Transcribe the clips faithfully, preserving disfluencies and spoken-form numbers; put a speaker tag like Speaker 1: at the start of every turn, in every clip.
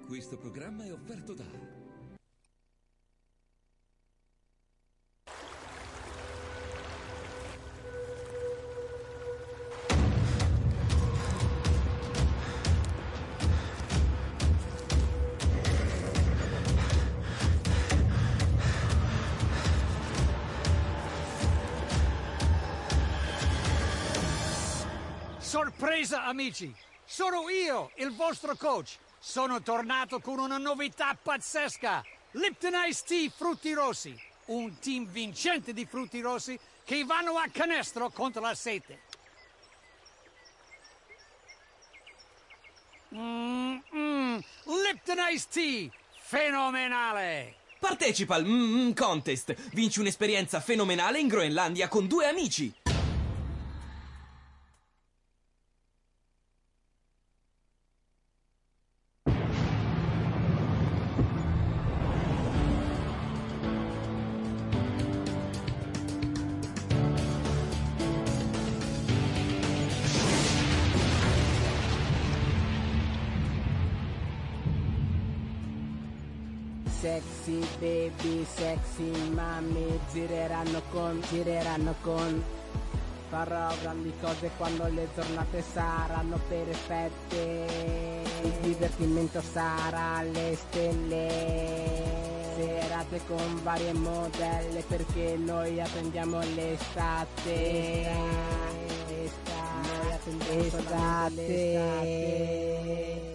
Speaker 1: Questo programma è offerto da
Speaker 2: Sorpresa, amici! Sono io, il vostro coach! Sono tornato con una novità pazzesca! Lipton Ice Tea Frutti Rossi! Un team vincente di frutti rossi che vanno a canestro contro la sete! Mm-mm. Lipton Ice Tea! Fenomenale!
Speaker 3: Partecipa al mm Contest! Vinci un'esperienza fenomenale in Groenlandia con due amici!
Speaker 4: Sexy baby, sexy mami, gireranno con, gireranno con. Farò grandi cose quando le giornate saranno perfette. Il divertimento sarà alle stelle. Serate con varie modelle perché noi attendiamo l'estate. Estate, noi attendiamo l'estate.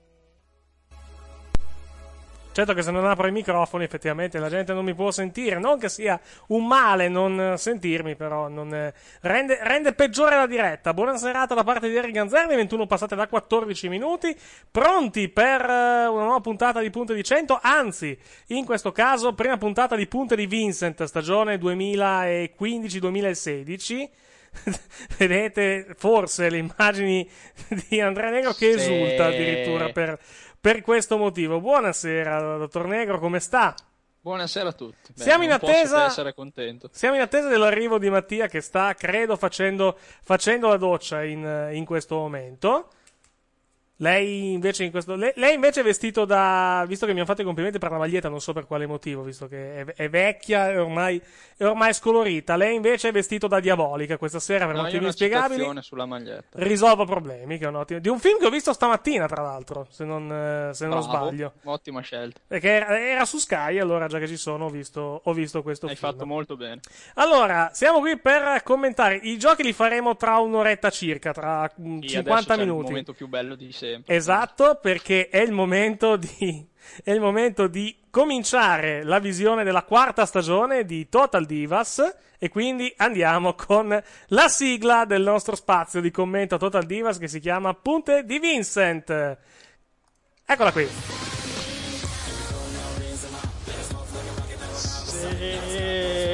Speaker 5: Certo che se non apro i microfoni effettivamente la gente non mi può sentire, non che sia un male non sentirmi, però non eh, rende, rende peggiore la diretta. Buona serata da parte di Eric Ganzerni, ventuno passate da quattordici minuti, pronti per eh, una nuova puntata di Punte di cento, anzi, in questo caso, prima puntata di Punte di Vincent, stagione duemilaquindici duemilasedici. Vedete forse le immagini di Andrea Negro che
Speaker 6: sì.
Speaker 5: esulta addirittura per... Per questo motivo. Buonasera, dottor Negro, come sta?
Speaker 6: Buonasera a tutti. Beh,
Speaker 5: siamo in
Speaker 6: non
Speaker 5: attesa.
Speaker 6: Posso essere contento.
Speaker 5: Siamo in attesa dell'arrivo di Mattia che sta, credo, facendo, facendo la doccia in, in questo momento. Lei invece in questo lei, lei invece è vestito da, visto che mi hanno fatto i complimenti per la maglietta, non so per quale motivo, visto che è, è vecchia e ormai è ormai scolorita. Lei invece è vestito da diabolica questa sera per
Speaker 6: no,
Speaker 5: motivi
Speaker 6: io ho una
Speaker 5: inspiegabili.
Speaker 6: citazione sulla maglietta.
Speaker 5: Risolvo problemi, che è un ottimo, di un film che ho visto stamattina, tra l'altro, se non, se non
Speaker 6: Bravo,
Speaker 5: sbaglio.
Speaker 6: Ottima scelta.
Speaker 5: Perché era, era su Sky, allora già che ci sono ho visto, ho visto questo
Speaker 6: Hai
Speaker 5: film.
Speaker 6: fatto molto bene.
Speaker 5: Allora, siamo qui per commentare. I giochi li faremo tra un'oretta circa, tra
Speaker 6: Sì,
Speaker 5: cinquanta
Speaker 6: adesso
Speaker 5: minuti.
Speaker 6: È il momento più bello di sempre.
Speaker 5: Esatto, perché è il momento di è il momento di cominciare la visione della quarta stagione di Total Divas e quindi andiamo con la sigla del nostro spazio di commento a Total Divas che si chiama Punte di Vincent. Eccola qui.
Speaker 6: Sì.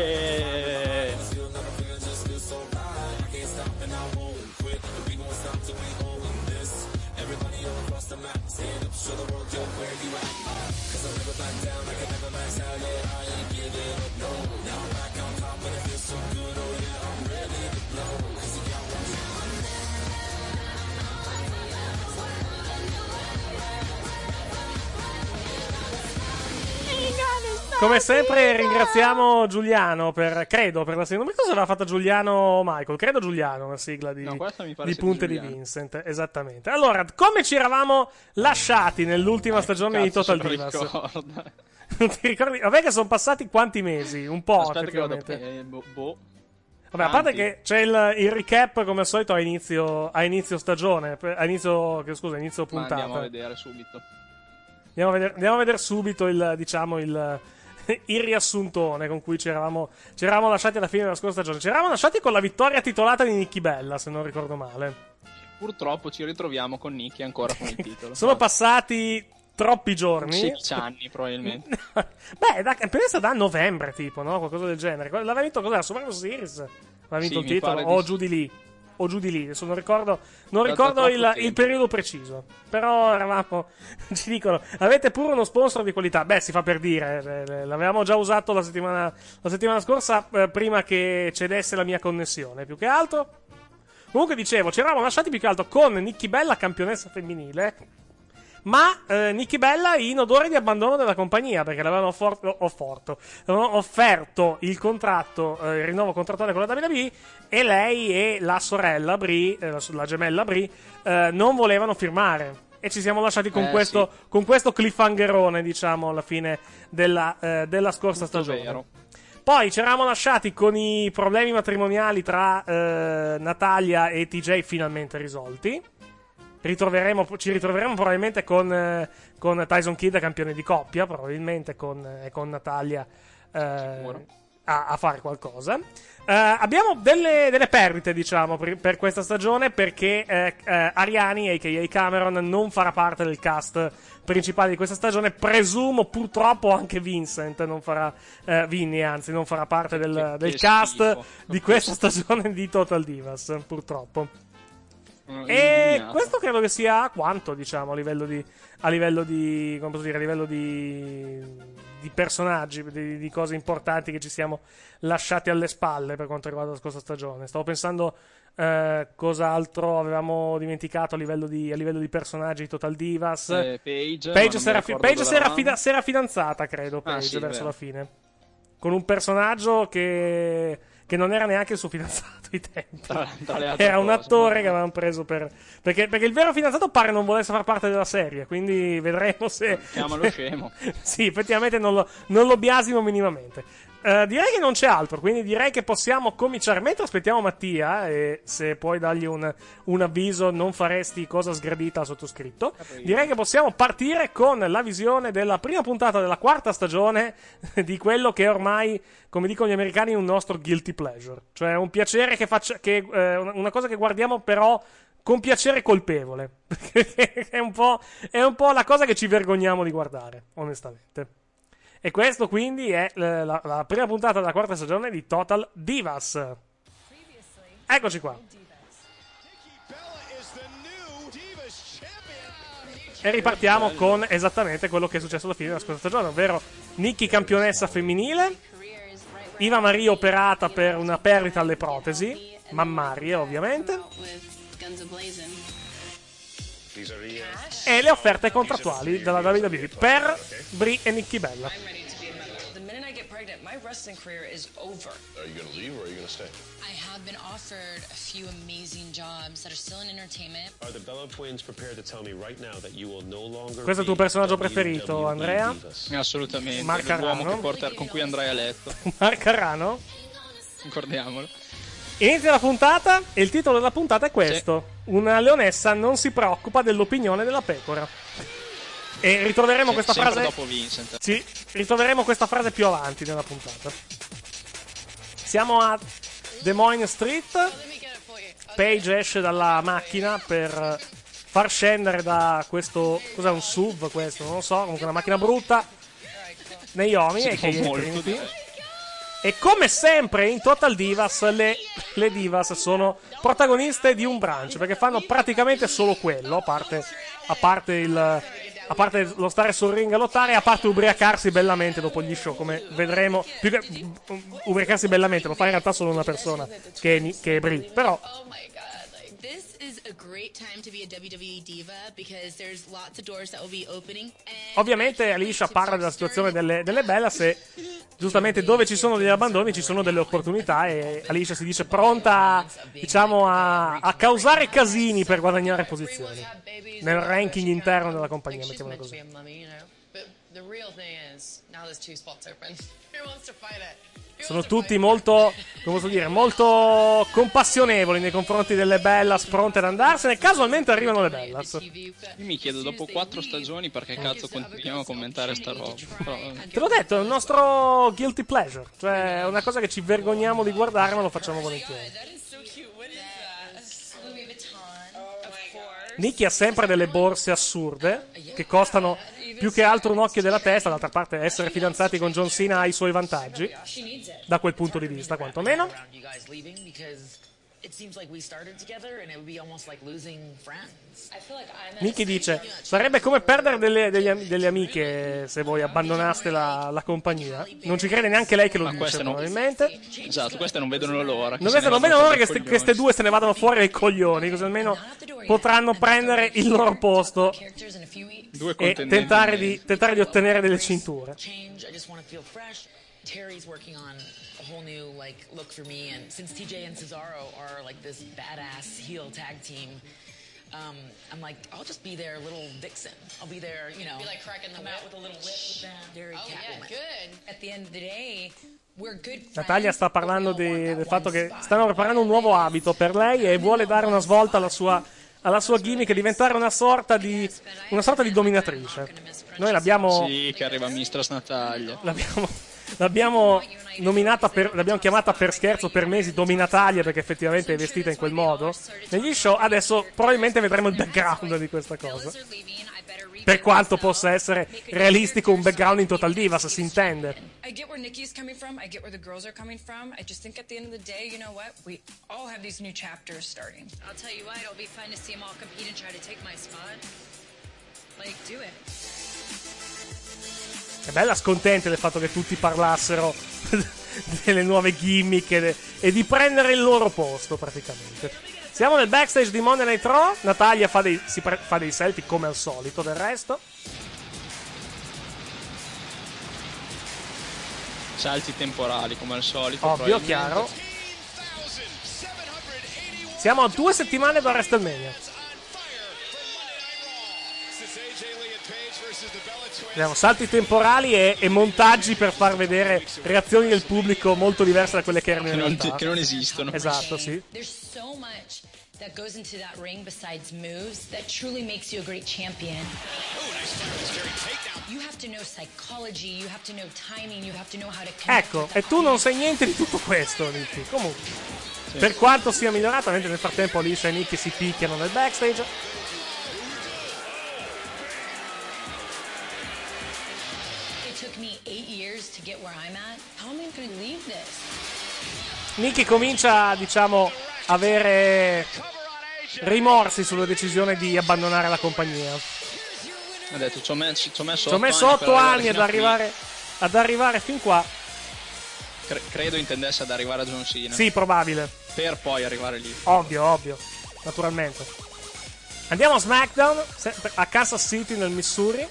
Speaker 5: Come sempre ringraziamo Giuliano per, credo, per la sigla. Non mi ricordo se aveva fatto Giuliano o Michael, credo Giuliano la sigla di,
Speaker 6: no, mi pare
Speaker 5: di Punte di
Speaker 6: Giuliano.
Speaker 5: Vincent, esattamente. Allora, come ci eravamo lasciati nell'ultima
Speaker 6: eh,
Speaker 5: stagione di Total Divas? Non ti ricordi? Vabbè che sono passati quanti mesi? Un po',
Speaker 6: Aspetta
Speaker 5: effettivamente.
Speaker 6: Che vado, eh, boh, boh.
Speaker 5: Vabbè, a parte che c'è il, il recap come al solito a inizio, a inizio stagione, a inizio, che, scusa, a inizio
Speaker 6: Ma
Speaker 5: puntata.
Speaker 6: andiamo a vedere subito.
Speaker 5: Andiamo a vedere, andiamo a vedere subito il, diciamo, il, il riassuntone con cui ci eravamo, ci eravamo lasciati alla fine della scorsa stagione. Ci eravamo lasciati con la vittoria titolata di Nikki Bella, se non ricordo male.
Speaker 6: Purtroppo ci ritroviamo con Nikki ancora con il titolo.
Speaker 5: Sono passati troppi giorni.
Speaker 6: sedici anni probabilmente.
Speaker 5: Beh, da, pensa da novembre tipo, no? Qualcosa del genere. L'aveva vinto cos'era? Survivor Series? Aveva vinto
Speaker 6: Sì,
Speaker 5: il titolo?
Speaker 6: di...
Speaker 5: O giù di lì? O giù di lì? Adesso non ricordo, non
Speaker 6: Da,
Speaker 5: ricordo
Speaker 6: da
Speaker 5: il, il periodo preciso. Però eravamo... Ci dicono, avete pure uno sponsor di qualità. Beh, si fa per dire. L'avevamo già usato la settimana, la settimana scorsa, eh, prima che cedesse la mia connessione. Più che altro... Comunque dicevo, ci eravamo lasciati più che altro con Nikki Bella, campionessa femminile. ma eh, Nikki Bella in odore di abbandono della compagnia, perché l'avevano offer- offerto, avevano offerto il contratto, eh, il rinnovo contrattuale con la W W E, e lei e la sorella Brie, eh, la, la gemella Brie, eh, non volevano firmare. E ci siamo lasciati con,
Speaker 6: Eh,
Speaker 5: questo,
Speaker 6: sì.
Speaker 5: con questo cliffhangerone, diciamo, alla fine della, eh, della scorsa
Speaker 6: Tutto
Speaker 5: stagione.
Speaker 6: vero.
Speaker 5: Poi ci eravamo lasciati con i problemi matrimoniali tra eh, Natalia e T J finalmente risolti. Ritroveremo, ci ritroveremo probabilmente con, eh, con Tyson Kidd campione di coppia, probabilmente con, eh, con Natalia eh,
Speaker 6: Sicuro.
Speaker 5: a, a fare qualcosa. Eh, abbiamo delle, delle perdite, diciamo, per, per questa stagione, perché eh, eh, Ariani, a k a. Cameron, non farà parte del cast principale di questa stagione. Presumo purtroppo anche Vincent non farà, eh, Vinny anzi, non farà parte del,
Speaker 6: Che-
Speaker 5: del
Speaker 6: che
Speaker 5: cast
Speaker 6: schifo.
Speaker 5: di questa stagione di Total Divas, purtroppo.
Speaker 6: Sono
Speaker 5: E
Speaker 6: indignato.
Speaker 5: questo credo che sia quanto, diciamo, a livello di, a livello di, come posso dire, a livello di, di personaggi, di, di cose importanti che ci siamo lasciati alle spalle per quanto riguarda la scorsa stagione. Stavo pensando eh, cosa altro avevamo dimenticato a livello di, a livello di personaggi di Total Divas.
Speaker 6: Eh, Paige, ma
Speaker 5: Paige,
Speaker 6: non
Speaker 5: si
Speaker 6: mi
Speaker 5: era,
Speaker 6: ricordo
Speaker 5: Paige
Speaker 6: dove
Speaker 5: si era
Speaker 6: eravamo.
Speaker 5: fida- si era fidanzata, credo,
Speaker 6: Ah,
Speaker 5: Paige,
Speaker 6: sì,
Speaker 5: verso
Speaker 6: vero.
Speaker 5: la fine. Con un personaggio che, che non era neanche il suo fidanzato ai tempi.
Speaker 6: Tra- tra le altre
Speaker 5: Era un
Speaker 6: cose.
Speaker 5: attore che avevano preso per... Perché, perché il vero fidanzato pare non volesse far parte della serie, quindi vedremo se...
Speaker 6: Chiamalo scemo.
Speaker 5: Sì, effettivamente non lo, non lo biasimo minimamente. Eh, direi che non c'è altro, quindi direi che possiamo cominciare. Mentre aspettiamo Mattia, e se puoi dargli un, un avviso, non faresti cosa sgradita al sottoscritto, direi che possiamo partire con la visione della prima puntata della quarta stagione di quello che è ormai, come dicono gli americani, un nostro guilty pleasure. Cioè un piacere che faccia... Che, eh, una una cosa che guardiamo però con piacere colpevole. Perché è un po', è un po' la cosa che ci vergogniamo di guardare, onestamente. E questo quindi è la, la- la prima puntata della quarta stagione di Total Divas. Eccoci qua. E ripartiamo con esattamente quello che è successo alla fine della scorsa stagione, ovvero Nikki campionessa femminile, Iva Marie operata per una perdita alle protesi, mammarie ovviamente, e le offerte contrattuali della W W E per Brie e Nikki Bella.
Speaker 7: The minute I get pregnant, my wrestling career is over.
Speaker 8: Are you going to leave or are you going to stay?
Speaker 7: I have been offered a few amazing jobs that are still in entertainment.
Speaker 8: Are the Bella Twins prepared to tell me right now that you will no longer
Speaker 5: Questo è il tuo
Speaker 8: be
Speaker 5: personaggio
Speaker 8: W W E
Speaker 5: preferito, Andrea?
Speaker 8: Divas?
Speaker 6: Assolutamente.
Speaker 5: Mark
Speaker 6: L'uomo
Speaker 5: Carrano.
Speaker 6: che porta- con cui andrai a letto.
Speaker 5: Mark Carrano.
Speaker 6: Ricordiamolo.
Speaker 5: Inizia la puntata e il titolo della puntata è questo: una leonessa non si preoccupa dell'opinione della pecora. E ritroveremo
Speaker 6: Se-
Speaker 5: questa
Speaker 6: sempre
Speaker 5: frase.
Speaker 6: dopo Vincent.
Speaker 5: Sì, ritroveremo questa frase più avanti nella puntata. Siamo a Des Moines Street. Paige esce dalla macchina per far scendere da questo. Cos'è un S U V questo? Non lo so, comunque una macchina brutta. Naomi
Speaker 6: Sì,
Speaker 5: e che
Speaker 6: molto
Speaker 5: Trinity.
Speaker 6: diverso.
Speaker 5: E come sempre in Total Divas le, le divas sono protagoniste di un brunch, perché fanno praticamente solo quello, a parte, a parte, il, a parte lo stare sul ring a lottare, a parte ubriacarsi bellamente dopo gli show, come vedremo. Più che ubriacarsi bellamente lo fa in realtà solo una persona, che è, che è Brie, però
Speaker 9: Oh my god, like this is a great time to be a W W E diva because there's lots of doors that will be opening. And
Speaker 5: ovviamente Alicia parla della situazione delle, delle Bellas e giustamente dove ci sono degli abbandoni ci sono delle opportunità, e Alicia si dice pronta, diciamo, a, a causare casini per guadagnare posizioni nel ranking interno della compagnia,
Speaker 9: Like she's
Speaker 5: mettiamola
Speaker 9: meant to be
Speaker 5: così.
Speaker 9: a mummy, you know. But the real thing is now there's two spots open. Who wants to fight it? Who
Speaker 5: Sono
Speaker 9: wants to
Speaker 5: tutti
Speaker 9: fight it?
Speaker 5: molto, come posso dire, molto compassionevoli nei confronti delle Bellas, pronte ad andarsene. Casualmente arrivano le Bellas.
Speaker 6: Io mi chiedo, dopo quattro stagioni, perché cazzo continuiamo a commentare sta roba? Però, eh,
Speaker 5: Te l'ho detto, è un nostro guilty pleasure, cioè è una cosa che ci vergogniamo di guardare ma lo facciamo volentieri.
Speaker 9: That is so cute. What is that? Louis Vuitton, of course.
Speaker 5: Nicky ha sempre delle borse assurde che costano più che altro un occhio della testa. D'altra parte, essere fidanzati con John Cena ha i suoi vantaggi, da quel punto di vista, quantomeno.
Speaker 10: around you guys leaving because it seems like we started together and it would be almost like losing friends.
Speaker 7: I feel like I'm at
Speaker 5: Nicky dice: sarebbe come perdere delle, degli am- delle amiche se voi abbandonaste la, la compagnia. Non ci crede neanche lei che lo
Speaker 6: Ma
Speaker 5: dice,
Speaker 6: queste non-
Speaker 5: probabilmente.
Speaker 6: Esatto, queste non vedono l'ora.
Speaker 5: Non
Speaker 6: se
Speaker 5: vedo
Speaker 6: ne
Speaker 5: nemmeno
Speaker 6: vadano
Speaker 5: l'ora che
Speaker 6: fuori
Speaker 5: ste-
Speaker 6: i coglioni.
Speaker 5: queste due se ne vadano fuori ai coglioni, così almeno potranno prendere il loro posto e tentare di, tentare di ottenere delle cinture.
Speaker 10: Terry's working on a whole new like look for me, and since T J and Cesaro are like this badass heel tag team, um, I'm like, I'll just be their little vixen. I'll be there, you know,
Speaker 7: be like cracking the
Speaker 10: come
Speaker 7: whip
Speaker 10: out with a little whip with them. Very
Speaker 7: oh
Speaker 10: Catwoman.
Speaker 7: yeah, good. At the end of the day, we're good friends.
Speaker 5: Natalia sta parlando di, del fatto che stanno preparando un nuovo abito per lei e vuole dare una svolta alla sua, alla sua gimmick e diventare una sorta di una sorta di dominatrice. Noi l'abbiamo
Speaker 6: Sì, che arriva Mistress Natalia.
Speaker 5: L'abbiamo L'abbiamo nominata per, l'abbiamo chiamata per scherzo per mesi Dominatalia, perché effettivamente è vestita in quel modo negli show. Adesso probabilmente vedremo il background di questa cosa, per quanto possa essere realistico un background in Total Divas, si intende.
Speaker 11: I get where Nikki's coming from, I get where the girls are coming from. I just think at the end of the day, you know what? We all have these new chapters starting.
Speaker 7: I'll tell you what, it'll be fun to see them all compete and try to take my spot. Like, do it.
Speaker 5: È bella scontenta del fatto che tutti parlassero delle nuove gimmick e, de- e di prendere il loro posto praticamente. Siamo nel backstage di Monday Night Raw. Natalia fa dei, si pre- fa dei selfie come al solito, del resto.
Speaker 6: Salti temporali come al solito.
Speaker 5: Ovvio, chiaro. Siamo a due settimane da WrestleMania. Abbiamo salti temporali e, e montaggi per far vedere reazioni del pubblico molto diverse da quelle che erano in
Speaker 6: che non,
Speaker 5: realtà.
Speaker 6: che non esistono.
Speaker 5: Esatto, sì.
Speaker 7: There's so much that goes into that ring besides moves that truly makes you a great champion. You have to know psychology, you have to know timing, you have to know how to connect.
Speaker 5: Ecco, e tu non sai niente di tutto questo, Nicky. Comunque, sì. Per quanto sia migliorato, mentre nel frattempo Alicia e Nicky si picchiano nel backstage. Nicky comincia, diciamo, a avere rimorsi sulla decisione di abbandonare la compagnia.
Speaker 6: Ha detto, ci ho messo, ci ho messo
Speaker 5: ci ho messo otto anni ad arrivare, ad arrivare fin qua.
Speaker 6: Cre- credo intendesse ad arrivare a John Cena.
Speaker 5: Sì, probabile.
Speaker 6: Per poi arrivare lì.
Speaker 5: Ovvio, ovvio, naturalmente. Andiamo a SmackDown, a Kansas City nel Missouri.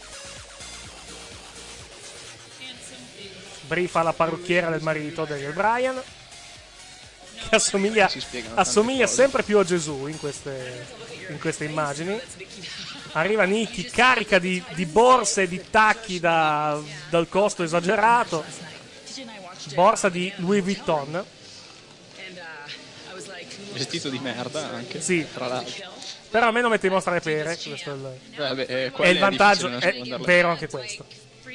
Speaker 5: Brie fa la parrucchiera del marito, Daniel Bryan, che assomiglia, assomiglia sempre più a Gesù in queste, in queste immagini. Arriva Nicky carica di, di borse e di tacchi da, dal costo esagerato, borsa di Louis Vuitton,
Speaker 6: vestito di merda anche,
Speaker 5: sì,
Speaker 6: tra l'altro.
Speaker 5: Però almeno mette in mostra le pere. Questo è il,
Speaker 6: Vabbè, eh,
Speaker 5: è il vantaggio, è, è vero anche questo.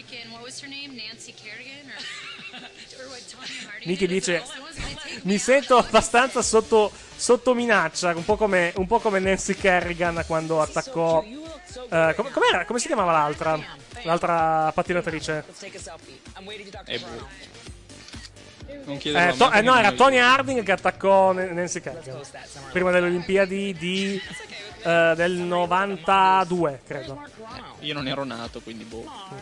Speaker 5: Nicky dice: mi sento abbastanza sotto, sotto minaccia, un po' come, un po' come Nancy Kerrigan quando attaccò uh, come, com'era? Come si chiamava l'altra? L'altra pattinatrice?
Speaker 6: Eh, non
Speaker 5: eh, to- eh, no, era Tony Harding che attaccò N- Nancy Kerrigan prima delle Olimpiadi di, uh, del novantadue, credo.
Speaker 6: Eh, io non ero nato, quindi boh.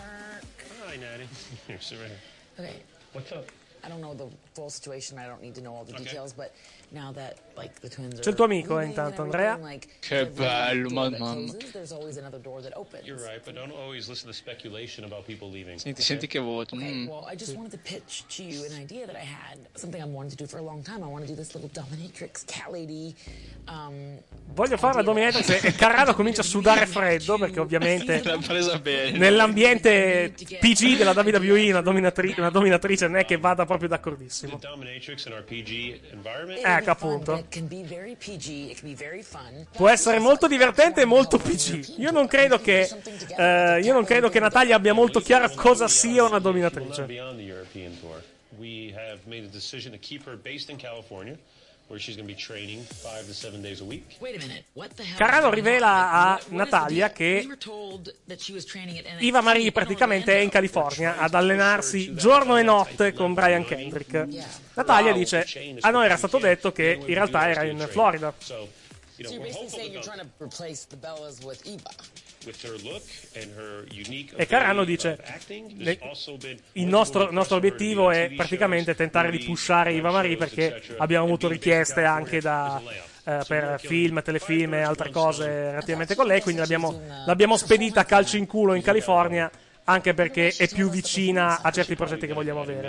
Speaker 10: Okay.
Speaker 8: What's up?
Speaker 10: I don't know the full situation. I don't need to know all the details, but now that like the twins are
Speaker 5: C'è il tuo amico eh, intanto, Andrea.
Speaker 6: Che bello, mamma.
Speaker 10: There's always another door that opens.
Speaker 8: You're right, but don't always listen to speculation about people leaving.
Speaker 6: Senti, senti che voto.
Speaker 10: Okay,
Speaker 6: Mm.
Speaker 10: well, I just wanted to pitch to you an idea that I had. Something I've wanted to do for a long time. I want to do this little dominatrix cat lady. Um,
Speaker 5: Voglio fare la dominatrix e Carrano comincia a sudare freddo perché ovviamente
Speaker 6: l'ha presa bene.
Speaker 5: Nell'ambiente P G della W W E una, dominatri- una dominatrice non è che vada proprio d'accordissimo. Ecco, appunto. Può essere molto divertente e molto P G. Io non credo che eh, io non credo che Natalia abbia molto chiaro cosa sia una dominatrice.
Speaker 8: We have made a decision to keep her based in California, where she's going to be training five to seven days a week.
Speaker 10: Wait a minute. What the hell?
Speaker 5: Carrano rivela a Natalia che Eva Marie praticamente è in California ad allenarsi giorno e notte con Brian Kendrick. Natalia dice: a noi era stato detto che in realtà era in Florida.
Speaker 10: So you're basically saying you're trying to replace the Bellas with Eva.
Speaker 5: E Carrano dice: il nostro, nostro obiettivo è praticamente tentare di pushare Eva Marie perché abbiamo avuto richieste anche da, eh, per film, telefilm e altre cose relativamente con lei, quindi l'abbiamo, l'abbiamo spedita a calci in culo in California, anche perché è più vicina a certi progetti che vogliamo avere.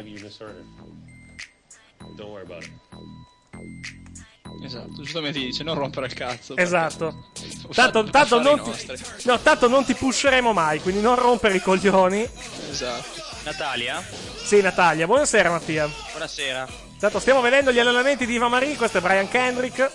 Speaker 6: Esatto, giustamente dice non rompere il cazzo.
Speaker 5: Esatto. Tanto, tanto, non ti, no, tanto non ti pusheremo mai, quindi non rompere i coglioni.
Speaker 6: Esatto.
Speaker 12: Natalia?
Speaker 5: Sì, Natalia. Buonasera, Mattia.
Speaker 12: Buonasera.
Speaker 5: Tanto stiamo vedendo gli allenamenti di Eva Marie. Questo è Brian Kendrick.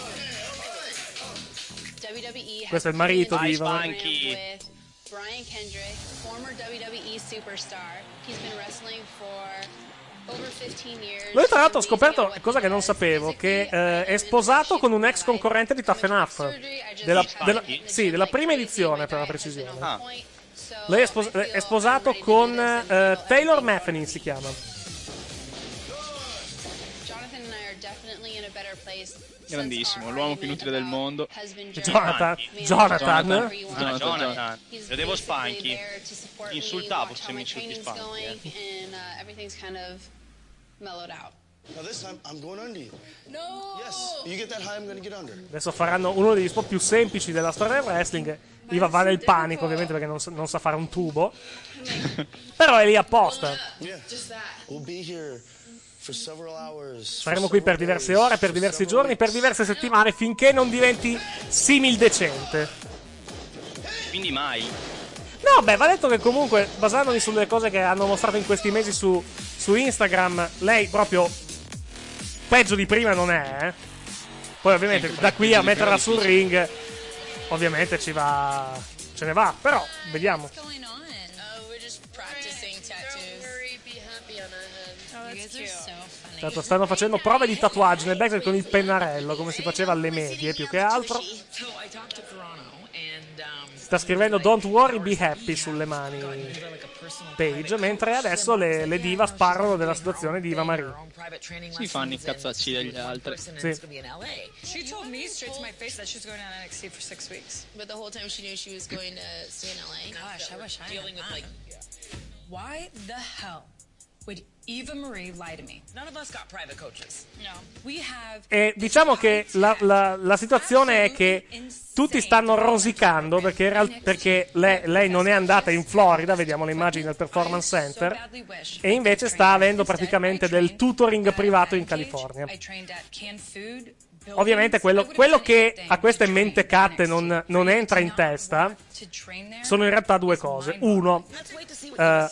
Speaker 5: Questo è il marito di Eva Marie.
Speaker 13: Brian Kendrick, former W W E superstar. He's been wrestling for over fifteen years.
Speaker 5: Lui tra l'altro ho scoperto, cosa che non sapevo, che eh, è sposato con un ex concorrente di Tough Enough della, della, sì, della prima edizione, per la precisione.
Speaker 12: Ah.
Speaker 5: Lei è, spos- è sposato con eh, Taylor Metheny, si chiama.
Speaker 13: Jonathan and I are definitely in a better place.
Speaker 6: Grandissimo, l'uomo più inutile del mondo.
Speaker 5: Jonathan. Jonathan.
Speaker 12: Jonathan. Ah, Jonathan. Vedevo Spanky. Insultavo se mi insulti Spanky. Eh.
Speaker 13: And uh, everything's kind of mellowed out.
Speaker 14: Now this time I'm going under you. No. Yes. You get that high, I'm going to get under.
Speaker 5: Adesso faranno uno degli spot più semplici della storia del wrestling. Iva va nel panico, ovviamente, perché non sa, non sa fare un tubo. Però è lì apposta.
Speaker 14: Yeah. We'll be here.
Speaker 5: Saremo qui per diverse ore, per diversi giorni, per diverse settimane, finché non diventi simil-decente.
Speaker 12: Quindi mai?
Speaker 5: No, beh, va detto che comunque, basandomi sulle cose che hanno mostrato in questi mesi su, su Instagram, lei proprio peggio di prima non è, eh? Poi ovviamente da qui a metterla sul ring, ovviamente ci va, ce ne va, però vediamo. Tanto stanno facendo prove di tatuaggio nel background con il pennarello, come si faceva alle medie, più che altro. Sta scrivendo "Don't worry, be happy" sulle mani Paige, mentre adesso le, le diva parlano della situazione di Eva Marie.
Speaker 6: Si fanno i cazzacci degli altri.
Speaker 5: Sì.
Speaker 11: She told me straight to my face that she's going on N X T for six weeks.
Speaker 13: But the whole time she knew she was going to stay in L A.
Speaker 11: Gosh, I wish I had that. Why the hell would Eva Marie lie to me?
Speaker 10: None of us got private coaches.
Speaker 11: No. We have.
Speaker 5: E diciamo che la, la, la situazione è che tutti stanno rosicando perché, in real- perché lei, lei non è andata in Florida, vediamo le immagini del Performance Center, e invece sta avendo praticamente del tutoring privato in California. Ovviamente quello, quello che a queste mentecatte non, non entra in testa sono in realtà due cose. Uno, uh,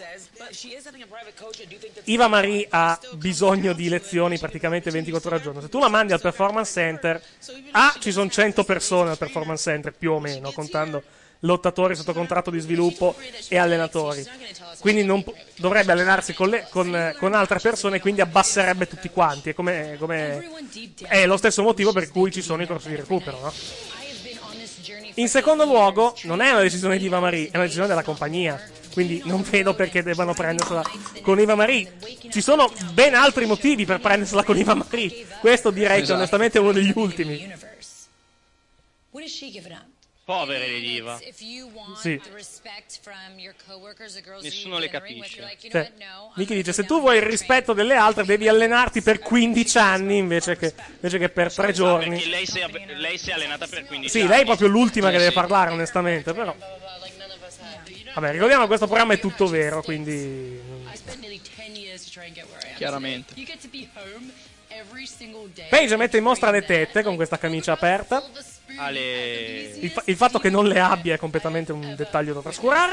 Speaker 5: Eva Marie ha bisogno di lezioni praticamente ventiquattro ore al giorno. Se tu la mandi al Performance Center, A, ci sono cento persone al Performance Center, più o meno, contando lottatori sotto contratto di sviluppo e allenatori. Quindi non po- dovrebbe allenarsi con, le, con, con altre persone, quindi abbasserebbe tutti quanti. È, come, come, è lo stesso motivo per cui ci sono i corsi di recupero, no? In secondo luogo, non è una decisione di Eva Marie, è una decisione della compagnia. Quindi non vedo perché debbano prendersela con Eva Marie. Ci sono ben altri motivi per prendersela con Eva Marie. Questo direi che onestamente è uno degli ultimi.
Speaker 12: Povere le diva.
Speaker 5: Sì.
Speaker 12: Nessuno le capisce.
Speaker 5: Cioè, Nicky dice: se tu vuoi il rispetto delle altre, devi allenarti per quindici anni invece che, invece che per tre giorni.
Speaker 12: Perché lei si, è, lei si è allenata per quindici
Speaker 5: sì,
Speaker 12: anni.
Speaker 5: Sì, lei è proprio l'ultima che deve parlare, onestamente. Però. Vabbè, ricordiamo che questo programma è tutto vero, quindi.
Speaker 6: Chiaramente.
Speaker 5: Paige mette in mostra le tette con questa camicia aperta.
Speaker 12: Ale...
Speaker 5: Il, fa- il fatto che non le abbia è completamente un dettaglio da trascurare.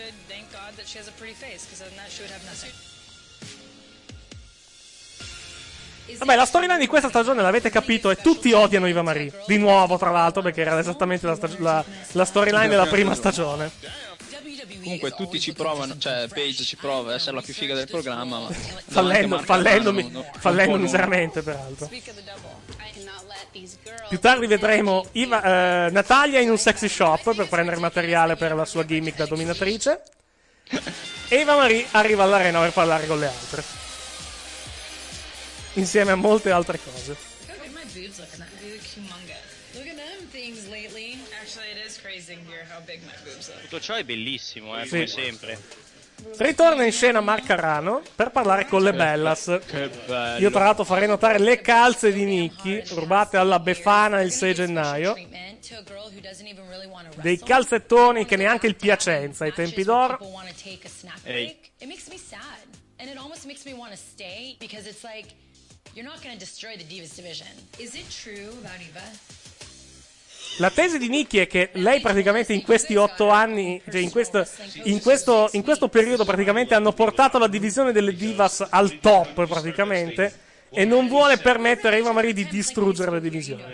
Speaker 5: Vabbè, la storyline di questa stagione l'avete capito e tutti odiano Eva Marie. Di nuovo, tra l'altro, perché era esattamente la, stag- la, la storyline della prima stagione.
Speaker 6: Comunque tutti ci provano, cioè Paige ci prova a essere la più figa del programma, ma
Speaker 5: fallendo, fallendo, mi-
Speaker 6: no,
Speaker 5: fallendo
Speaker 6: no.
Speaker 5: miseramente, peraltro. Più tardi vedremo Eva, eh, Natalia in un sexy shop per prendere materiale per la sua gimmick da dominatrice. Eva Marie arriva all'arena per parlare con le altre, insieme a molte altre cose.
Speaker 12: Tutto ciò è bellissimo, eh,
Speaker 5: Sì.
Speaker 12: come sempre.
Speaker 5: Ritorna in scena Mark Carrano per parlare con le Bellas.
Speaker 6: Che bello.
Speaker 5: Io tra l'altro farei notare le calze di Nikki, rubate alla Befana il sei gennaio. Dei calzettoni che neanche il Piacenza ai tempi d'oro.
Speaker 6: Ehi.
Speaker 7: It makes me sad. And it almost makes me want to stay because it's like you're not going to destroy the Divas division. Is it true about Eva?
Speaker 5: La tesi di Nikki è che lei praticamente in questi otto anni, cioè in questo, in questo, in questo periodo praticamente hanno portato la divisione delle divas al top praticamente e non vuole permettere a Eva Marie di distruggere la divisione.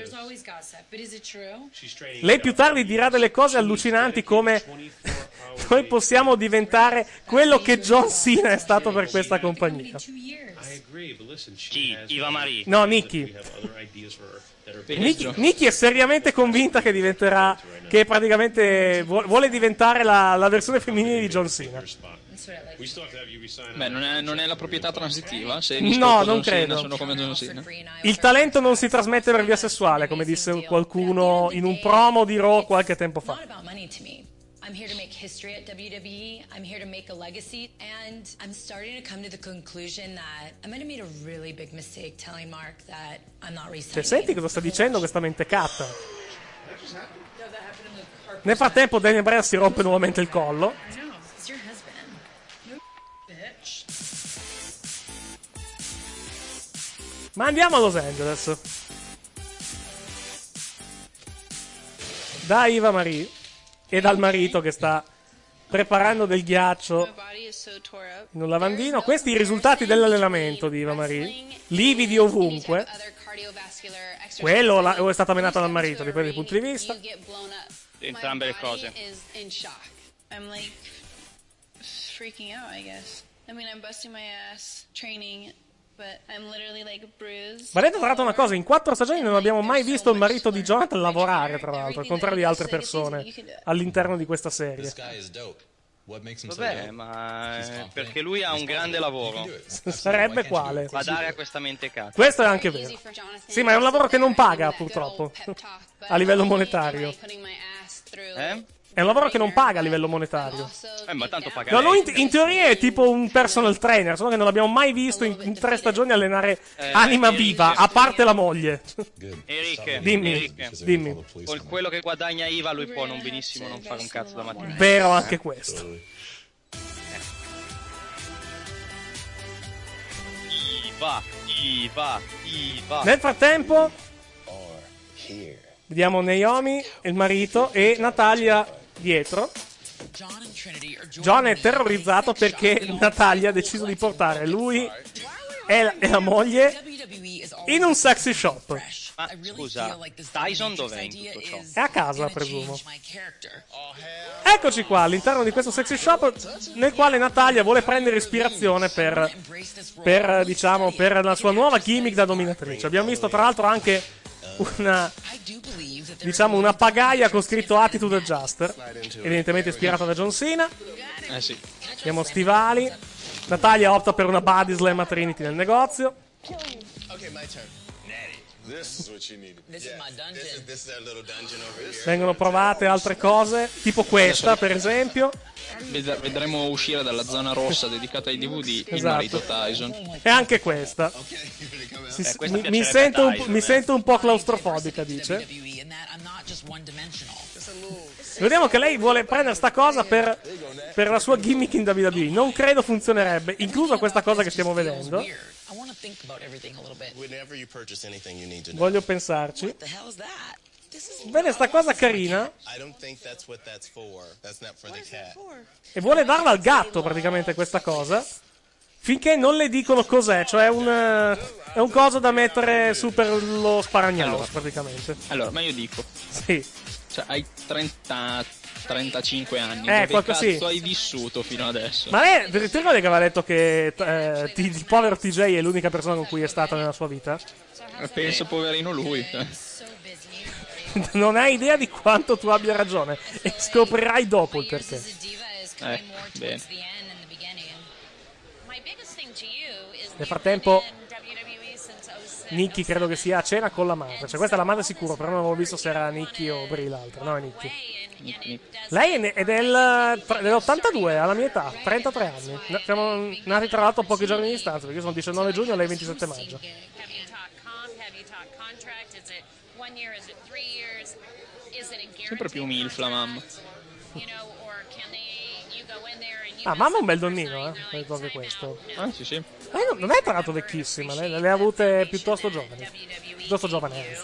Speaker 5: Lei più tardi dirà delle cose allucinanti come noi possiamo diventare quello che John Cena è stato per questa compagnia.
Speaker 12: Chi? Eva Marie?
Speaker 5: No, Nikki. Nikki, Nikki è seriamente convinta che diventerà, che praticamente vuole diventare la, la versione femminile di John Cena.
Speaker 6: Beh, non è, non è la proprietà transitiva? Se
Speaker 5: no, non credo.
Speaker 6: Sono come John Cena.
Speaker 5: Il talento non si trasmette per via sessuale, come disse qualcuno in un promo di Raw qualche tempo fa.
Speaker 7: I'm here to make history at W W E. I'm here to make a legacy. And I'm starting to come to the conclusion that I might have made a really big mistake telling Mark that I'm not resigning.
Speaker 5: Cioè, senti cosa sta dicendo questa mentecatta. Nel frattempo Daniel Bryan si rompe nuovamente il collo. Ma andiamo a Los Angeles. Da Eva Marie e dal marito che sta preparando del ghiaccio in un lavandino. Questi i risultati dell'allenamento di Eva Marie. Lividi ovunque. Quello la, o è stata menata dal marito, dipende dai punti di vista.
Speaker 12: Entrambe le cose.
Speaker 13: I'm like freaking out, I guess. I mean, I'm busting my ass training, but I'm literally like bruised.
Speaker 5: Va detto tra l'altro una cosa, in quattro stagioni non abbiamo mai visto il marito di Jonathan lavorare, tra l'altro, al contrario di altre persone all'interno di questa serie.
Speaker 12: Vabbè, ma perché lui ha un grande lavoro.
Speaker 5: Sarebbe quale?
Speaker 12: Badare a questa mentecata.
Speaker 5: Questo è anche vero. Sì, ma è un lavoro che non paga, purtroppo, a livello monetario.
Speaker 12: Eh?
Speaker 5: È un lavoro che non paga a livello monetario.
Speaker 12: Eh, ma tanto paga
Speaker 5: No,
Speaker 12: lei.
Speaker 5: lui in, in teoria è tipo un personal trainer, solo che non l'abbiamo mai visto in, in tre stagioni allenare
Speaker 12: Eh,
Speaker 5: anima
Speaker 12: Eric.
Speaker 5: viva, a parte la moglie.
Speaker 12: Eric,
Speaker 5: Dimmi,
Speaker 12: Eric,
Speaker 5: dimmi.
Speaker 12: con quello che guadagna Iva lui può non benissimo non fare un cazzo da mattina.
Speaker 5: Vero anche questo.
Speaker 12: Iva, Iva, Iva.
Speaker 5: Nel frattempo vediamo Naomi, il marito, e Natalia dietro. John è terrorizzato perché Natalia ha deciso di portare lui e la, e la moglie in un sexy shop.
Speaker 12: Ma scusa, Tyson dov'è in tutto ciò?
Speaker 5: È a casa, presumo. Eccoci qua all'interno di questo sexy shop nel quale Natalia vuole prendere ispirazione per, per diciamo, per la sua nuova gimmick da dominatrice. Abbiamo visto tra l'altro anche una, diciamo, una pagaia con scritto Attitude Adjuster, evidentemente ispirata da John Cena.
Speaker 6: Eh sì.
Speaker 5: Abbiamo stivali. Natalia opta per una body slam a Trinity nel negozio.
Speaker 14: Okay, my turn. This is what you needed.
Speaker 10: This is my dungeon.
Speaker 14: This is, this is our little dungeon over here.
Speaker 5: Vengono provate altre cose, tipo questa per esempio.
Speaker 6: Ved- Vedremo uscire dalla zona rossa dedicata ai D V D il
Speaker 5: Esatto.
Speaker 6: marito Tyson.
Speaker 5: E anche questa. Si-
Speaker 6: Eh, questa
Speaker 5: mi, mi
Speaker 6: piacerebbe
Speaker 5: sento un,
Speaker 6: Tyson,
Speaker 5: mi
Speaker 6: eh.
Speaker 5: sento un po' claustrofobica, dice. Vediamo che lei vuole prendere sta cosa per, per la sua gimmick in W W E. Non credo funzionerebbe, incluso questa cosa che stiamo vedendo.
Speaker 14: Whenever you purchase anything, you need to know.
Speaker 5: Voglio pensarci. Vede sta cosa carina
Speaker 14: I don't think that's what that's for. That's not for the cat.
Speaker 5: e vuole darla al gatto praticamente questa cosa. Finché non le dicono cos'è, cioè un, eh, è un coso da mettere su per lo sparagnolo
Speaker 6: Allora.
Speaker 5: praticamente.
Speaker 6: Allora, ma io dico,
Speaker 5: Sì.
Speaker 6: cioè hai trenta, trentacinque anni,
Speaker 5: Eh,
Speaker 6: dove
Speaker 5: qualche-
Speaker 6: cazzo
Speaker 5: sì.
Speaker 6: hai vissuto fino adesso?
Speaker 5: Ma lei, ti ricordi che aveva detto che eh, ti- il povero T J è l'unica persona con cui è stata nella sua vita?
Speaker 6: Penso poverino lui.
Speaker 5: Non hai idea di quanto tu abbia ragione e scoprirai dopo il perché.
Speaker 6: Eh, bene.
Speaker 5: Nel frattempo Nikki credo che sia a cena con la madre. Cioè, questa è la madre sicuro, però non avevo visto se era Nikki o Brie l'altra. No, è Nikki. Lei è, ne- è del, tra- dell'ottantadue, alla mia età, trentatré anni. N- Siamo nati tra l'altro pochi giorni di distanza, perché io sono diciannove giugno e lei ventisette maggio.
Speaker 6: Sempre più milf la mamma.
Speaker 5: Ah, mamma è un bel donnino, eh. Ricordo questo.
Speaker 6: Ah, sì, sì.
Speaker 5: Lei non, non è tra l'altro vecchissima, lei le ha avute piuttosto giovani. Piuttosto giovane, anzi.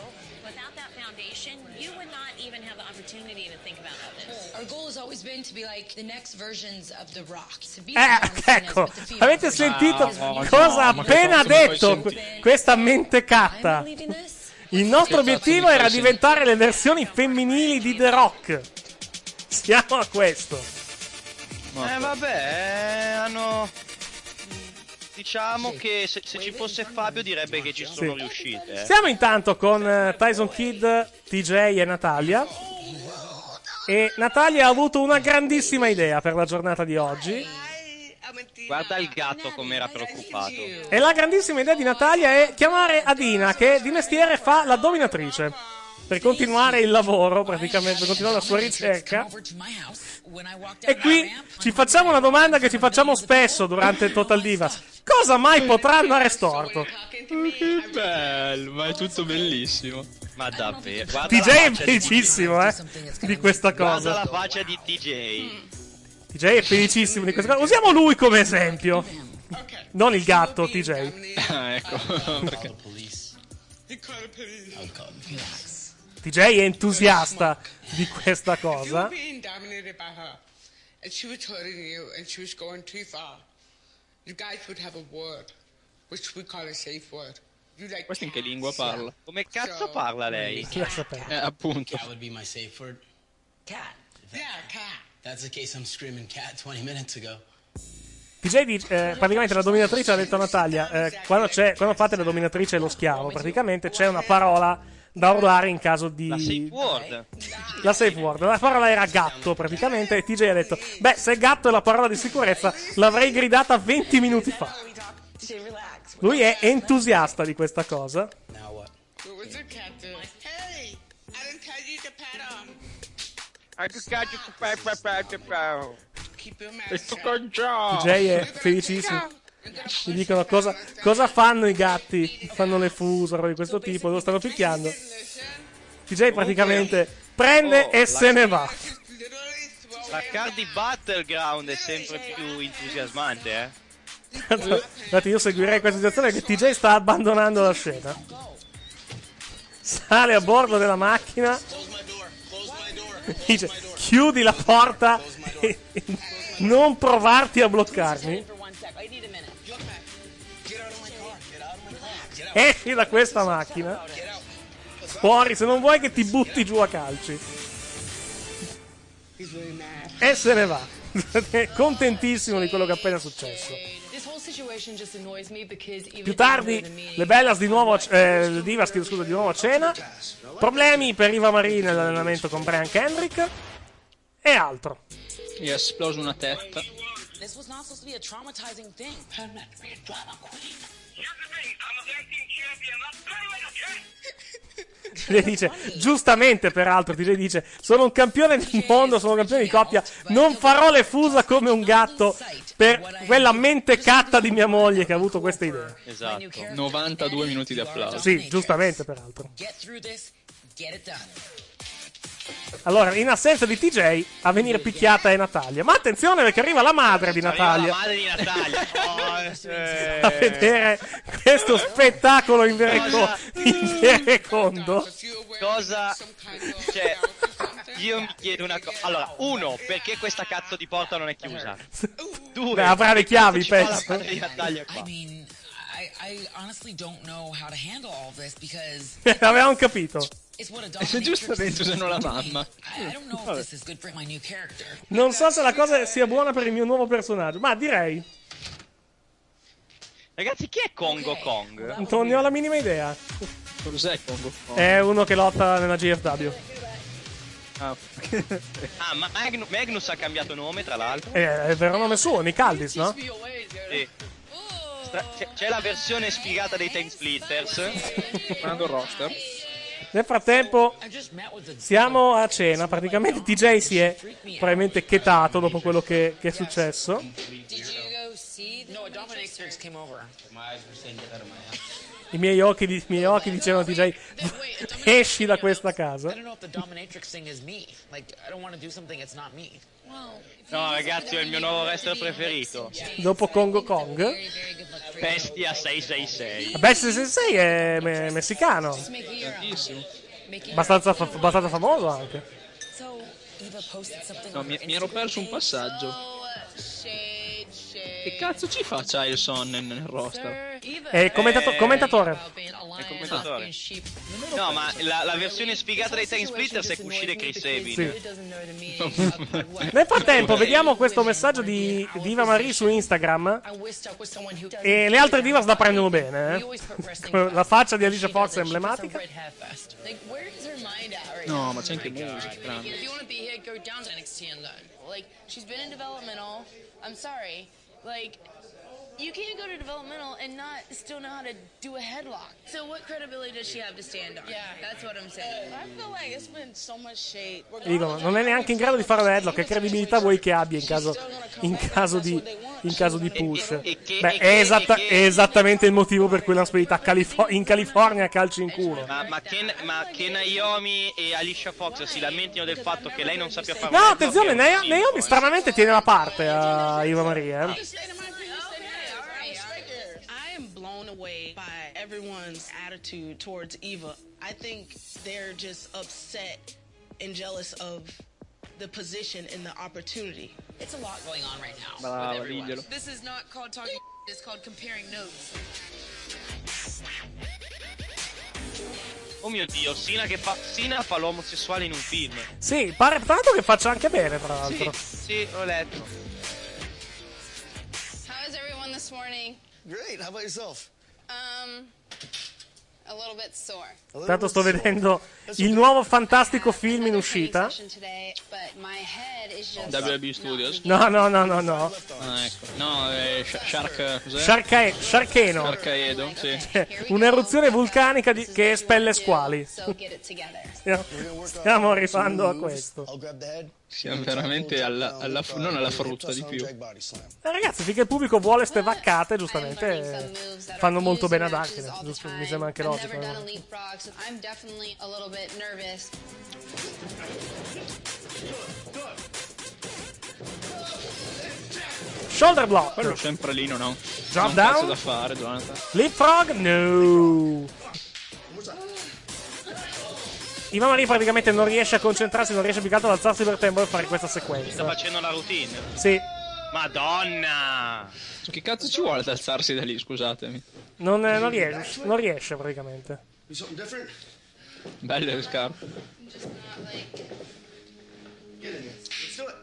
Speaker 7: Our goal has always been to be like the next versions of The Rock. To be
Speaker 5: Eh, ecco, avete sentito
Speaker 6: no,
Speaker 5: cosa ha
Speaker 6: no,
Speaker 5: appena
Speaker 6: ma che cosa
Speaker 5: detto
Speaker 6: mi fai
Speaker 5: que- questa mentecatta? Il nostro obiettivo era diventare le versioni femminili di The Rock. Siamo a questo.
Speaker 12: Eh vabbè, eh, hanno... Diciamo che se, se ci fosse Fabio direbbe che ci sono
Speaker 5: Sì.
Speaker 12: riuscite. eh.
Speaker 5: Siamo intanto con eh, Tyson Kidd, T J e Natalia. E Natalia ha avuto una grandissima idea per la giornata di oggi.
Speaker 12: Guarda il gatto com'era preoccupato.
Speaker 5: E la grandissima idea di Natalia è chiamare Adina, che di mestiere fa la dominatrice, per continuare il lavoro, praticamente, per continuare la sua ricerca. E qui ci facciamo una domanda che ci facciamo spesso durante Total Divas. Cosa mai potrà andare storto?
Speaker 6: Che bello, ma è tutto bellissimo.
Speaker 12: Ma davvero, guarda
Speaker 5: T J
Speaker 12: la
Speaker 5: è
Speaker 12: faccia di-
Speaker 5: felicissimo, eh, di questa
Speaker 12: Guarda la
Speaker 5: cosa.
Speaker 12: faccia di T J.
Speaker 5: T J è felicissimo di questa cosa. Usiamo lui come esempio. Non il gatto, T J.
Speaker 6: Ah, ecco. Perché?
Speaker 5: T J è entusiasta di questa cosa.
Speaker 15: being dominated by her, and she was hurting you, and she was going too far, you guys would have a word, which we call a safe word. You like
Speaker 6: Questo in che lingua parla?
Speaker 12: Come cazzo parla lei?
Speaker 6: Eh, appunto.
Speaker 16: Cat would be my safe word.
Speaker 15: cat. Yeah, cat.
Speaker 16: That's the case I'm screaming cat twenty minutes ago.
Speaker 5: T J dice, eh, praticamente la dominatrice ha detto a Natalia, eh, quando, c'è, quando fate la dominatrice e lo schiavo, praticamente c'è una parola da urlare in caso di...
Speaker 12: La safe word.
Speaker 5: La safe word. La parola era gatto, praticamente, e T J ha detto, beh, se gatto è la parola di sicurezza, l'avrei gridata venti minuti fa. Lui è entusiasta di questa cosa.
Speaker 15: What was the cat do? Hey, I didn't tell you to pat him.
Speaker 12: I just got you to pat, pat, pat, pat, pat.
Speaker 15: Keep your mouth
Speaker 6: Questo
Speaker 15: shut.
Speaker 6: congiò.
Speaker 5: T J è felicissimo. Gli dicono cosa, cosa fanno i gatti? Fanno le fusa, roba di questo tipo, lo stanno picchiando. T J praticamente prende e se ne va.
Speaker 12: La card di Battleground è sempre più entusiasmante, eh.
Speaker 5: Infatti io seguirei questa situazione perché T J sta abbandonando la scena. Sale a bordo della macchina. Dice chiudi la porta e non provarti a bloccarmi. Esci da questa macchina. Fuori, se non vuoi che ti butti giù a calci. E se ne va. Contentissimo di quello che è appena successo. Più tardi le Bellas di nuovo, eh, le Divas, chiedo scusa, di nuovo a cena. Problemi per Eva Marie nell'allenamento con Brian Kendrick e altro.
Speaker 6: Gli è esploso una testa.
Speaker 10: This was not supposed to be a traumatizing thing. I'm not to be a drama queen.
Speaker 5: T J dice, giustamente peraltro, T J dice, sono un campione del mondo, sono un campione di coppia, non farò le fusa come un gatto per quella mentecatta di mia moglie che ha avuto questa idea.
Speaker 12: Esatto.
Speaker 6: novantadue minuti di applauso.
Speaker 5: Sì, giustamente peraltro.
Speaker 10: Get through this, get it done.
Speaker 5: Allora, in assenza di T J, a venire picchiata è Natalia. Ma attenzione perché arriva la madre di Natalia.
Speaker 12: La madre di Natalia. Oh, eh.
Speaker 5: A vedere questo spettacolo in vereco- in verecondo.
Speaker 12: Cosa... Cioè, io mi chiedo una cosa. Allora, uno, perché questa cazzo di porta non è chiusa? Due,
Speaker 5: Beh, avrà le chiavi,
Speaker 12: ci fa la
Speaker 5: penso.
Speaker 12: madre di Natalia qua?
Speaker 10: I mean, I, I honestly don't know how to handle all of this because
Speaker 5: Avevamo capito.
Speaker 10: it's what a
Speaker 6: E se giustamente usano la mamma.
Speaker 10: I don't know if this is good for my new character.
Speaker 5: Non so se la cosa sia buona per il mio nuovo personaggio, ma direi.
Speaker 12: Ragazzi, chi è Congo Kong?
Speaker 5: Non ne ho la minima idea.
Speaker 6: Cos'è Congo?
Speaker 5: È uno che lotta nella G F W.
Speaker 6: Ah,
Speaker 12: Ah, ma Magnu- Magnus ha cambiato nome, tra l'altro.
Speaker 5: È il vero nome suo, Nick Aldis, no?
Speaker 12: Sì. Stra- c'è, c'è la versione spiegata dei Time Splitters.
Speaker 6: Guardando il roster.
Speaker 5: Nel frattempo siamo a cena, praticamente T J si è probabilmente chetato dopo quello che, che è successo.
Speaker 10: No, a dominatrix came over.
Speaker 5: I miei occhi, di, i miei occhi dicevano a T J esci da questa casa.
Speaker 10: I don't know if the dominatrix thing is me. Like, I don't want to do something that's not me.
Speaker 12: No, ragazzi, è il mio nuovo wrestler preferito.
Speaker 5: Dopo Congo Kong.
Speaker 12: Bestia sei sei sei.
Speaker 5: Bestia sei sei sei è me- messicano. Abbastanza, fa- abbastanza famoso anche.
Speaker 6: No, mi, mi ero perso un passaggio. Che cazzo ci fa Chilson nel, nel roster?
Speaker 5: È il commentato-
Speaker 12: Eh,
Speaker 5: commentatore.
Speaker 12: È il commentatore. No, ma la, la versione spiegata dei Time Splitters è Kushida e Chris Sabin.
Speaker 5: Nel frattempo vediamo questo messaggio di Diva Marie su Instagram. E le altre divas la prendono bene, eh? La faccia di Alicia Fox è emblematica.
Speaker 6: No, ma c'è anche musica. grande.
Speaker 9: If you want to be here, go down to N X T and learn. Like, she's been in developmental. I'm sorry. Like, you can't go to developmental and not still know how to do a headlock. So what credibility does she have to stand on? Yeah, that's what I'm saying.
Speaker 17: I feel like it's been so much shade.
Speaker 5: Dicono, non è neanche in grado di fare l'headlock. Che credibilità vuoi che abbia in caso, in caso, di, in caso di push? Beh, è, esatta- è esattamente il motivo per cui l'hanno spedita a Califo- in California a calci in culo.
Speaker 12: Ma, ma, che, ma che Naomi e Alicia Fox si lamentino del fatto che lei non sappia fare
Speaker 5: No,
Speaker 12: un
Speaker 5: attenzione,
Speaker 12: headlock è un
Speaker 5: Naomi, Naomi stranamente tiene la parte a Iva Maria. Eh.
Speaker 17: I am blown away by everyone's attitude towards Eva. I think they're just upset and jealous of the position and the opportunity.
Speaker 10: It's a lot going on right now.
Speaker 12: Brava,
Speaker 10: with everyone.
Speaker 12: diglielo.
Speaker 11: This is not called talking, it's called comparing notes.
Speaker 12: Oh mio Dio, Sina che fa Sina fa l'omosessuale in un film.
Speaker 5: Sì, pare tra l'altro che faccia anche bene, tra l'altro.
Speaker 12: Sì, sì, ho letto.
Speaker 13: How is everyone this morning?
Speaker 14: Great. How about yourself?
Speaker 13: Um, a little bit sore.
Speaker 5: Tanto sto vedendo il nuovo fantastico film in uscita.
Speaker 13: Today, but my head is just
Speaker 6: W W E Studios?
Speaker 5: No, no, no, no, no.
Speaker 6: Ah, ecco. No, è Sh- Shark... Cos'è?
Speaker 5: Sharka- Sharkeno.
Speaker 6: Sharkaedo, sì.
Speaker 5: Un'eruzione vulcanica di- che espelle squali. Stiamo, stiamo arrivando a questo.
Speaker 6: Siamo veramente alla, alla fr- non alla frutta di più.
Speaker 5: Eh, ragazzi, finché il pubblico vuole ste vaccate, giustamente eh, fanno molto bene ad Arkane. Giusto, mi sembra anche logico.
Speaker 13: Never done
Speaker 5: no?
Speaker 13: a leapfrog, so I'm definitely a little bit nervous.
Speaker 5: Shoulder block.
Speaker 6: Quello sempre lì, non ho.
Speaker 5: Drop
Speaker 6: non cazzo
Speaker 5: down.
Speaker 6: da fare, Jonathan.
Speaker 5: Leapfrog? No. Iva Marie praticamente non riesce a concentrarsi, non riesce più che altro ad alzarsi per tempo e fare questa
Speaker 12: Sta
Speaker 5: sequenza.
Speaker 12: facendo la routine.
Speaker 5: Sì.
Speaker 12: Madonna!
Speaker 6: Che cazzo ci vuole ad alzarsi da lì, scusatemi?
Speaker 5: Non, eh, non riesce, non riesce praticamente.
Speaker 14: Something different?
Speaker 6: Belle le scarpe.
Speaker 14: Get in here. Let's do it.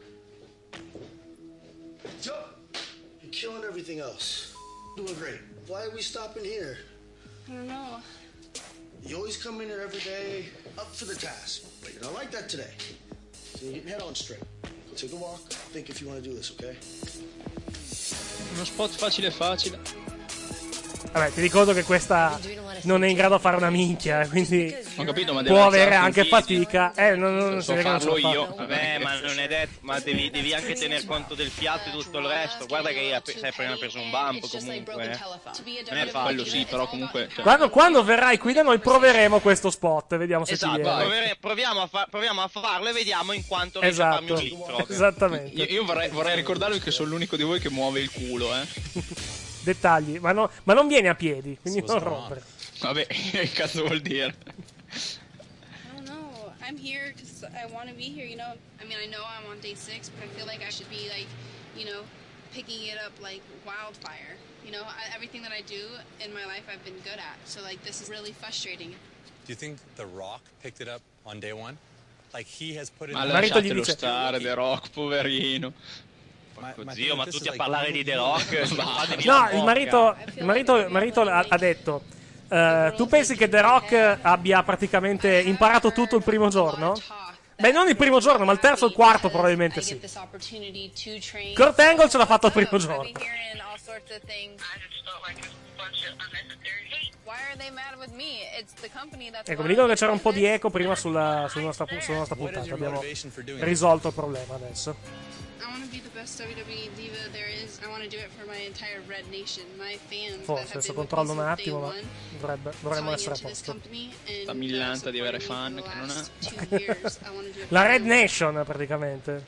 Speaker 14: Jump. You're killing everything else. Doing great. Why are we stopping here?
Speaker 13: I don't know.
Speaker 14: You always come in here every day, up for the task. But you're not like that today. So you get your head on straight. Go take a walk. Think if you want to do this, okay?
Speaker 6: Uno spot facile facile.
Speaker 5: Vabbè, ti ricordo che questa non è in grado a fare una minchia, quindi
Speaker 6: Ho capito, ma deve
Speaker 5: può avere
Speaker 6: alzarsi
Speaker 5: anche
Speaker 6: in piedi.
Speaker 5: fatica. Eh, non, non,
Speaker 6: So
Speaker 5: si vede che non ce la
Speaker 6: farlo
Speaker 5: fa.
Speaker 6: io.
Speaker 12: Vabbè, ma non è detto, ma devi, devi anche tener conto del fiato e tutto il resto. Guarda che hai sei appena preso un bump comunque. eh. Non è
Speaker 6: Quello
Speaker 12: facile.
Speaker 6: sì, però comunque... cioè,
Speaker 5: Quando, quando verrai qui da noi proveremo questo spot, vediamo se
Speaker 12: Esatto,
Speaker 5: ti viene.
Speaker 12: provere- proviamo, a fa- proviamo a farlo e vediamo in quanto riesci a farmi
Speaker 5: Esatto,
Speaker 12: un leapfrog.
Speaker 5: esattamente.
Speaker 6: Io, io vorrei, vorrei ricordarvi che sono l'unico di voi che muove il culo, eh.
Speaker 5: Dettagli, ma, no, ma non vieni a piedi, quindi non rompere.
Speaker 6: Vabbè, che cazzo vuol dire?
Speaker 13: I don't know. I'm here because I want to be here, you know. I mean, I know I'm on day six, but I feel like I should be, like, you know, picking it up like wildfire. You know, I, everything that I do in my life I've been good at. So, like, this is really frustrating.
Speaker 18: Do you think The Rock picked it up on day one? Like he has put it
Speaker 6: Ma
Speaker 18: in
Speaker 6: lasciatelo stare, The Rock, poverino.
Speaker 12: Porco zio, ma tutti a parlare di The Rock. fatevi
Speaker 5: No,
Speaker 12: la
Speaker 5: il
Speaker 12: bocca.
Speaker 5: marito, il marito, il marito ha, ha detto: eh, tu pensi che The Rock abbia praticamente imparato tutto il primo giorno? Beh, non il primo giorno, ma il terzo o il quarto probabilmente sì. Kurt Angle ce l'ha fatto il primo giorno.
Speaker 13: sorts of things. I just felt like a bunch of unnecessary hate. Why are they mad with me? It's the company that's.
Speaker 5: Ecco, mi dicono che c'era un po' di eco prima sulla, sulla, nostra, sulla nostra puntata. Abbiamo risolto il problema adesso.
Speaker 13: I want to be the best W W E diva there is. I want to do it for my entire Red Nation, my fans.
Speaker 5: Forse adesso controllo un attimo, ma dovrebbe, dovremmo essere a posto.
Speaker 6: La millanta di avere fan che non ha.
Speaker 5: La Red Nation praticamente.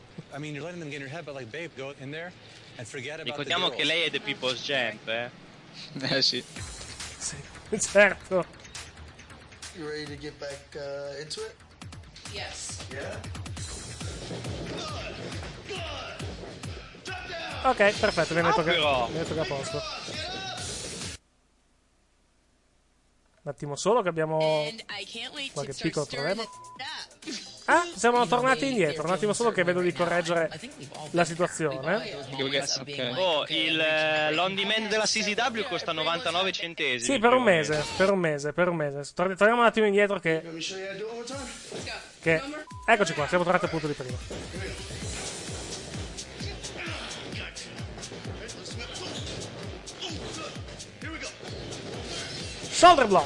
Speaker 12: Ricordiamo che lei è The People's Champ, eh?
Speaker 6: Eh sì.
Speaker 5: Sì, certo.
Speaker 14: You ready to get back uh, into it?
Speaker 13: Yes.
Speaker 14: Yeah.
Speaker 5: Ok, perfetto, mi ha detto che, mi ha detto che a posto. Un attimo solo che abbiamo qualche piccolo problema. Ah, siamo tornati indietro. Un attimo solo che vedo di correggere la situazione.
Speaker 12: Oh, il, l'on demand della C C W costa novantanove centesimi.
Speaker 5: Sì, per un mese, per un mese, per un mese. Tor- torniamo un attimo indietro che... che... Eccoci qua, siamo tornati al punto di prima. Shoulder block.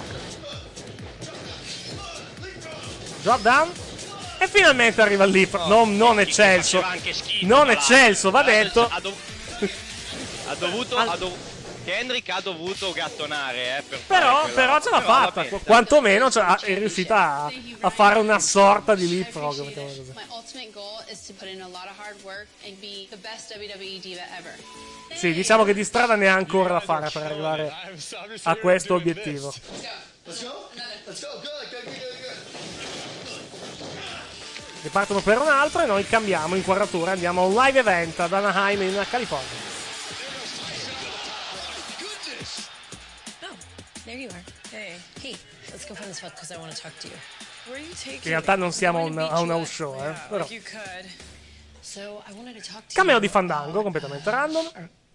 Speaker 5: Drop down. E finalmente arriva il leap. Non, non eccelso. Non eccelso, va detto.
Speaker 12: Ha dovuto... Ha dovuto... Kendrick ha dovuto gattonare, eh, per
Speaker 5: Però,
Speaker 12: quella...
Speaker 5: però ce l'ha
Speaker 12: però
Speaker 5: fatta.
Speaker 12: bene,
Speaker 5: quantomeno ce l'ha, è riuscita a, a fare una sorta di leapfrog.
Speaker 13: My ultimate goal is to put in a lot of hard work and be the best W W E diva ever.
Speaker 5: Sì, diciamo che di strada ne ha ancora da fare per arrivare a questo obiettivo.
Speaker 14: Let's go. Let's go. Good. Good. Good.
Speaker 5: Ripartono per un altro e noi cambiamo inquadratura. Andiamo a un live event ad Anaheim in California.
Speaker 7: There you are. Hey. Hey, let's go find this fuck because I want to talk to you.
Speaker 11: Where are you taking
Speaker 5: In realtà non siamo a un, a un house show, eh. Però.
Speaker 11: If you could.
Speaker 7: So, I wanted to talk to
Speaker 5: Cameo
Speaker 7: you.
Speaker 5: di Fandango, completamente random.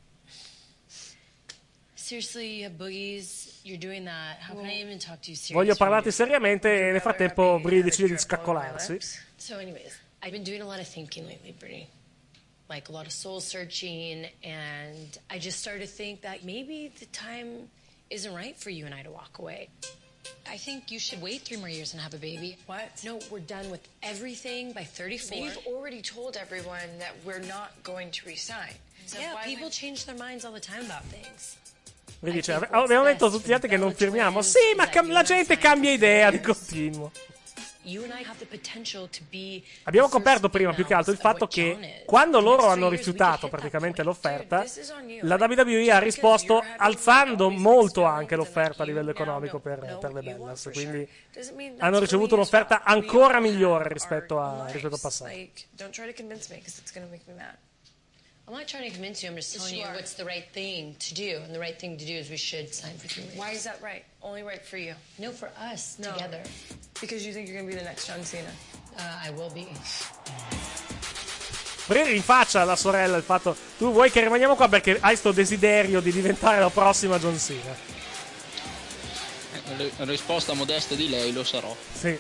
Speaker 7: Seriously, you have boogies. You're doing that. How can I even talk to you seriously?
Speaker 5: Voglio parlarti seriamente e nel frattempo Brie decide di scaccolarsi.
Speaker 7: So, anyways, I've been doing a lot of thinking lately, Brittany. Like a lot of soul searching, and I just started to think that maybe the time isn't right for you and I to walk away. I think you should wait three more years and have a baby. What? No, we're done with everything by thirty-four.
Speaker 11: We've already told everyone that we're not going to resign. So
Speaker 7: yeah,
Speaker 11: why
Speaker 7: people
Speaker 11: would-
Speaker 7: change their minds all the time about things.
Speaker 5: Mi dice, ave- abbiamo detto tutti gli altri che non firmiamo. Sì, ma cam- la gente cambia idea di continuo.
Speaker 7: You and I have the potential to be
Speaker 5: Abbiamo coperto prima più che altro il fatto che quando loro hanno rifiutato praticamente l'offerta, la W W E ha risposto alzando molto anche l'offerta a livello economico per, per le Bellas. Quindi hanno ricevuto un'offerta ancora migliore rispetto, a, rispetto al passato.
Speaker 11: Like, don't try to convince me because it's going to make me mad.
Speaker 7: I'm not trying to convince you, I'm just
Speaker 11: Yes,
Speaker 7: telling
Speaker 11: you
Speaker 7: you
Speaker 11: are.
Speaker 7: what's the right thing to do. And the right thing to do is we should sign for three years.
Speaker 11: Why is that right? Only right for you.
Speaker 7: No, for us
Speaker 11: No.
Speaker 7: together.
Speaker 11: Because you think you're going to be the next John Cena.
Speaker 7: Uh, I will be.
Speaker 5: Brie rinfaccia alla sorella il fatto: tu vuoi che rimaniamo qua perché hai sto desiderio di diventare la prossima John Cena.
Speaker 6: Eh, la risposta modesta di lei, lo sarò.
Speaker 5: Sì.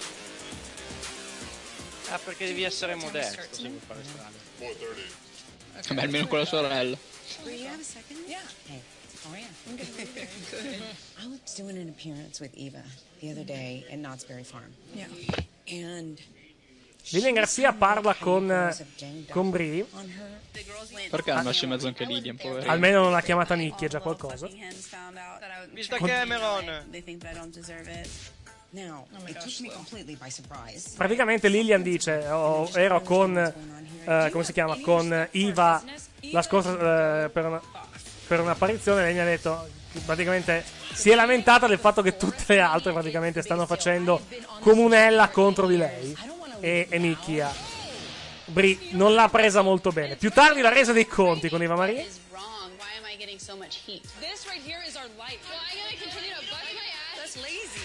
Speaker 12: Ah, perché devi essere modesto se vuoi fare strada.
Speaker 6: Beh, almeno con la sorella.
Speaker 11: Do you have a second? Yeah.
Speaker 19: Hey, how are you? I'm good. Good. I was doing an appearance with Eva the other day at Knott's Berry Farm.
Speaker 11: Yeah.
Speaker 19: And
Speaker 5: Lilian Garcia parla con, con Brie.
Speaker 6: Perché hanno messo in mezzo anche Lilian, poverino?
Speaker 5: Almeno non l'ha chiamata Nicky, è già qualcosa.
Speaker 12: Vista Cameron.
Speaker 13: They think that I don't deserve it.
Speaker 19: now it took me completely by surprise.
Speaker 5: Praticamente Lilian dice: oh, ero con eh, come si chiama? Con Iva la scorsa eh, per, una, per un'apparizione. Lei mi ha detto praticamente si è lamentata del fatto che tutte le altre praticamente stanno facendo comunella contro di lei. E, e Micchia Brie non l'ha presa molto bene. Più tardi la resa dei conti con Eva Marie.
Speaker 13: Why am I getting so much heat?
Speaker 11: This right here is our life.
Speaker 13: Well, I'm gonna continue to bust my ass.
Speaker 11: That's lazy.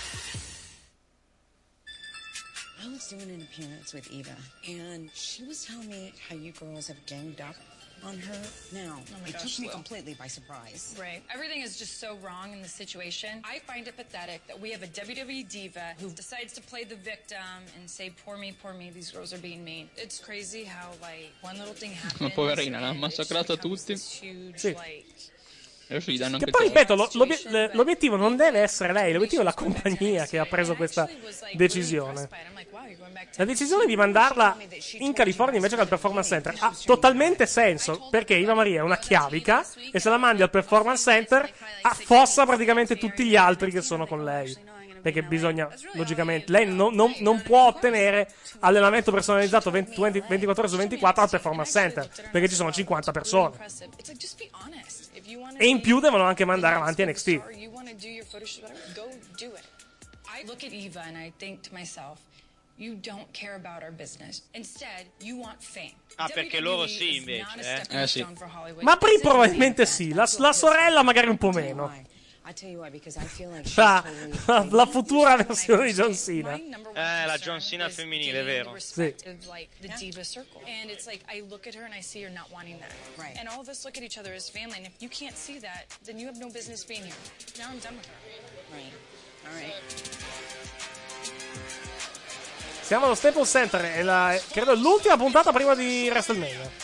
Speaker 19: I was doing an appearance with Eva, and she was telling me how you girls have ganged up on her. Now,
Speaker 11: Oh my
Speaker 19: it
Speaker 11: gosh,
Speaker 19: took me
Speaker 11: Lil.
Speaker 19: completely by surprise.
Speaker 11: Right. Everything is just so wrong in the situation. I find it pathetic that we have a W W E diva who decides to play the victim and say, poor me, poor me, these girls are being mean. It's crazy how, like, one little thing happens.
Speaker 6: Ma poverina, l'ha
Speaker 11: and it just
Speaker 6: massacrata
Speaker 11: becomes
Speaker 6: tutti.
Speaker 11: this huge,
Speaker 5: Sì.
Speaker 11: like,
Speaker 6: Adesso gli danno
Speaker 5: Che
Speaker 6: anche
Speaker 5: poi
Speaker 6: il
Speaker 5: ripeto, lo- l'obie- l'obiettivo non deve essere lei, l'obiettivo è la compagnia che ha preso questa decisione. La decisione di mandarla in California invece che al Performance Center ha totalmente senso, perché Eva Maria è una chiavica e se la mandi al Performance Center affossa praticamente tutti gli altri che sono con lei. Perché bisogna, logicamente, lei non, non- non può ottenere allenamento personalizzato venti, venti, ventiquattro ore su ventiquattro al Performance Center, perché ci sono cinquanta persone. E in più devono anche mandare avanti N X T.
Speaker 11: I look at Eva and I think to myself, you don't care about our business. Instead, you want fame.
Speaker 12: Ah, perché loro sì, invece. Eh,
Speaker 6: eh sì.
Speaker 5: Ma Pri probabilmente sì, la, la sorella magari un po' meno. La, la, la futura versione di John Cena.
Speaker 12: Eh, la John Cena femminile, vero?
Speaker 5: Sì.
Speaker 11: Like the diva circle, and it's like I look at her and I see her not wanting that, right? And all of us look at each other as family, and if you can't see that, then you have no business being here. Now I'm done with her. Right. All right.
Speaker 5: Siamo allo Staples Center, è la, credo l'ultima puntata prima di WrestleMania.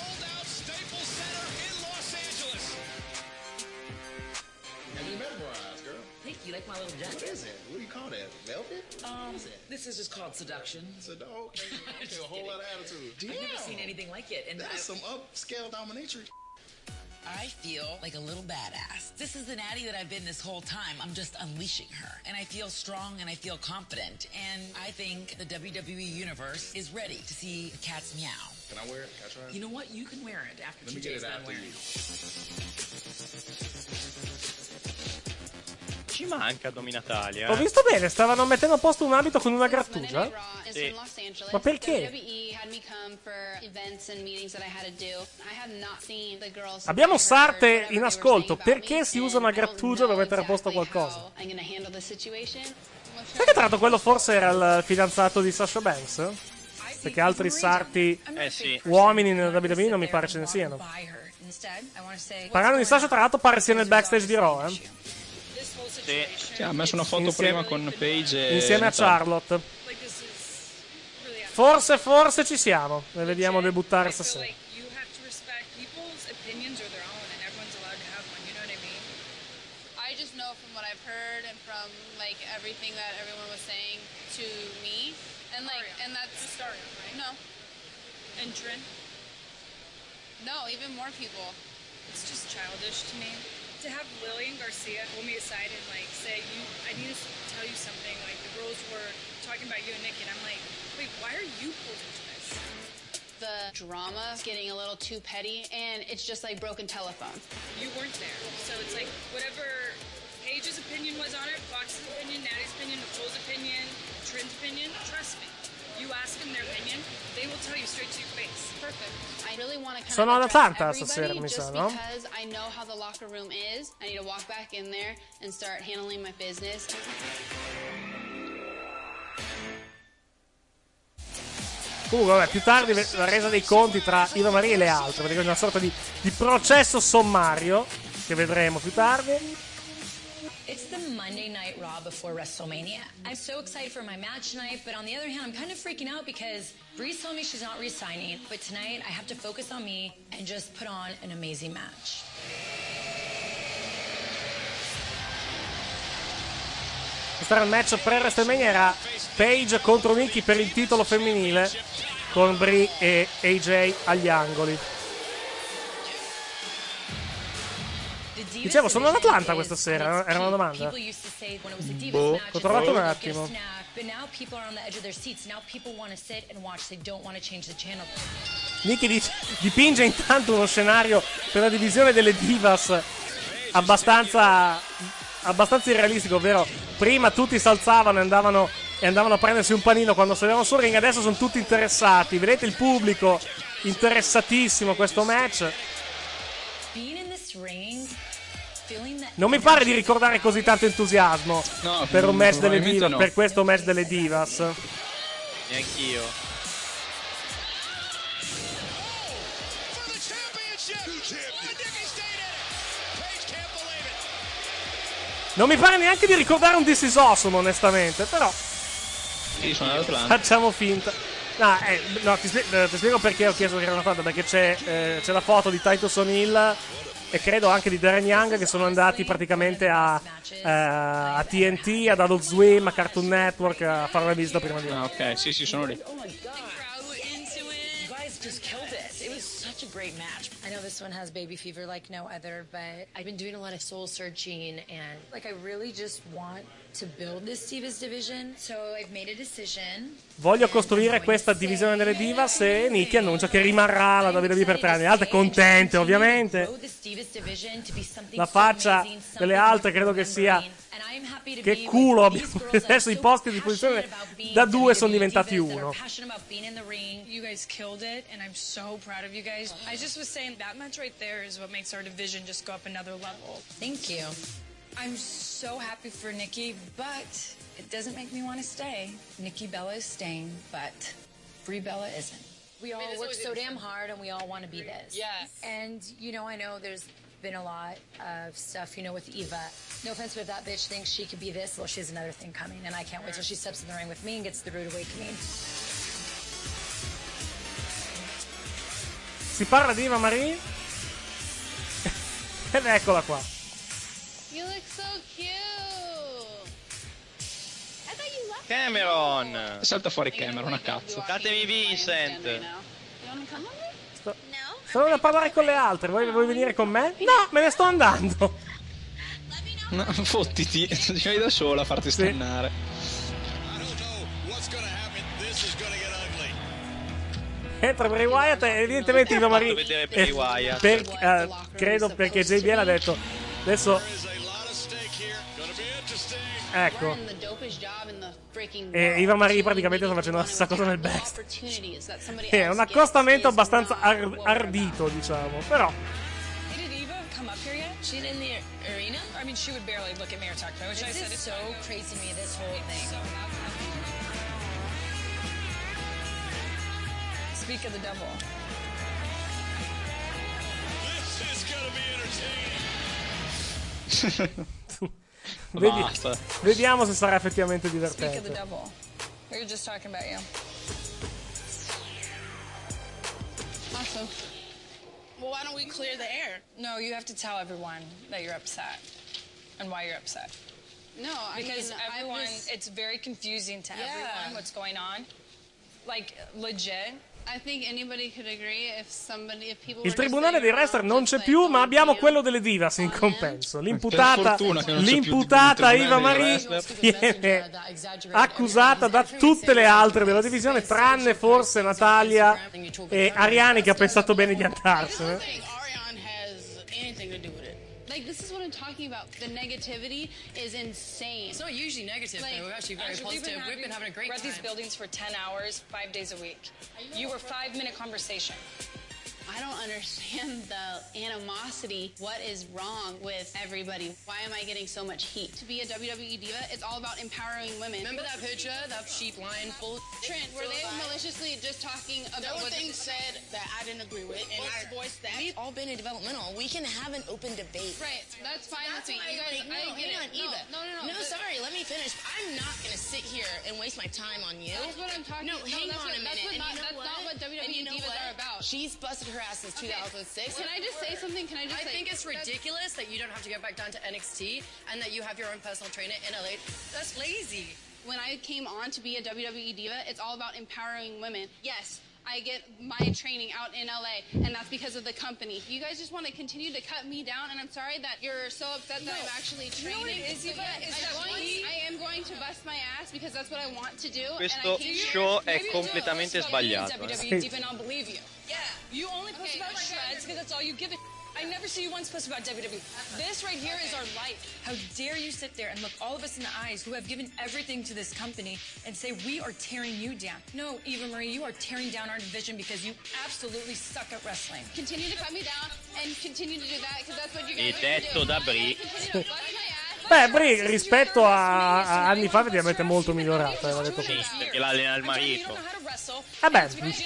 Speaker 10: You like my little jacket?
Speaker 14: What is it? What do you call that? Velvet?
Speaker 10: Um, this is just called seduction.
Speaker 14: Seduction. Okay, a whole lot of attitude.
Speaker 10: I've never seen anything like it, and
Speaker 14: That's
Speaker 10: I,
Speaker 14: some upscale dominatrix.
Speaker 10: I feel like a little badass. This is the Natty that I've been this whole time. I'm just unleashing her, and I feel strong and I feel confident. And I think the W W E universe is ready to see the cat's meow.
Speaker 14: Can I wear it? Can I try it?
Speaker 10: You know what? You can wear it after
Speaker 14: Let me
Speaker 10: T J's
Speaker 14: get it
Speaker 10: done
Speaker 14: after
Speaker 10: wearing
Speaker 14: you.
Speaker 10: it.
Speaker 12: Ci manca Dominatalia.
Speaker 5: Ho
Speaker 12: eh.
Speaker 5: visto bene, stavano mettendo a posto un abito con una grattugia.
Speaker 12: Sì.
Speaker 5: Ma perché? Abbiamo Sarte in ascolto. Perché si usa una grattugia per mettere a posto qualcosa? Sai che tra l'altro quello forse era il fidanzato di Sasha Banks? Perché altri sarti
Speaker 12: Eh sì.
Speaker 5: uomini nella W W E non mi pare ce ne siano. Parlando di Sasha, tra l'altro pare sia nel backstage di Raw, eh?
Speaker 12: Sì.
Speaker 6: Sì, ha messo una foto
Speaker 5: Insieme-
Speaker 6: prima con Paige e
Speaker 5: Insieme a
Speaker 6: Natalia.
Speaker 5: Charlotte. Forse, forse ci siamo. Le vediamo debuttare stasera.
Speaker 11: You have to respect people's opinions are their own, and everyone's allowed to have one. You know what I mean?
Speaker 13: I just know from what I've heard and from like everything that everyone was saying to me, and like, and that's
Speaker 11: Starting, right?
Speaker 13: no,
Speaker 11: And Trin,
Speaker 13: no, even more people.
Speaker 11: it's just childish to me. To have Lillian Garcia pull me aside and like say, "You, I need to tell you something." Like the girls were talking about you and Nikki, and I'm like, "Wait, why are you pulled into this?"
Speaker 13: The drama is getting a little too petty, and it's just like broken telephone.
Speaker 11: You weren't there, so it's like whatever Paige's opinion was on it, Fox's opinion, Natty's opinion, Nicole's opinion, Trin's opinion. Trust me, you ask them their opinion, they will tell you straight to your face.
Speaker 13: Perfect. I really want to kind
Speaker 5: Sono
Speaker 13: of
Speaker 5: ad
Speaker 13: address
Speaker 5: Atlanta stasera,
Speaker 13: everybody
Speaker 5: mi sa,
Speaker 13: just
Speaker 5: no?
Speaker 13: because I know how the locker room is. I need to walk back in there and start handling my business.
Speaker 5: Comunque, vabbè, più tardi ve- la resa dei conti tra Eva Maria e le altre, perché è una sorta di, di processo sommario che vedremo più tardi.
Speaker 7: It's the Monday Night Raw before WrestleMania. I'm so excited for my match tonight, but on the other hand, I'm kind of freaking out because Breeze told me she's not re-signing. But tonight, I have to focus on me and just put on an amazing match.
Speaker 5: Questo era il match pre-WrestleMania, era Paige contro Nikki per il titolo femminile, con Brie e A J agli angoli. Dicevo, sono ad Atlanta questa sera, era una domanda.
Speaker 7: Boh,
Speaker 5: Ho trovato un attimo.
Speaker 7: But now people are on the edge of their seats. Now people want to sit and watch. They don't want to change the channel.
Speaker 5: Nikki dice- dipinge intanto uno scenario per la divisione delle divas abbastanza, abbastanza irrealistico, ovvero prima tutti si alzavano e andavano, e andavano a prendersi un panino quando salivano sul ring, adesso sono tutti interessati. Vedete il pubblico interessatissimo a questo match.
Speaker 7: Being in this ring, feeling that
Speaker 5: Non mi pare di ricordare così tanto entusiasmo
Speaker 6: No,
Speaker 5: per un match delle
Speaker 6: probabilmente
Speaker 5: divas,
Speaker 6: no.
Speaker 5: per questo match delle divas.
Speaker 12: Neanch'io.
Speaker 5: Non mi pare neanche di ricordare un This Is Awesome, onestamente, però
Speaker 6: Sì, sono ad Atlanta.
Speaker 5: facciamo finta. No, eh, no ti, spie- eh, ti spiego perché ho chiesto che era una foto, perché c'è, eh, c'è la foto di Titus O'Neil e credo anche di Darren Young, che sono andati praticamente a, eh, a T N T, ad Adult Swim, a Cartoon Network a fare una visita prima di noi.
Speaker 6: Ah, ok, sì, sì, sono lì.
Speaker 7: Just killed it. It was such a great match. I know this one has baby fever like no other, but I've been doing a lot of soul searching and like I really just want to build this Divas division. So I've made a decision.
Speaker 5: Voglio costruire questa divisione delle Divas e Nikki annuncia che rimarrà la W W E per tre anni. Le altre contente, ovviamente. La faccia delle altre credo che sia che culo abbiamo adesso i posti a disposizione da due sono diventati uno.
Speaker 11: You guys killed it and I'm so proud of you guys. I just was saying that match right there is what makes our division just go up another level.
Speaker 7: Thank you.
Speaker 11: I'm so happy for Nikki, but it doesn't make me want to stay. Nikki Bella is staying, but Brie Bella isn't.
Speaker 7: We all work so damn hard and we all want to be this.
Speaker 11: Yes.
Speaker 7: And you know, I know there's been a lot of stuff, you know, with Eva. No offense, but if that bitch thinks she could be this, well, she has another thing coming, and I can't wait till she steps in the ring with me and gets the Rude Awakening.
Speaker 5: Si parla di Eva Marie ed eccola qua.
Speaker 13: You look so cute. I thought you left.
Speaker 12: Cameron!
Speaker 6: Salta fuori Cameron, a cazzo.
Speaker 12: Datemi Vincent!
Speaker 13: You wanna come with me?
Speaker 5: Sono da parlare con le altre, vuoi, vuoi venire con me? No, me ne sto andando.
Speaker 6: No, fottiti, ti vai da sola a farti stannare.
Speaker 5: Entra Bray Wyatt e evidentemente Eva Marie
Speaker 12: vedere Bray
Speaker 5: eh,
Speaker 12: Wyatt.
Speaker 5: per, eh, credo perché J B L ha detto adesso ecco e Eva Marie praticamente sta facendo la stessa cosa nel best. È un accostamento abbastanza ar- ardito, diciamo, però
Speaker 11: Did Eva come up here yet?
Speaker 7: She's in the arena?
Speaker 11: I mean, she would barely look at me or talk to me, which I
Speaker 7: This
Speaker 11: said
Speaker 7: is
Speaker 11: is
Speaker 7: so crazy to me, this whole thing.
Speaker 11: Speak of the devil.
Speaker 20: This is gonna be entertaining.
Speaker 5: Vedi-
Speaker 6: Basta.
Speaker 5: vediamo se sarà effettivamente
Speaker 11: Speak of the
Speaker 5: divertente.
Speaker 11: devil. We were just talking about you.
Speaker 13: Awesome. Well, why don't we clear the air?
Speaker 11: No, you have to tell everyone that you're upset and why you're upset.
Speaker 13: No, I
Speaker 11: Because
Speaker 13: mean, I'm
Speaker 11: everyone,
Speaker 13: just-
Speaker 11: it's very confusing to
Speaker 13: Yeah.
Speaker 11: everyone what's going on. Like, legit.
Speaker 13: I think anybody could agree if somebody, if people
Speaker 5: Il
Speaker 13: were just
Speaker 5: tribunale
Speaker 13: sitting
Speaker 5: dei wrestler non c'è più, ma abbiamo quello delle Divas in compenso. L'imputata,
Speaker 6: fortuna che non c'è più il
Speaker 5: l'imputata
Speaker 6: tribunale
Speaker 5: Eva
Speaker 6: dei
Speaker 5: Marie
Speaker 6: wrestler.
Speaker 5: viene accusata da tutte le altre della divisione, tranne forse Natalia e Ariani, che ha pensato bene di andarsene.
Speaker 13: Ariane has anything to do with it. Like, this is what I'm talking about. The negativity is insane.
Speaker 7: It's not usually negative, though. We're actually very
Speaker 11: Actually,
Speaker 7: positive. We've been having a great
Speaker 11: We're at these
Speaker 7: time.
Speaker 11: buildings for ten hours, five days a week. You were five-minute conversation.
Speaker 13: I don't understand the animosity. What is wrong with everybody? Why am I getting so much heat? To be a W W E diva, it's all about empowering women.
Speaker 7: Remember that picture? That sheep lying full of
Speaker 13: Trent, were they maliciously just talking
Speaker 10: There
Speaker 13: about
Speaker 10: were
Speaker 13: what
Speaker 10: things said that I didn't agree with, and I voiced that.
Speaker 19: We've all been in developmental. We can have an open debate.
Speaker 13: Right, that's fine
Speaker 19: That's
Speaker 13: with me.
Speaker 19: why
Speaker 13: You guys,
Speaker 19: I'm like, no,
Speaker 13: I get
Speaker 19: hang on,
Speaker 13: it. No,
Speaker 19: Eva.
Speaker 13: no, no, no.
Speaker 19: No,
Speaker 13: but-
Speaker 19: sorry, let me finish. I'm not going to sit here and waste my time on you.
Speaker 13: That's what I'm talking
Speaker 19: No,
Speaker 13: about.
Speaker 19: hang
Speaker 13: that's
Speaker 19: on
Speaker 13: what,
Speaker 19: a minute.
Speaker 13: That's, what
Speaker 19: And
Speaker 13: not,
Speaker 19: you know
Speaker 13: that's
Speaker 19: what?
Speaker 13: not what W W E
Speaker 19: And you know
Speaker 13: divas
Speaker 19: what?
Speaker 13: are about.
Speaker 19: She's busted her ass since two thousand six.
Speaker 13: Can I just say something? Can I just
Speaker 7: I
Speaker 13: say,
Speaker 7: think it's
Speaker 13: that's-
Speaker 7: ridiculous that you don't have to go back down to N X T and that you have your own personal trainer in L A. That's lazy.
Speaker 13: When I came on to be a W W E diva, it's all about empowering women. Yes, I get my training out in L A, and that's because of the company. You guys just want to continue to cut me down, and I'm sorry that you're so upset that
Speaker 11: No.
Speaker 13: I'm actually
Speaker 11: You know
Speaker 13: training.
Speaker 11: what it is, Eva?
Speaker 13: Yes,
Speaker 11: Is
Speaker 13: I'm
Speaker 11: that
Speaker 13: going-
Speaker 11: we-
Speaker 13: I am going to bust my ass because that's what I want to do.
Speaker 12: Questo
Speaker 13: and I came
Speaker 12: show
Speaker 13: here-
Speaker 12: è completamente sbagliato.
Speaker 11: W W E
Speaker 12: eh.
Speaker 11: diva, and I'll believe you. Yeah. You only post about shreds because that's all you give it. I never see you once post about W W E. This right here is our life.
Speaker 21: How dare you sit there and look all of us in the eyes who have given everything to this company and say we are tearing you down. No, Eva Marie, you are tearing down our division because you absolutely suck at wrestling.
Speaker 13: Continue to cut me down and continue to do that because that's what you
Speaker 12: E
Speaker 13: guys are
Speaker 12: detto da Brie.
Speaker 5: Beh, Brie rispetto a, a anni fa effettivamente molto migliorata, eh, va detto
Speaker 12: Sì,
Speaker 5: questo.
Speaker 12: perché l'allena il marito.
Speaker 5: Vabbè,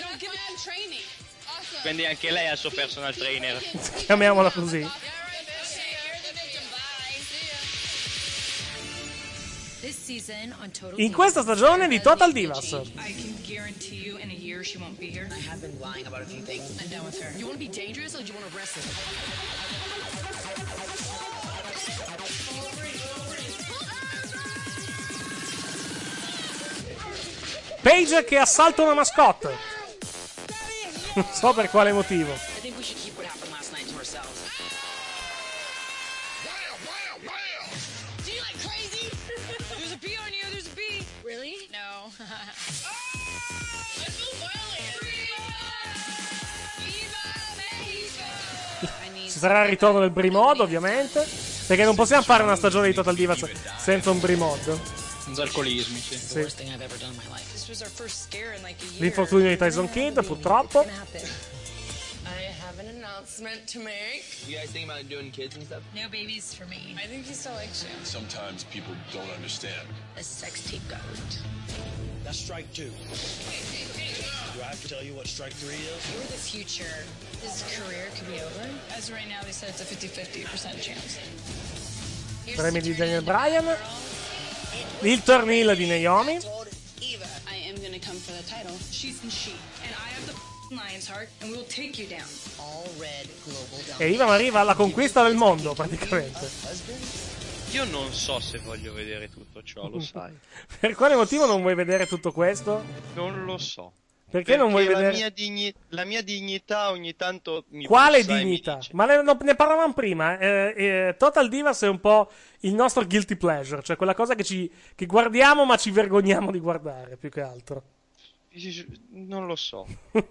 Speaker 12: Quindi anche lei ha il suo personal trainer.
Speaker 5: chiamiamola così.
Speaker 21: This season on Total
Speaker 5: In questa stagione di Total Divas.
Speaker 21: I can guarantee you in a year she won't be here. I have been lying about a few things. I'm done with her. You want to be dangerous or do you want to wrestle?
Speaker 5: Paige che assalta una mascotte. Non so per quale motivo.
Speaker 10: I think we should keep what happened last night to ourselves.
Speaker 21: Do you like crazy? There's a bee on you, there's a bee. Really? No.
Speaker 5: Ci sarà il ritorno del Brimod, ovviamente. Perché non possiamo fare una stagione di Total Divas senza un Brimod.
Speaker 6: Senza alcolismi, sì.
Speaker 5: Sì.
Speaker 21: This was our first scare in like a year.
Speaker 5: L'infortunio di Tyson Kidd, purtroppo.
Speaker 9: I have an announcement to make.
Speaker 1: You guys think about doing kids and stuff?
Speaker 21: No babies for me. I think he still likes you.
Speaker 20: Sometimes people don't understand.
Speaker 9: A sex tape got leaked.
Speaker 14: That's strike two. Do I have to tell you what strike three is?
Speaker 21: You're the future. His career could be over. As of right now, they said it's a fifty-fifty percent chance.
Speaker 5: Premi di Daniel Bryan. Il tornillo di Naomi.
Speaker 13: Eva, I am gonna come for the title.
Speaker 21: She's in she, and I have the lion's heart, and we will take you down.
Speaker 10: All red global
Speaker 5: E Iva arriva alla conquista del mondo, praticamente.
Speaker 12: Io non so se voglio vedere tutto ciò, lo sai.
Speaker 5: Per quale motivo non vuoi vedere tutto questo?
Speaker 12: Non lo so.
Speaker 5: Perché, non vuoi
Speaker 12: la
Speaker 5: vedere...
Speaker 12: Mia digni... La mia dignità ogni tanto mi
Speaker 5: Quale
Speaker 12: bussa e mi
Speaker 5: dignità?
Speaker 12: dice-
Speaker 5: Ma ne, no, ne parlavamo prima. Eh, eh, Total Divas è un po' il nostro guilty pleasure, cioè quella cosa che, ci, che guardiamo ma ci vergogniamo di guardare, più che altro.
Speaker 12: Non lo so.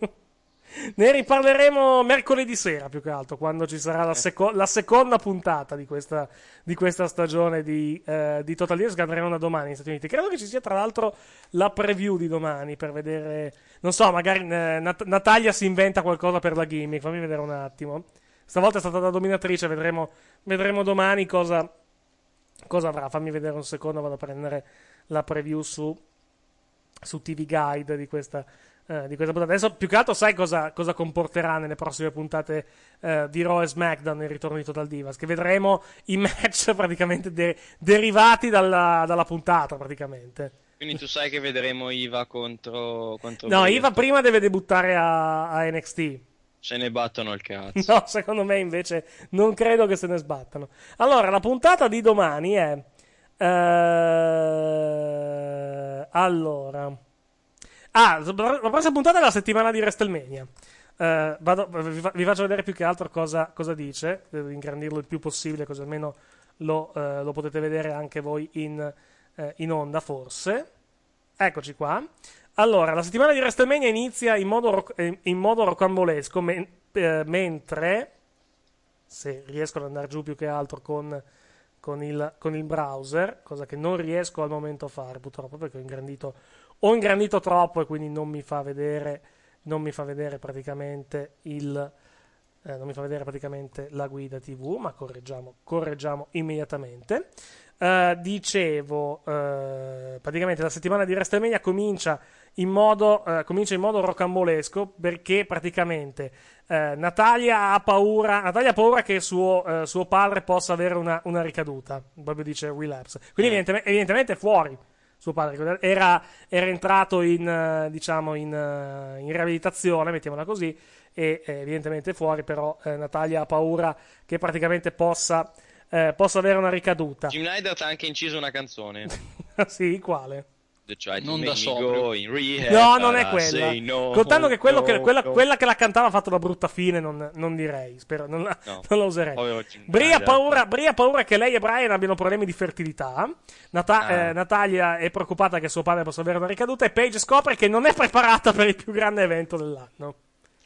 Speaker 5: Ne riparleremo mercoledì sera, più che altro, quando ci sarà la, seco- la seconda puntata di questa, di questa stagione di, eh, di Total Divas, che andremo da domani negli Stati Uniti. Credo che ci sia tra l'altro la preview di domani per vedere, non so, magari eh, Nat- Natalia si inventa qualcosa per la gimmick, fammi vedere un attimo. Stavolta è stata la dominatrice, vedremo, vedremo domani cosa, cosa avrà. Fammi vedere un secondo, vado a prendere la preview su, su T V Guide di questa Eh, di questa puntata. Adesso più che altro sai cosa, cosa comporterà nelle prossime puntate eh, di Raw e SmackDown nel ritorno di Total Divas, che vedremo i match praticamente de- derivati dalla, dalla puntata praticamente.
Speaker 12: Quindi tu sai che vedremo Iva contro... contro
Speaker 5: No,
Speaker 12: Bray.
Speaker 5: Iva prima deve debuttare a, a N X T.
Speaker 12: Se ne battono il cazzo.
Speaker 5: No, secondo me invece non credo che se ne sbattano. Allora, la puntata di domani è eh... allora Ah, la prossima puntata è la settimana di WrestleMania. Uh, vado, vi, fa, vi faccio vedere più che altro cosa, cosa dice. Devo ingrandirlo il più possibile, così almeno lo, uh, lo potete vedere anche voi in, uh, in onda, forse. Eccoci qua. Allora, la settimana di WrestleMania inizia in modo, roc- in modo rocambolesco, men- eh, mentre, se riesco ad andare giù più che altro con, con, il, con il browser, cosa che non riesco al momento a fare, purtroppo, perché ho ingrandito Ho ingrandito troppo e quindi non mi fa vedere, non mi fa vedere praticamente il, eh, non mi fa vedere praticamente la guida tivù, ma correggiamo, correggiamo immediatamente. Uh, dicevo, uh, praticamente la settimana di WrestleMania comincia in modo, uh, comincia in modo rocambolesco, perché praticamente uh, Natalia ha paura, Natalia ha paura che suo, uh, suo padre possa avere una, una ricaduta, proprio dice relapse. Quindi evidentemente, evidentemente è fuori. Suo padre era, era entrato in, uh, diciamo in, uh, in riabilitazione, mettiamola così, e eh, evidentemente fuori, però eh, Natalia ha paura che praticamente possa, eh, possa avere una ricaduta.
Speaker 12: Jim Neidhart ha anche inciso una canzone.
Speaker 5: Sì, quale?
Speaker 12: The Try to
Speaker 6: Non
Speaker 12: Make
Speaker 6: da
Speaker 12: Me
Speaker 6: sobrio.
Speaker 12: Go in Rehab,
Speaker 5: No, non è
Speaker 12: I
Speaker 5: quella.
Speaker 12: say no,
Speaker 5: Contando che, quello
Speaker 12: no,
Speaker 5: che quella,
Speaker 12: no.
Speaker 5: quella che la cantava ha fatto la brutta fine, non, non direi. Spero, non la,
Speaker 12: No.
Speaker 5: non la userei.
Speaker 12: Povero Jim
Speaker 5: Bria ha
Speaker 12: Neidhart.
Speaker 5: paura, Bria ha paura che lei e Brian abbiano problemi di fertilità. Nata-
Speaker 12: Ah.
Speaker 5: eh, Natalia è preoccupata che suo padre possa avere una ricaduta. E Paige scopre che non è preparata per il più grande evento dell'anno.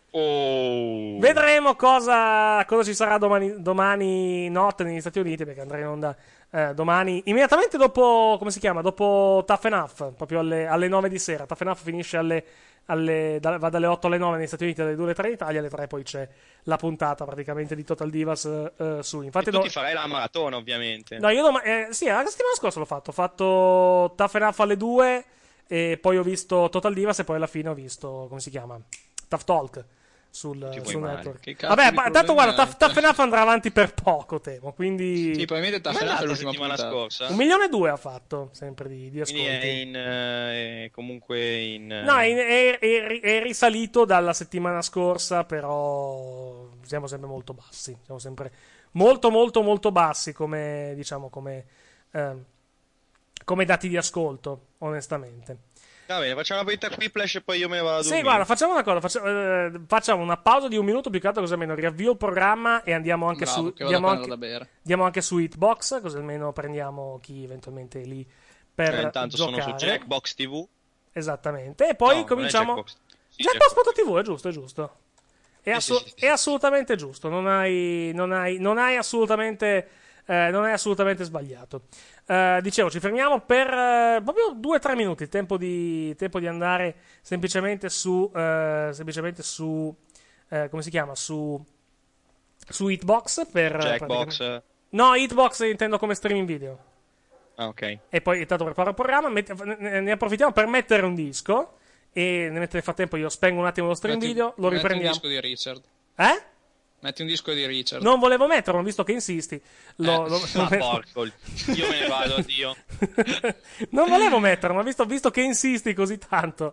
Speaker 12: Oh.
Speaker 5: Vedremo cosa, cosa ci sarà domani, domani notte negli Stati Uniti, perché andrà in onda eh, domani, immediatamente dopo, come si chiama? Dopo Tough Enough, proprio alle, alle nove di sera. Tough Enough finisce alle, alle, da, va dalle otto alle nove negli Stati Uniti, dalle due alle tre in Italia, alle tre poi c'è la puntata praticamente di Total Divas eh, su. Infatti
Speaker 12: E tu
Speaker 5: do-
Speaker 12: ti farai la maratona, ovviamente.
Speaker 5: No, io doma- eh, sì, la settimana scorsa l'ho fatto. Ho fatto Tough Enough alle due e poi ho visto Total Divas e poi alla fine ho visto, come si chiama? Tough Talk sul,
Speaker 6: Ti vuoi
Speaker 5: sul
Speaker 6: male.
Speaker 5: network.
Speaker 6: Che cazzo
Speaker 5: Vabbè,
Speaker 6: di
Speaker 5: ma
Speaker 6: problemi
Speaker 5: tanto guarda,
Speaker 6: hai?
Speaker 5: Tough Tough Enough andrà avanti per poco, temo, quindi...
Speaker 6: Sì, probabilmente Tough
Speaker 12: Com'è
Speaker 6: Enough è
Speaker 12: andata la
Speaker 6: l'ultima
Speaker 12: settimana
Speaker 6: puntata.
Speaker 12: scorsa?
Speaker 5: Un milione e due ha fatto, sempre di, di
Speaker 12: Quindi
Speaker 5: ascolti.
Speaker 12: è in, eh, è comunque in... eh,
Speaker 5: No, è, è- è- è risalito dalla settimana scorsa, però siamo sempre molto bassi. Siamo sempre molto, molto, molto bassi come, diciamo, come, ehm, come dati di ascolto, onestamente.
Speaker 12: Va bene, facciamo una partita Quiplash e poi io me ne vado a
Speaker 5: Sì,
Speaker 12: dormire.
Speaker 5: guarda, facciamo una cosa, facciamo, eh, facciamo una pausa di un minuto, più che altro così almeno riavvio il programma e andiamo anche
Speaker 6: Bravo,
Speaker 5: su
Speaker 6: che vado a
Speaker 5: andiamo
Speaker 6: prendere
Speaker 5: anche,
Speaker 6: da bere.
Speaker 5: andiamo anche su Hitbox, così almeno prendiamo chi eventualmente è lì per
Speaker 12: Eh, intanto
Speaker 5: giocare.
Speaker 12: sono su Jackbox T V.
Speaker 5: Esattamente, e poi
Speaker 12: No, non è
Speaker 5: cominciamo
Speaker 12: Jackbox. Sì,
Speaker 5: Jackbox.tv, è giusto, è giusto. È,
Speaker 12: Sì,
Speaker 5: assu-
Speaker 12: sì, sì, sì.
Speaker 5: è assolutamente giusto, non hai, non hai, non hai assolutamente eh, non hai assolutamente sbagliato. Eh, dicevo, ci fermiamo per eh, proprio due o tre minuti, tempo di, tempo di andare semplicemente su eh, semplicemente su eh, come si chiama? Su su Hitbox per
Speaker 12: Jackbox.
Speaker 5: praticamente- No, Hitbox intendo come streaming video.
Speaker 12: Ah, ok.
Speaker 5: E poi intanto preparo il programma, met- ne ne approfittiamo per mettere un disco e nel frattempo io spengo un attimo lo stream
Speaker 6: Metti-
Speaker 5: video, lo
Speaker 6: metti
Speaker 5: riprendiamo.
Speaker 6: un disco di Richard.
Speaker 5: Eh?
Speaker 6: Metti un disco di Richard.
Speaker 5: Non volevo metterlo, visto che insisti. Lo,
Speaker 6: Eh,
Speaker 5: lo-
Speaker 12: Ah,
Speaker 5: lo metto-
Speaker 12: porco. Io me ne vado, addio.
Speaker 5: Non volevo metterlo, ma visto, visto che insisti così tanto,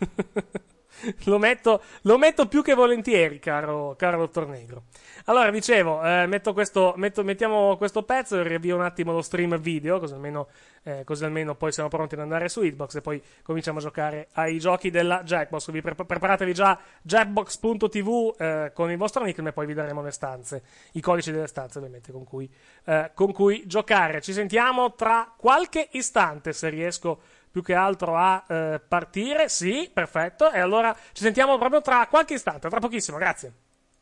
Speaker 5: lo, metto, lo metto più che volentieri, caro, caro Dottor Negro. Allora, dicevo, eh, metto questo, metto- mettiamo questo pezzo e riavvio un attimo lo stream video, così almeno, eh, così almeno poi siamo pronti ad andare su Hitbox e poi cominciamo a giocare ai giochi della Jackbox. Vi pre- preparatevi già jackbox.tv eh, con il vostro nickname e poi vi daremo le stanze, i codici delle stanze ovviamente con cui, eh, con cui giocare. Ci sentiamo tra qualche istante, se riesco più che altro a eh, partire. Sì, perfetto. E allora ci sentiamo proprio tra qualche istante, tra pochissimo, grazie.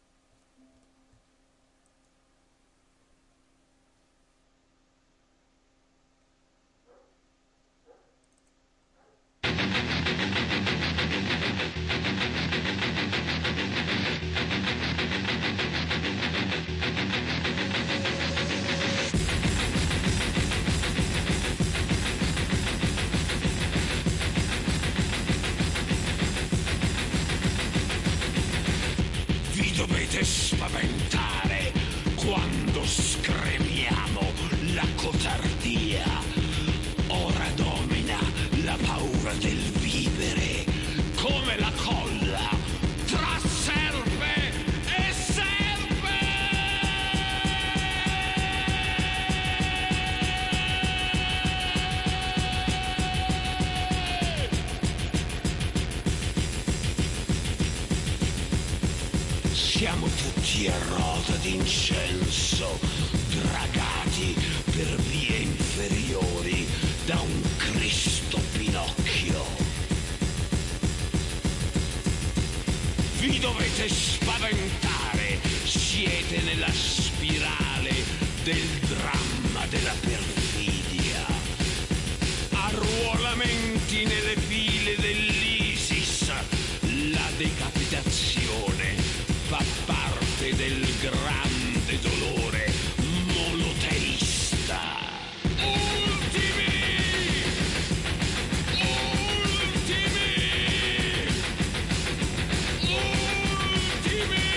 Speaker 2: Vi dovete spaventare quando scremiamo la cotardia. Ora domina la paura del vivere, come la colla tra serpe e serpe. Siamo tutti a rota d'incenso, dragati per vie inferiori da un Cristo Pinocchio. Vi dovete spaventare, siete nella spirale del dramma della perfidia. Arruolamenti nelle file dell'ISIS, la decapitazione fa parte del grande dolore monoteista. Ultimi! Ultimi! Ultimi!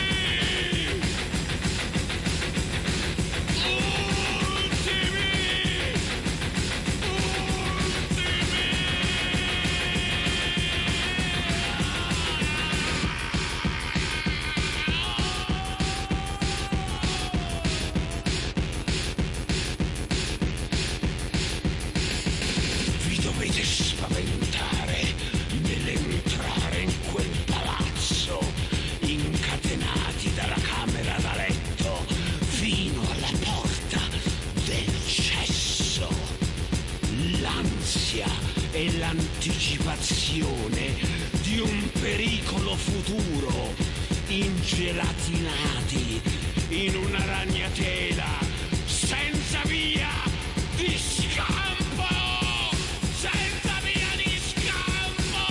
Speaker 2: Vi dovete spaventare nell'entrare in quel palazzo, incatenati dalla camera da letto fino alla porta del cesso. L'ansia e l'anticipazione di un pericolo futuro, ingelatinati in una ragnatela senza via di scampo! Senza via di scampo!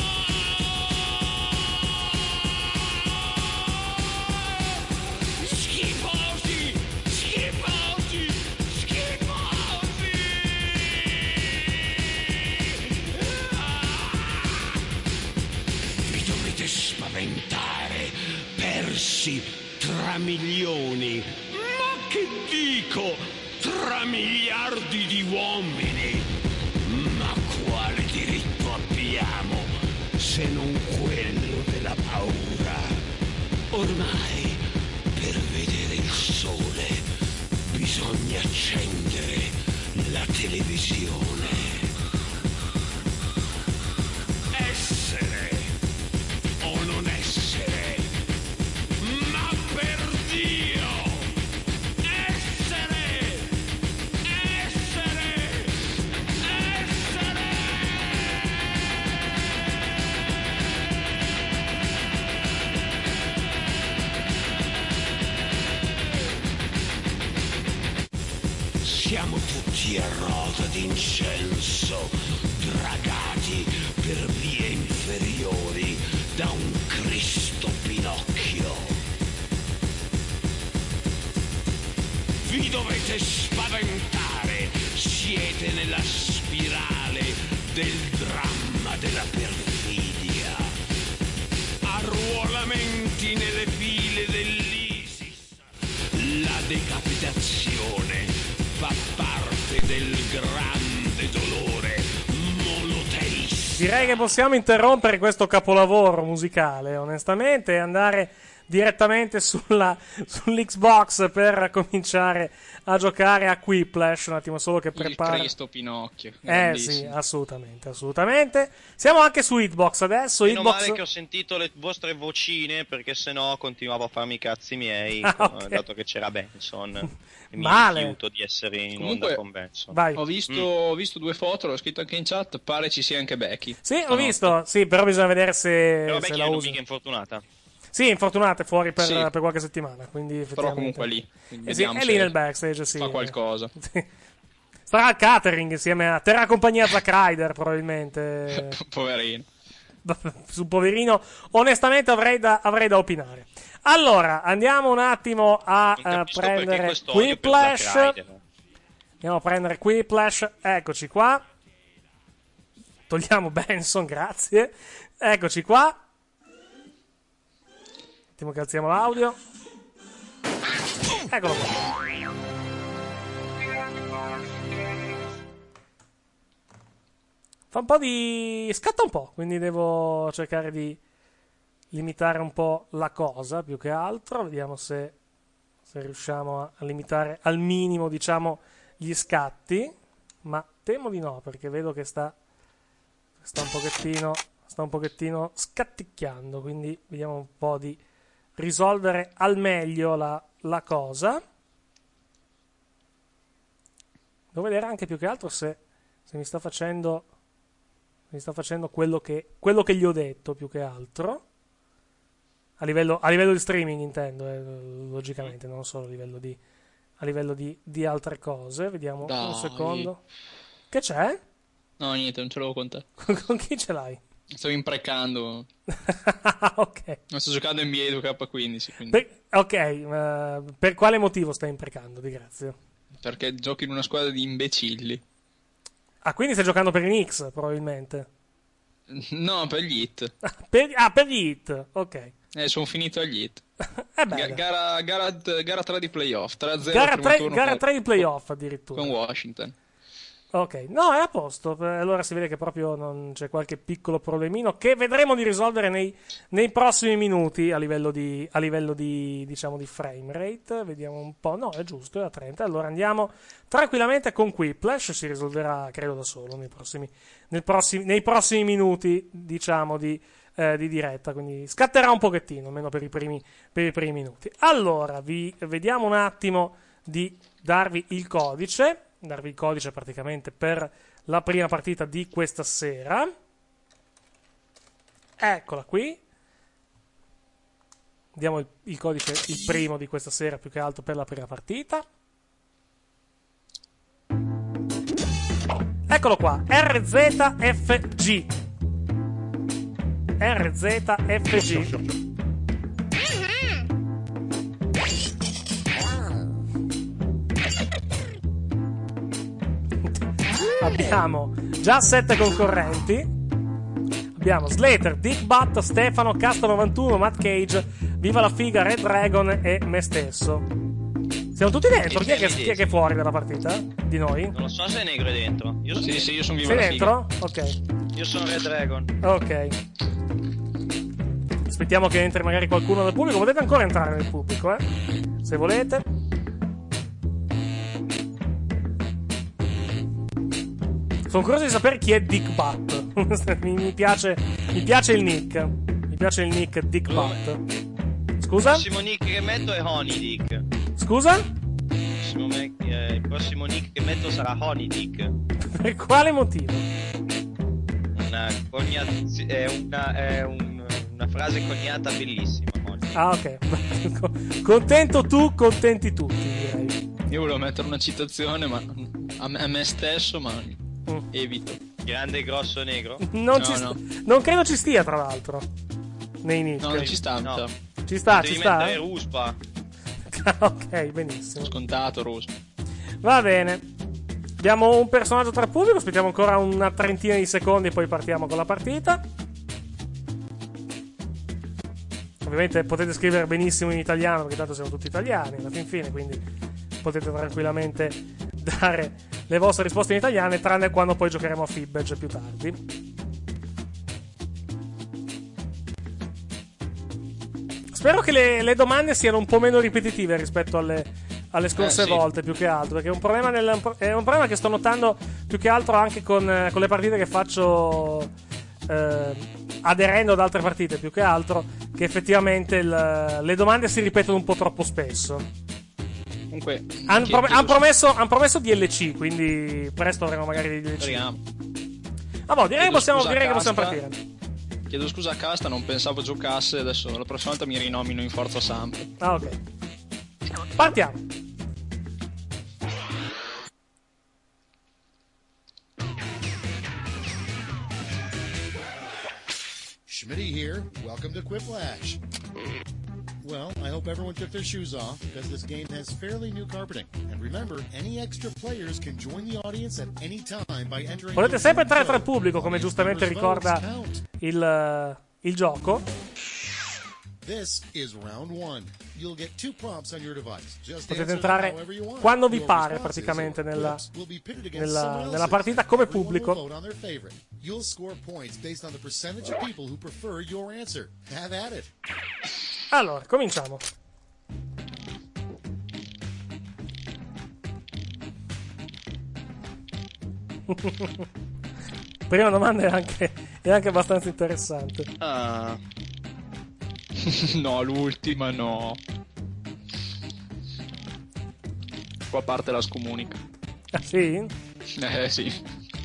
Speaker 2: Schifosi! Schifosi! Schifosi! Vi dovete spaventare per persi tra milioni, ma che dico, tra miliardi di uomini. Ma quale diritto abbiamo se non quello della paura? Ormai, per vedere il sole, bisogna accendere la televisione. Essere o non essere, ma per Dio, essere, essere, essere. Siamo tutti a rota d'incenso, dragati per vie inferiori da un Cristo Pinocchio. Vi dovete spaventare, siete nella spirale del dramma della perfidia. Arruolamenti nelle file dell'ISIS. La decapitazione fa parte del grande dolore monoteista.
Speaker 5: Direi che possiamo interrompere questo capolavoro musicale, onestamente, e andare direttamente sulla, sull'Xbox per cominciare a giocare a Quiplash. Un attimo solo che preparo.
Speaker 6: Il Cristo Pinocchio.
Speaker 5: Eh sì, assolutamente, assolutamente. Siamo anche su Hitbox adesso.
Speaker 12: Meno
Speaker 5: Hitbox...
Speaker 12: male che ho sentito le vostre vocine, perché sennò continuavo a farmi i cazzi miei,
Speaker 5: Ah, okay.
Speaker 12: dato che c'era Benson. E mi
Speaker 5: Male.
Speaker 12: rifiuto di essere in
Speaker 6: Comunque,
Speaker 12: onda con Benson.
Speaker 5: Vai.
Speaker 6: Ho visto,
Speaker 12: Mm.
Speaker 6: ho visto due foto, l'ho scritto anche in chat, pare ci sia anche Becky.
Speaker 5: Sì, ho
Speaker 6: Stanotte.
Speaker 5: visto, sì, però bisogna vedere se,
Speaker 12: Però
Speaker 5: se
Speaker 12: Becky
Speaker 5: la
Speaker 12: non
Speaker 5: usa.
Speaker 12: mica infortunata.
Speaker 5: Sì, infortunata, è fuori per,
Speaker 6: Sì.
Speaker 5: per qualche settimana, quindi
Speaker 6: Però
Speaker 5: effettivamente...
Speaker 6: comunque è lì. Quindi
Speaker 5: Eh sì,
Speaker 6: vediamo
Speaker 5: è lì
Speaker 6: se
Speaker 5: nel backstage, sì.
Speaker 6: fa qualcosa.
Speaker 5: Sì. Starà al catering insieme a... Terrà compagnia Zack Ryder, probabilmente.
Speaker 6: Poverino.
Speaker 5: Sul poverino, onestamente avrei da, avrei da opinare. Allora, andiamo un attimo a
Speaker 12: Non
Speaker 5: eh,
Speaker 12: capisco perché
Speaker 5: prendere
Speaker 12: questo odio per
Speaker 5: Quiplash.
Speaker 12: Zack Ryder.
Speaker 5: Andiamo a prendere Quiplash. Eccoci qua. Togliamo Benson, grazie. Eccoci qua. Un attimo che alziamo l'audio. Eccolo qua. Fa un po' di... scatta un po', quindi devo cercare di limitare un po' la cosa, più che altro. Vediamo se, se riusciamo a limitare al minimo, diciamo, gli scatti. Ma temo di no, perché vedo che sta, sta un pochettino, sta un pochettino scatticchiando, quindi vediamo un po' di risolvere al meglio la, la cosa. Devo vedere anche più che altro se, se mi sta facendo... mi sta facendo quello che, quello che gli ho detto, più che altro a livello, a livello di streaming, intendo, eh, logicamente, non solo a livello di a livello di, di altre cose. Vediamo. Dai. Un secondo. Che c'è?
Speaker 6: No, niente, non ce l'avevo con te.
Speaker 5: Con chi ce l'hai?
Speaker 6: Stavo imprecando.
Speaker 5: Ok.
Speaker 6: Non sto giocando N B A due K quindici, quindi.
Speaker 5: Per, ok, uh, per quale motivo stai imprecando, di grazia?
Speaker 6: Perché giochi in una squadra di imbecilli.
Speaker 5: Ah, quindi stai giocando per i Knicks, probabilmente.
Speaker 6: No, per gli Heat.
Speaker 5: Per, ah, per gli Heat, ok.
Speaker 6: Eh, sono finito agli Heat.
Speaker 5: Eh
Speaker 6: Ga- gara, gara, gara tre di playoff. tre a zero
Speaker 5: Gara
Speaker 6: primo
Speaker 5: tre,
Speaker 6: turno
Speaker 5: gara
Speaker 6: con-
Speaker 5: tre di playoff addirittura.
Speaker 6: Con Washington.
Speaker 5: Ok, no, è a posto. Allora si vede che proprio non c'è qualche piccolo problemino che vedremo di risolvere nei, nei prossimi minuti a livello di, a livello di, diciamo, di frame rate. Vediamo un po'. No, è giusto, è a trenta. Allora andiamo tranquillamente con Quiplash. Si risolverà, credo, da solo nei prossimi, nel prossimi, nei prossimi minuti, diciamo, di, eh, di diretta. Quindi scatterà un pochettino, almeno per i primi, per i primi minuti. Allora, vi vediamo un attimo di darvi il codice. darvi il codice praticamente per la prima partita di questa sera. Eccola qui. Diamo il, il codice, il primo di questa sera, più che altro per la prima partita. Eccolo qua, R Z F G. R Z F G. Abbiamo già sette concorrenti. abbiamo Slater, Dick Butt, Stefano, Casta novantuno, Matt Cage, Viva la Figa, Red Dragon e me stesso. Siamo tutti dentro? Chi è, che, chi è che è fuori dalla partita? Di noi?
Speaker 12: Non lo so se è negro è dentro. Io sono
Speaker 6: Sì, sì, io sono Viva
Speaker 5: Sei
Speaker 6: la
Speaker 5: dentro?
Speaker 6: Figa.
Speaker 5: Ok.
Speaker 12: Io sono Red Dragon.
Speaker 5: Ok. Aspettiamo che entri magari qualcuno dal pubblico. Potete ancora entrare nel pubblico, eh? Se volete. Sono curioso di sapere chi è Dick Butt. mi, mi piace mi piace il nick. Mi piace il nick Dick Butt. Scusa?
Speaker 12: Il prossimo nick che metto è Honey Dick.
Speaker 5: Scusa?
Speaker 12: Il prossimo, me- eh, il prossimo nick che metto sarà Honey Dick.
Speaker 5: Per quale motivo?
Speaker 12: Una cognaz- è una, è un, una frase coniata bellissima. Honey.
Speaker 5: Ah, ok. Contento tu, contenti tutti, direi.
Speaker 6: Io volevo mettere una citazione, ma a me, a me stesso, ma
Speaker 5: Mm.
Speaker 6: evito.
Speaker 12: Grande grosso negro?
Speaker 5: Non,
Speaker 6: No,
Speaker 5: ci sta-
Speaker 6: no.
Speaker 5: non credo ci stia, tra l'altro. Nei nick.
Speaker 6: No, non ci sta.
Speaker 12: No.
Speaker 5: Ci sta,
Speaker 12: Devi
Speaker 5: ci sta.
Speaker 12: mettere Ruspa.
Speaker 5: Ok, benissimo.
Speaker 6: Scontato, Rosso.
Speaker 5: Va bene. Abbiamo un personaggio tra il pubblico. Aspettiamo ancora una trentina di secondi, poi partiamo con la partita. Ovviamente potete scrivere benissimo in italiano, perché tanto siamo tutti italiani alla fin fine, quindi potete tranquillamente dare le vostre risposte in italiano, tranne quando poi giocheremo a Fibbage più tardi. Spero che le, le domande siano un po' meno ripetitive rispetto alle, alle scorse
Speaker 6: Eh, sì.
Speaker 5: volte, più che altro, perché è un problema, nel, è un problema che sto notando più che altro anche con, eh, con le partite che faccio eh, aderendo ad altre partite, più che altro, che effettivamente il, le domande si ripetono un po' troppo spesso.
Speaker 6: Comunque,
Speaker 5: Hanno
Speaker 6: chiedo-
Speaker 5: han promesso, han promesso D L C, quindi presto avremo magari dei D L C.
Speaker 6: Speriamo.
Speaker 5: Ah, boh, direi che
Speaker 6: Chiedo
Speaker 5: possiamo,
Speaker 6: scusa a
Speaker 5: direi che possiamo
Speaker 6: Casta.
Speaker 5: partire.
Speaker 6: Chiedo scusa a Casta, non pensavo giocasse. Adesso la prossima volta mi rinomino in Forza Samp.
Speaker 5: Ah, ok. Partiamo.
Speaker 3: Schmitty here. Welcome to Quiplash. Well, I hope everyone took their shoes off because this game has fairly new carpeting. And remember, any extra players can join the audience at any time by entering.
Speaker 5: Potete sempre entrare tra il pubblico, come giustamente ricorda il, eh, il gioco.
Speaker 3: This is round one. You'll get two prompts on your device. Just
Speaker 5: Potete
Speaker 3: answer
Speaker 5: entrare
Speaker 3: them however you want.
Speaker 5: quando vi
Speaker 3: Your
Speaker 5: pare,
Speaker 3: responses
Speaker 5: praticamente,
Speaker 3: or
Speaker 5: nella,
Speaker 3: clips will be pitted against
Speaker 5: nella,
Speaker 3: someone
Speaker 5: nella
Speaker 3: else's.
Speaker 5: partita come
Speaker 3: Everyone will
Speaker 5: pubblico.
Speaker 3: vote on their favorite. You'll score points based on the percentage of people who prefer your answer. Have at it.
Speaker 5: Allora, cominciamo. Prima domanda è anche, è anche abbastanza interessante.
Speaker 6: Ah. No, l'ultima no. Qua parte la scomunica.
Speaker 5: Ah, sì?
Speaker 6: Eh sì.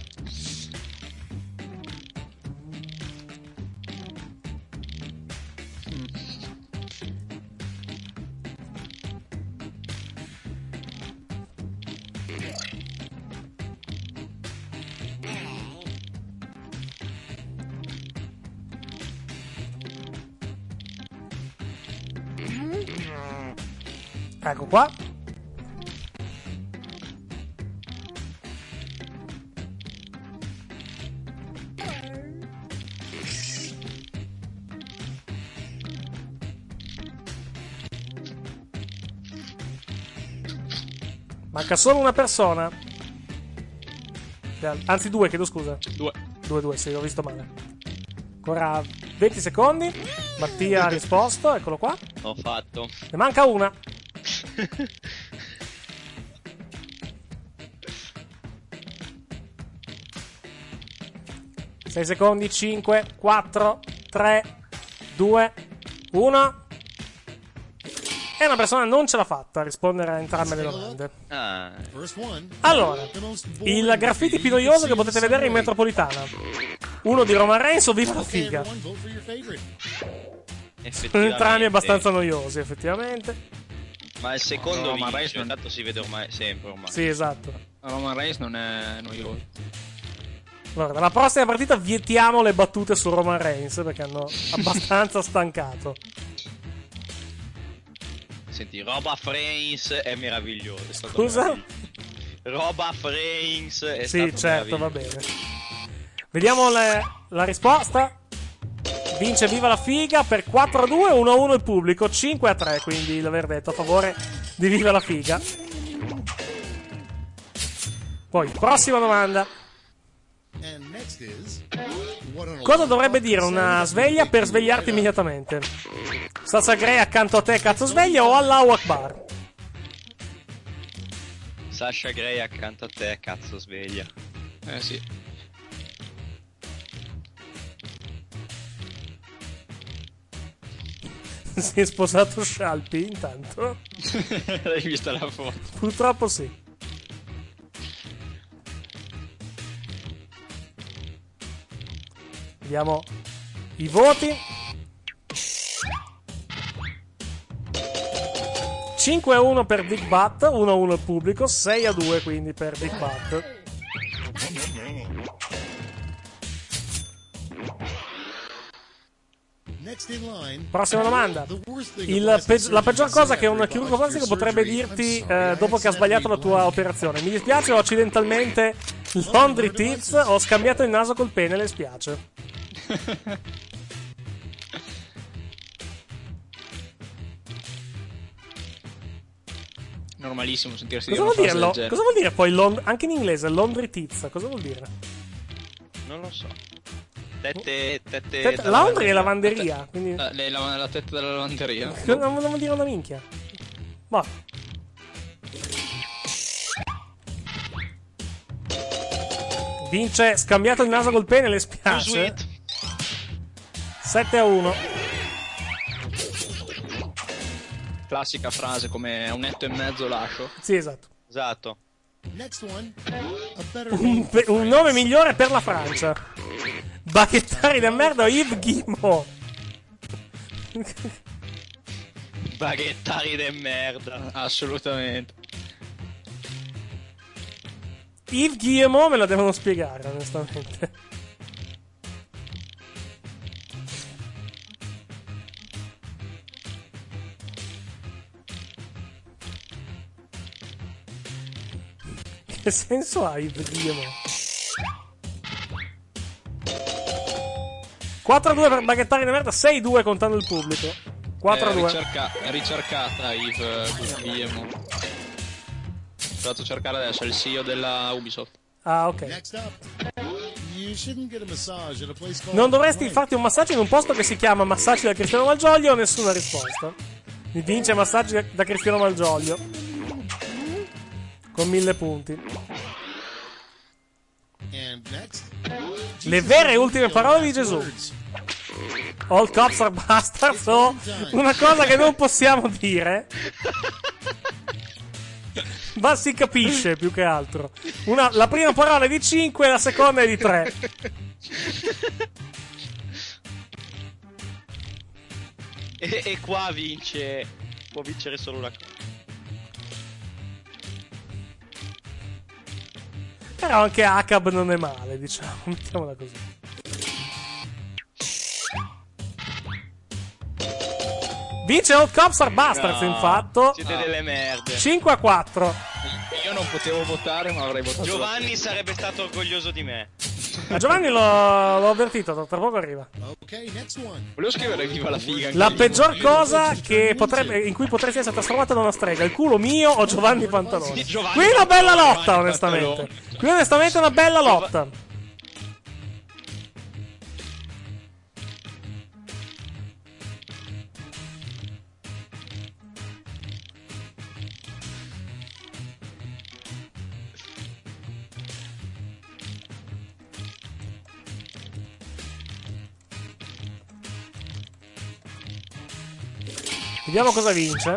Speaker 5: Ecco qua. Manca solo una persona. Anzi due, chiedo scusa.
Speaker 6: Due.
Speaker 5: Due, due, sì, ho visto male. Ancora venti secondi. Mattia ha risposto, eccolo qua.
Speaker 12: Ho fatto.
Speaker 5: Ne manca una. sei secondi, cinque, quattro, tre, due, uno. E una persona non ce l'ha fatta a rispondere a entrambe le domande.
Speaker 12: Ah.
Speaker 5: Allora, il graffiti più noioso che potete vedere in metropolitana. Uno di Roman Reigns o Viva la Figa? Sono entrambi abbastanza noiosi, effettivamente.
Speaker 12: Ma il secondo
Speaker 6: Roman
Speaker 12: vince,
Speaker 6: Reigns non-
Speaker 12: tanto si vede ormai sempre ormai.
Speaker 5: Sì, esatto.
Speaker 6: Roman Reigns non è noioso.
Speaker 5: Allora, dalla prossima partita vietiamo le battute su Roman Reigns perché hanno abbastanza stancato.
Speaker 12: Senti, Roba Frames è meraviglioso. È stato
Speaker 5: Scusa?
Speaker 12: meraviglioso. Roba Frames è
Speaker 5: Sì,
Speaker 12: stato
Speaker 5: certo, va
Speaker 12: meraviglioso.
Speaker 5: bene. Vediamo le- la risposta. vince Viva la Figa per quattro a due, uno a uno il pubblico, cinque a tre, quindi il verdetto a favore di Viva la Figa. Poi, prossima domanda. Cosa dovrebbe dire una sveglia per svegliarti immediatamente? Sasha Grey accanto a te, cazzo sveglia, o Allahu Akbar?
Speaker 12: Sasha Grey accanto a te, cazzo sveglia.
Speaker 6: Eh sì.
Speaker 5: Si è sposato Scialpi intanto?
Speaker 6: Hai visto la foto?
Speaker 5: Purtroppo sì. Vediamo i voti. cinque a uno per Dick Butt, uno a uno il pubblico, sei a due quindi per Dick Butt. Prossima domanda. Il pe- la peggior cosa che un chirurgo plastico potrebbe dirti eh, dopo che ha sbagliato la tua operazione: mi dispiace, ho accidentalmente laundry tips, ho scambiato il naso col pene, le spiace.
Speaker 6: Normalissimo sentirsi
Speaker 5: Cosa
Speaker 6: dire
Speaker 5: vuol
Speaker 6: una
Speaker 5: dire,
Speaker 6: frase
Speaker 5: lo-
Speaker 6: del
Speaker 5: cosa vuol dire poi lond- anche in inglese laundry tips? Cosa vuol dire?
Speaker 12: Non lo so. Tette, tette,
Speaker 5: Tette-
Speaker 12: da
Speaker 5: laundry è
Speaker 12: lavanderia.
Speaker 5: lavanderia, quindi
Speaker 6: La, le- la, la tetta della lavanderia.
Speaker 5: non, non vuol dire una minchia. Ma vince scambiato il naso col pene, le spiace. sette a uno.
Speaker 6: Classica frase come a un netto e mezzo lascio.
Speaker 5: Sì, esatto.
Speaker 12: Esatto.
Speaker 5: Un, pe- un nome migliore per la Francia. Baghettari de merda o Yves Guillemot.
Speaker 12: Baghettari de merda.
Speaker 6: Assolutamente.
Speaker 5: Yves Guillemot me la devono spiegare, onestamente. Che senso ha Yves Guillemot? quattro a due per Baghettari de merda, sei a due contando il pubblico. quattro a due.
Speaker 6: È ricerca- è ricercata Yves Guillemot. L'ho fatto cercare adesso, è il C E O della Ubisoft.
Speaker 5: Ah, ok. Non dovresti farti un massaggio in un posto che si chiama Massaggi da Cristiano Malgioglio o nessuna risposta? Mi vince Massaggi da Cristiano Malgioglio con mille punti. Le vere ultime parole di Gesù. All cops are bastards, o una cosa che non possiamo dire, ma si capisce più che altro. Una, la prima parola è di cinque, la seconda è di tre.
Speaker 12: E, e qua vince. Può vincere solo una cosa.
Speaker 5: Però anche Acab non è male, diciamo, mettiamola così. Vince All Cops Are Bastards,
Speaker 12: No,
Speaker 5: infatti.
Speaker 12: siete delle merde.
Speaker 5: cinque a quattro.
Speaker 6: Io non potevo votare, ma avrei votato.
Speaker 12: Giovanni sarebbe stato orgoglioso di me.
Speaker 5: A Giovanni l'ho, l'ho avvertito, tra poco arriva.
Speaker 6: Volevo scrivere viva la figa. anche
Speaker 5: La
Speaker 6: io.
Speaker 5: peggior cosa che potrebbe, in cui potresti essere trasformato da una strega, il culo mio o Giovanni Pantaloni.
Speaker 6: Sì, Giovanni
Speaker 5: Qui è una bella
Speaker 6: Giovanni
Speaker 5: lotta, onestamente.
Speaker 6: Pantaloni.
Speaker 5: Qui onestamente è una bella lotta. Vediamo cosa vince.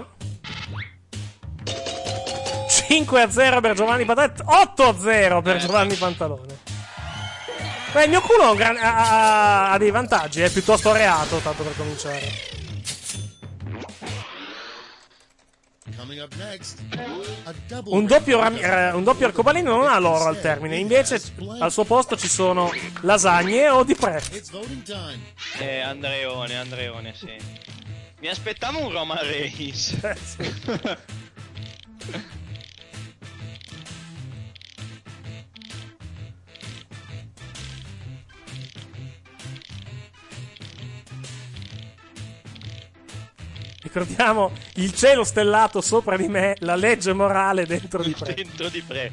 Speaker 5: cinque a zero per Giovanni Pantalone, otto a zero per Giovanni Pantalone. Beh, il mio culo ha, un gran- ha- ha- ha dei vantaggi, è piuttosto reato, tanto per cominciare. Un doppio, ram- eh, un doppio arcobaleno non ha l'oro al termine, invece al suo posto ci sono lasagne o di pre.
Speaker 12: Eh, Andreone, Andreone, sì. Mi aspettavo un Roman Reigns.
Speaker 5: Eh, sì. Ricordiamo il cielo stellato sopra di me, la legge morale dentro di Pre.
Speaker 12: Dentro di Pre.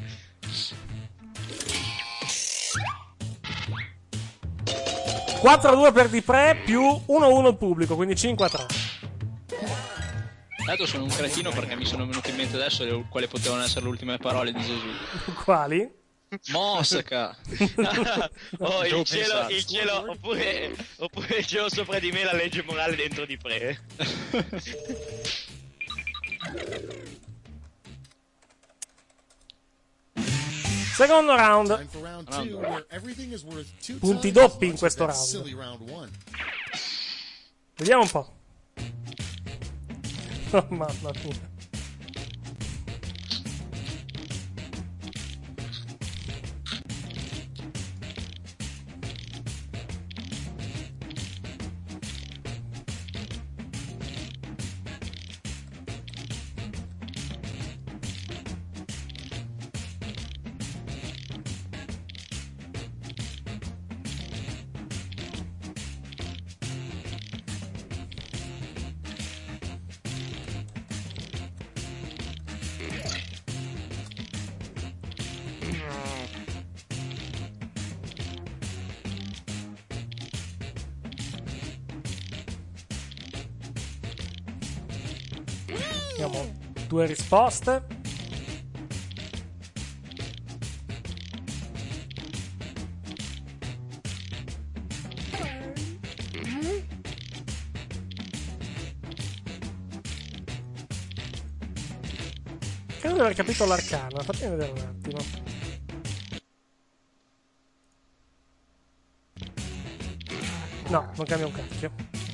Speaker 5: quattro a due per Di Pre più uno a uno il pubblico, quindi cinque a tre.
Speaker 6: Tanto sono un cretino perché mi sono venuto in mente adesso le- quali potevano essere le ultime parole di Gesù.
Speaker 5: Quali?
Speaker 6: Mosca.
Speaker 12: Oh,
Speaker 6: Devo
Speaker 12: il cielo,
Speaker 6: pensare.
Speaker 12: il cielo, oppure, oppure il cielo sopra di me, la legge morale dentro di Pre.
Speaker 5: Secondo round.
Speaker 3: Time for round two, where everything is worth two
Speaker 5: Punti
Speaker 3: times as
Speaker 5: doppi in
Speaker 3: much
Speaker 5: questo
Speaker 3: as that
Speaker 5: round.
Speaker 3: silly round one.
Speaker 5: Vediamo un po'. Oh, mamma mia. Abbiamo due risposte. Credo di aver capito l'arcana. Fatemi vedere un attimo. No, non cambia un cacchio.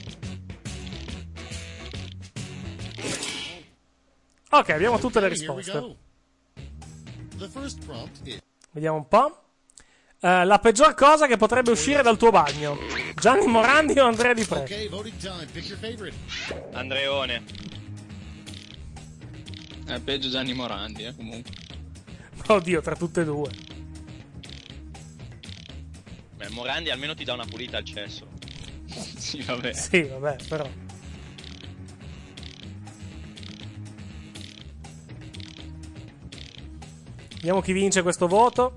Speaker 5: Ok, abbiamo tutte le
Speaker 3: Okay, here we
Speaker 5: risposte.
Speaker 3: go. The first prompt is
Speaker 5: Vediamo un po'. Eh, la peggior cosa che potrebbe uscire dal tuo bagno. Gianni Morandi o Andrea Di Pre?
Speaker 3: okay, voting time. Pick your favorite.
Speaker 12: Andreone.
Speaker 6: È peggio Gianni Morandi, eh, comunque.
Speaker 5: Oddio, tra tutte e due.
Speaker 12: Beh, Morandi almeno ti dà una pulita al cesso.
Speaker 6: Sì, vabbè.
Speaker 5: Sì, vabbè, però. Vediamo chi vince questo voto.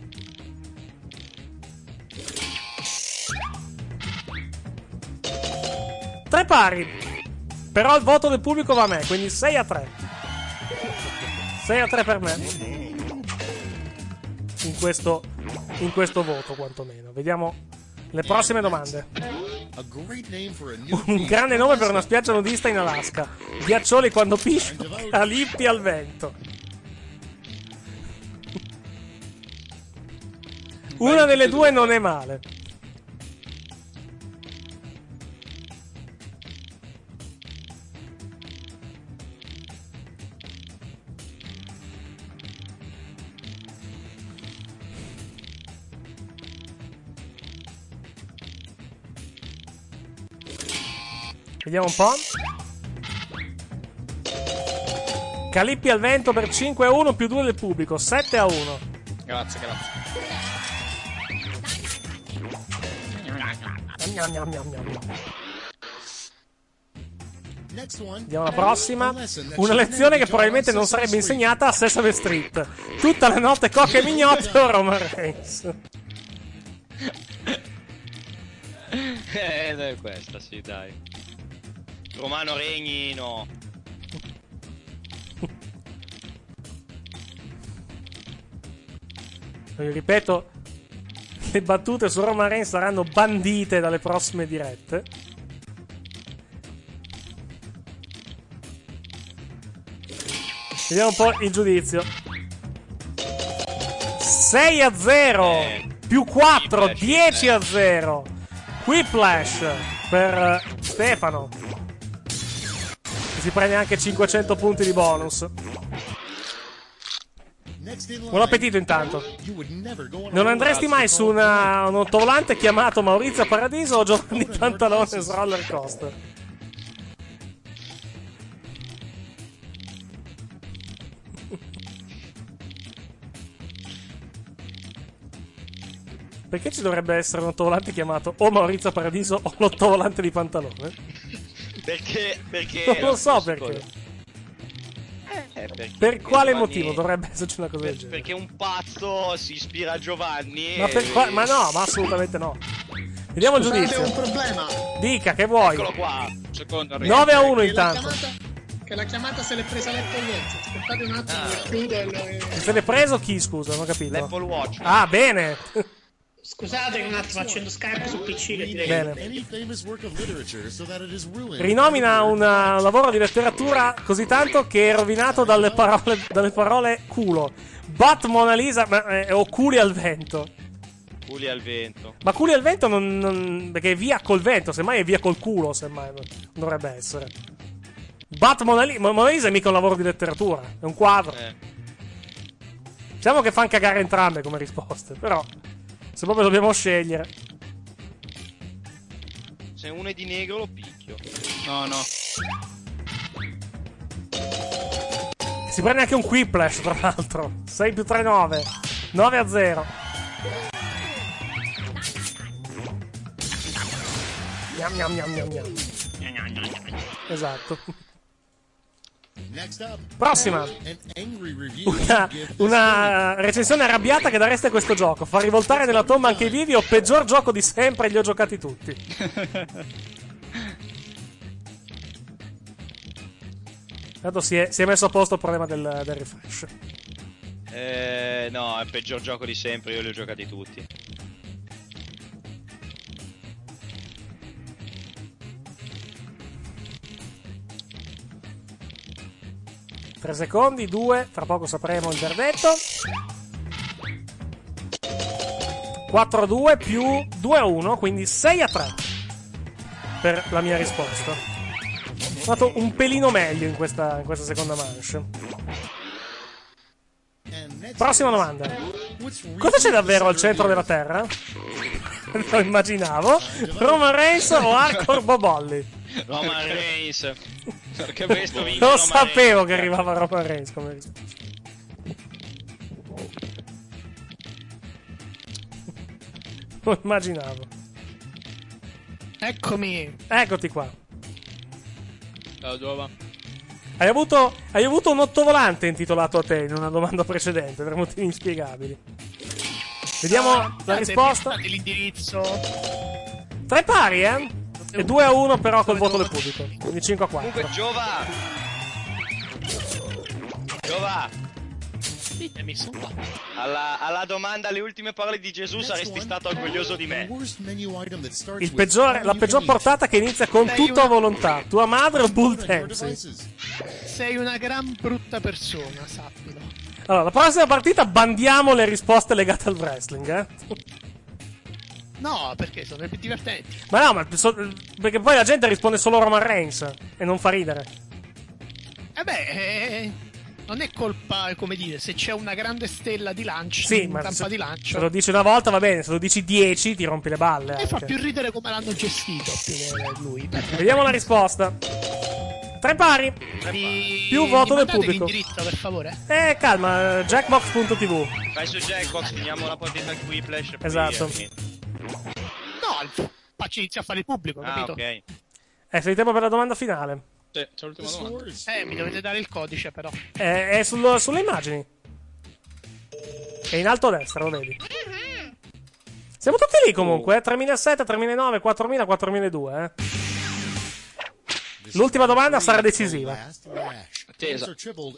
Speaker 5: Tre pari. Però il voto del pubblico va a me, quindi sei a tre. sei a tre per me. In questo, in questo voto, quantomeno. Vediamo le prossime domande.
Speaker 3: a great name for a new
Speaker 5: Un grande nome per una spiaggia nudista in Alaska. Ghiaccioli quando pisciano, calippi al vento. Una delle due non è male. Vediamo un po'. Calippi al vento per cinque a uno più due del pubblico, sette a uno.
Speaker 6: Grazie, grazie.
Speaker 5: Gnam, gnam, gnam, gnam.
Speaker 3: Next one.
Speaker 5: Andiamo alla prossima. Una lezione che probabilmente non sarebbe insegnata a Sesame Street. Tutta la notte cocche e mignotte o Roman Reigns.
Speaker 12: Eh, dai, questa, sì, dai. Romano Regni, no.
Speaker 5: Io ripeto, le battute su Roman Reigns saranno bandite dalle prossime dirette. Vediamo un po' il giudizio. sei a zero
Speaker 12: Eh,
Speaker 5: più quattro,
Speaker 12: Whiplash,
Speaker 5: dieci
Speaker 12: eh.
Speaker 5: a zero. Whiplash per eh, Stefano. Che si prende anche cinquecento punti di bonus.
Speaker 3: Next in line.
Speaker 5: Buon appetito intanto.
Speaker 3: You would never go on a
Speaker 5: Non andresti
Speaker 3: roller
Speaker 5: mai su una, un autovolante chiamato Maurizio Paradiso o Giovanni Pantalones Roller Coaster? Perché ci dovrebbe essere un autovolante chiamato o Maurizio Paradiso o l'autovolante di Pantalone?
Speaker 12: Perché, perché...
Speaker 5: Non lo so perché.
Speaker 12: Eh, perché
Speaker 5: Per quale
Speaker 12: Giovanni-
Speaker 5: motivo dovrebbe esserci una cosa del
Speaker 12: per-
Speaker 5: genere?
Speaker 12: Perché un pazzo si ispira a Giovanni
Speaker 5: Ma,
Speaker 12: e...
Speaker 5: per qua- ma no, ma assolutamente no. Vediamo il
Speaker 4: Scusate,
Speaker 5: giudizio.
Speaker 4: un problema.
Speaker 5: Dica, che vuoi?
Speaker 12: Eccolo qua.
Speaker 6: Secondo, arriva.
Speaker 5: nove a uno
Speaker 4: Che la
Speaker 5: intanto.
Speaker 4: chiamata- Che la chiamata se l'è presa l'Apple Watch. Aspettate un attimo,
Speaker 12: Ah.
Speaker 4: che chiudo e...
Speaker 5: Se l'è preso chi, scusa? Non ho capito.
Speaker 12: L'Apple Watch.
Speaker 5: Ah, bene.
Speaker 4: Scusate un attimo, accendo Skype su P C che direi...
Speaker 5: Bene.
Speaker 3: Any famous work of literature so that it is ruined.
Speaker 5: Rinomina un uh, lavoro di letteratura così tanto che è rovinato dalle parole, dalle parole culo. But Mona Lisa ma, eh, o culi al vento.
Speaker 12: Culi al vento.
Speaker 5: Ma culi al vento non, non- perché è via col vento, semmai è via col culo, semmai non dovrebbe essere. But Mona Lisa, Mona Lisa è mica un lavoro di letteratura, è un quadro.
Speaker 12: Eh.
Speaker 5: Diciamo che fanno cagare entrambe come risposte, però se proprio dobbiamo scegliere.
Speaker 12: Se uno è di negro lo picchio.
Speaker 6: No, no.
Speaker 5: Si prende anche un Quiplash, tra l'altro. sei più tre, nove. nove a zero. Gnam, gnam, gnam, gnam, gnam. Esatto.
Speaker 3: Next up,
Speaker 5: Prossima.
Speaker 3: an angry review.
Speaker 5: Una, una recensione arrabbiata che dareste a questo gioco. Fa rivoltare nella tomba anche i vivi o peggior gioco di sempre, li ho giocati tutti. Tanto si è, si è messo a posto il problema del, del refresh.
Speaker 12: Eh, no, è il peggior gioco di sempre, io li ho giocati tutti.
Speaker 5: tre secondi, due, tra poco sapremo il verdetto. quattro a due più due a uno, quindi sei a tre per la mia risposta. Ho fatto un pelino meglio in questa, in questa seconda manche. Prossima domanda. Cosa c'è davvero al centro della Terra? Lo immaginavo. Roman Reigns o Hardcore Bobolli?
Speaker 12: Roman Reigns. Perché questo vince
Speaker 5: Lo
Speaker 12: Roman
Speaker 5: sapevo
Speaker 12: Reigns.
Speaker 5: che arrivava Roman Reigns come risposta. Lo immaginavo.
Speaker 4: Eccomi.
Speaker 5: Eccoti qua.
Speaker 6: Ciao Giova.
Speaker 5: Hai avuto, hai avuto un ottovolante intitolato a te in una domanda precedente per motivi inspiegabili. Vediamo
Speaker 4: Ah,
Speaker 5: la
Speaker 4: date,
Speaker 5: risposta.
Speaker 4: date l'indirizzo.
Speaker 5: Tre pari, eh? E due a uno però col voto del pubblico. Quindi cinque a quattro.
Speaker 12: Comunque, Giova. Giova.
Speaker 4: Ditemi, sono qua.
Speaker 12: Alla, alla domanda, le ultime parole di Gesù, saresti stato orgoglioso di me.
Speaker 5: Il peggiore, la peggior portata che inizia con
Speaker 4: Sei
Speaker 5: tutto a
Speaker 4: una-
Speaker 5: volontà. Tua madre o Bull Dempsey?
Speaker 4: Sei una gran brutta persona, sappilo.
Speaker 5: Allora, la prossima partita bandiamo le risposte legate al wrestling, eh?
Speaker 4: No, perché sono più divertenti.
Speaker 5: Ma no, ma so- perché poi la gente risponde solo Roman Reigns e non fa ridere.
Speaker 4: Eh beh, eh, non è colpa, come dire, se c'è una grande stella di lancio,
Speaker 5: Sì,
Speaker 4: in
Speaker 5: ma
Speaker 4: campa
Speaker 5: se,
Speaker 4: di
Speaker 5: se
Speaker 4: lancio,
Speaker 5: lo dici una volta va bene, se lo dici dieci ti rompi le balle.
Speaker 4: e fa
Speaker 5: anche.
Speaker 4: più ridere come l'hanno gestito più che lui.
Speaker 5: Vediamo la risposta. Tre pari.
Speaker 4: Mi-
Speaker 5: Più voto
Speaker 4: mi
Speaker 5: del
Speaker 4: mandate
Speaker 5: pubblico.
Speaker 4: l'indirizzo, per favore?
Speaker 5: Eh, calma, jackbox punto tv.
Speaker 12: Vai su Jackbox, finiamo la partita al Quiplash. e poi
Speaker 5: Esatto.
Speaker 12: è-
Speaker 4: No, il- faccio iniziare a fare il pubblico,
Speaker 12: Ah,
Speaker 4: capito?
Speaker 12: ok.
Speaker 5: Eh, sei tempo per la domanda finale.
Speaker 6: Sì, c'è l'ultima domanda.
Speaker 4: Eh, mi dovete dare il codice, però.
Speaker 5: Eh, è sul- sulle immagini. È in alto a destra, lo vedi. Siamo tutti lì comunque, eh? tremilasette, tremilanove, quattromila, quattromiladue, eh. L'ultima domanda sarà decisiva.
Speaker 6: Attesa.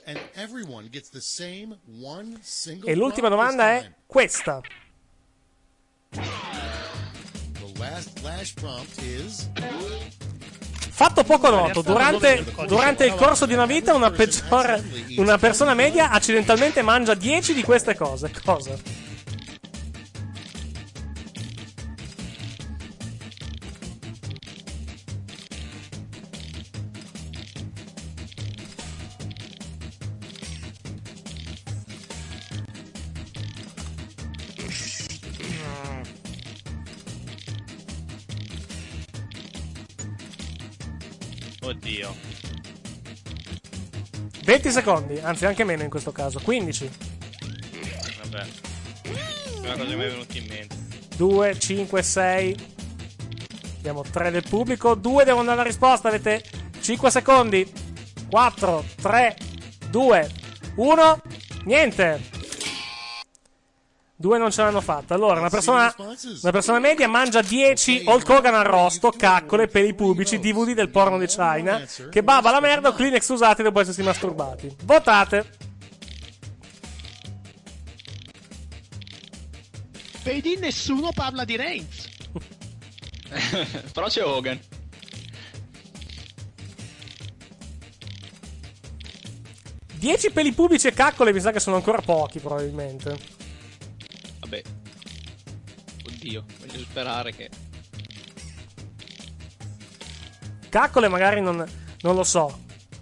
Speaker 5: E l'ultima domanda è questa. Fatto poco noto, durante, durante il corso di una vita una, peggior, una persona media accidentalmente mangia dieci di queste cose. Cosa?
Speaker 12: Oddio.
Speaker 5: venti secondi, anzi anche meno in questo caso. quindici,
Speaker 12: Vabbè. Una cosa che mi è venuta in mente.
Speaker 5: due, cinque, sei. Abbiamo tre del pubblico. due devono dare la risposta. Avete cinque secondi. quattro, tre, due, uno. Niente. Due non ce l'hanno fatta. Allora, una persona, una persona media mangia dieci Hulk Hogan arrosto, caccole, peli pubblici, D V D del porno di China, che bava la merda o Kleenex usati dopo essersi masturbati. Votate.
Speaker 4: Vedi, nessuno parla di Reigns.
Speaker 6: Però c'è Hogan.
Speaker 5: dieci peli pubblici e caccole mi sa che sono ancora pochi, probabilmente.
Speaker 6: Vabbè. Oddio, voglio sperare che...
Speaker 5: Caccole magari non, non lo so.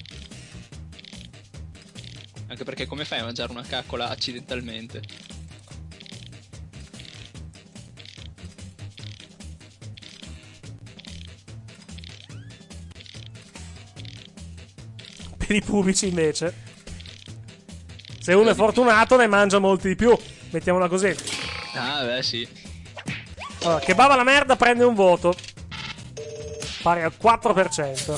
Speaker 6: Anche perché come fai a mangiare una caccola accidentalmente?
Speaker 5: Per i pubblici invece, se uno è fortunato ne mangia molti di più. Mettiamola così.
Speaker 6: Ah, beh, sì.
Speaker 5: Allora, che bava la merda prende un voto pari al quattro per cento.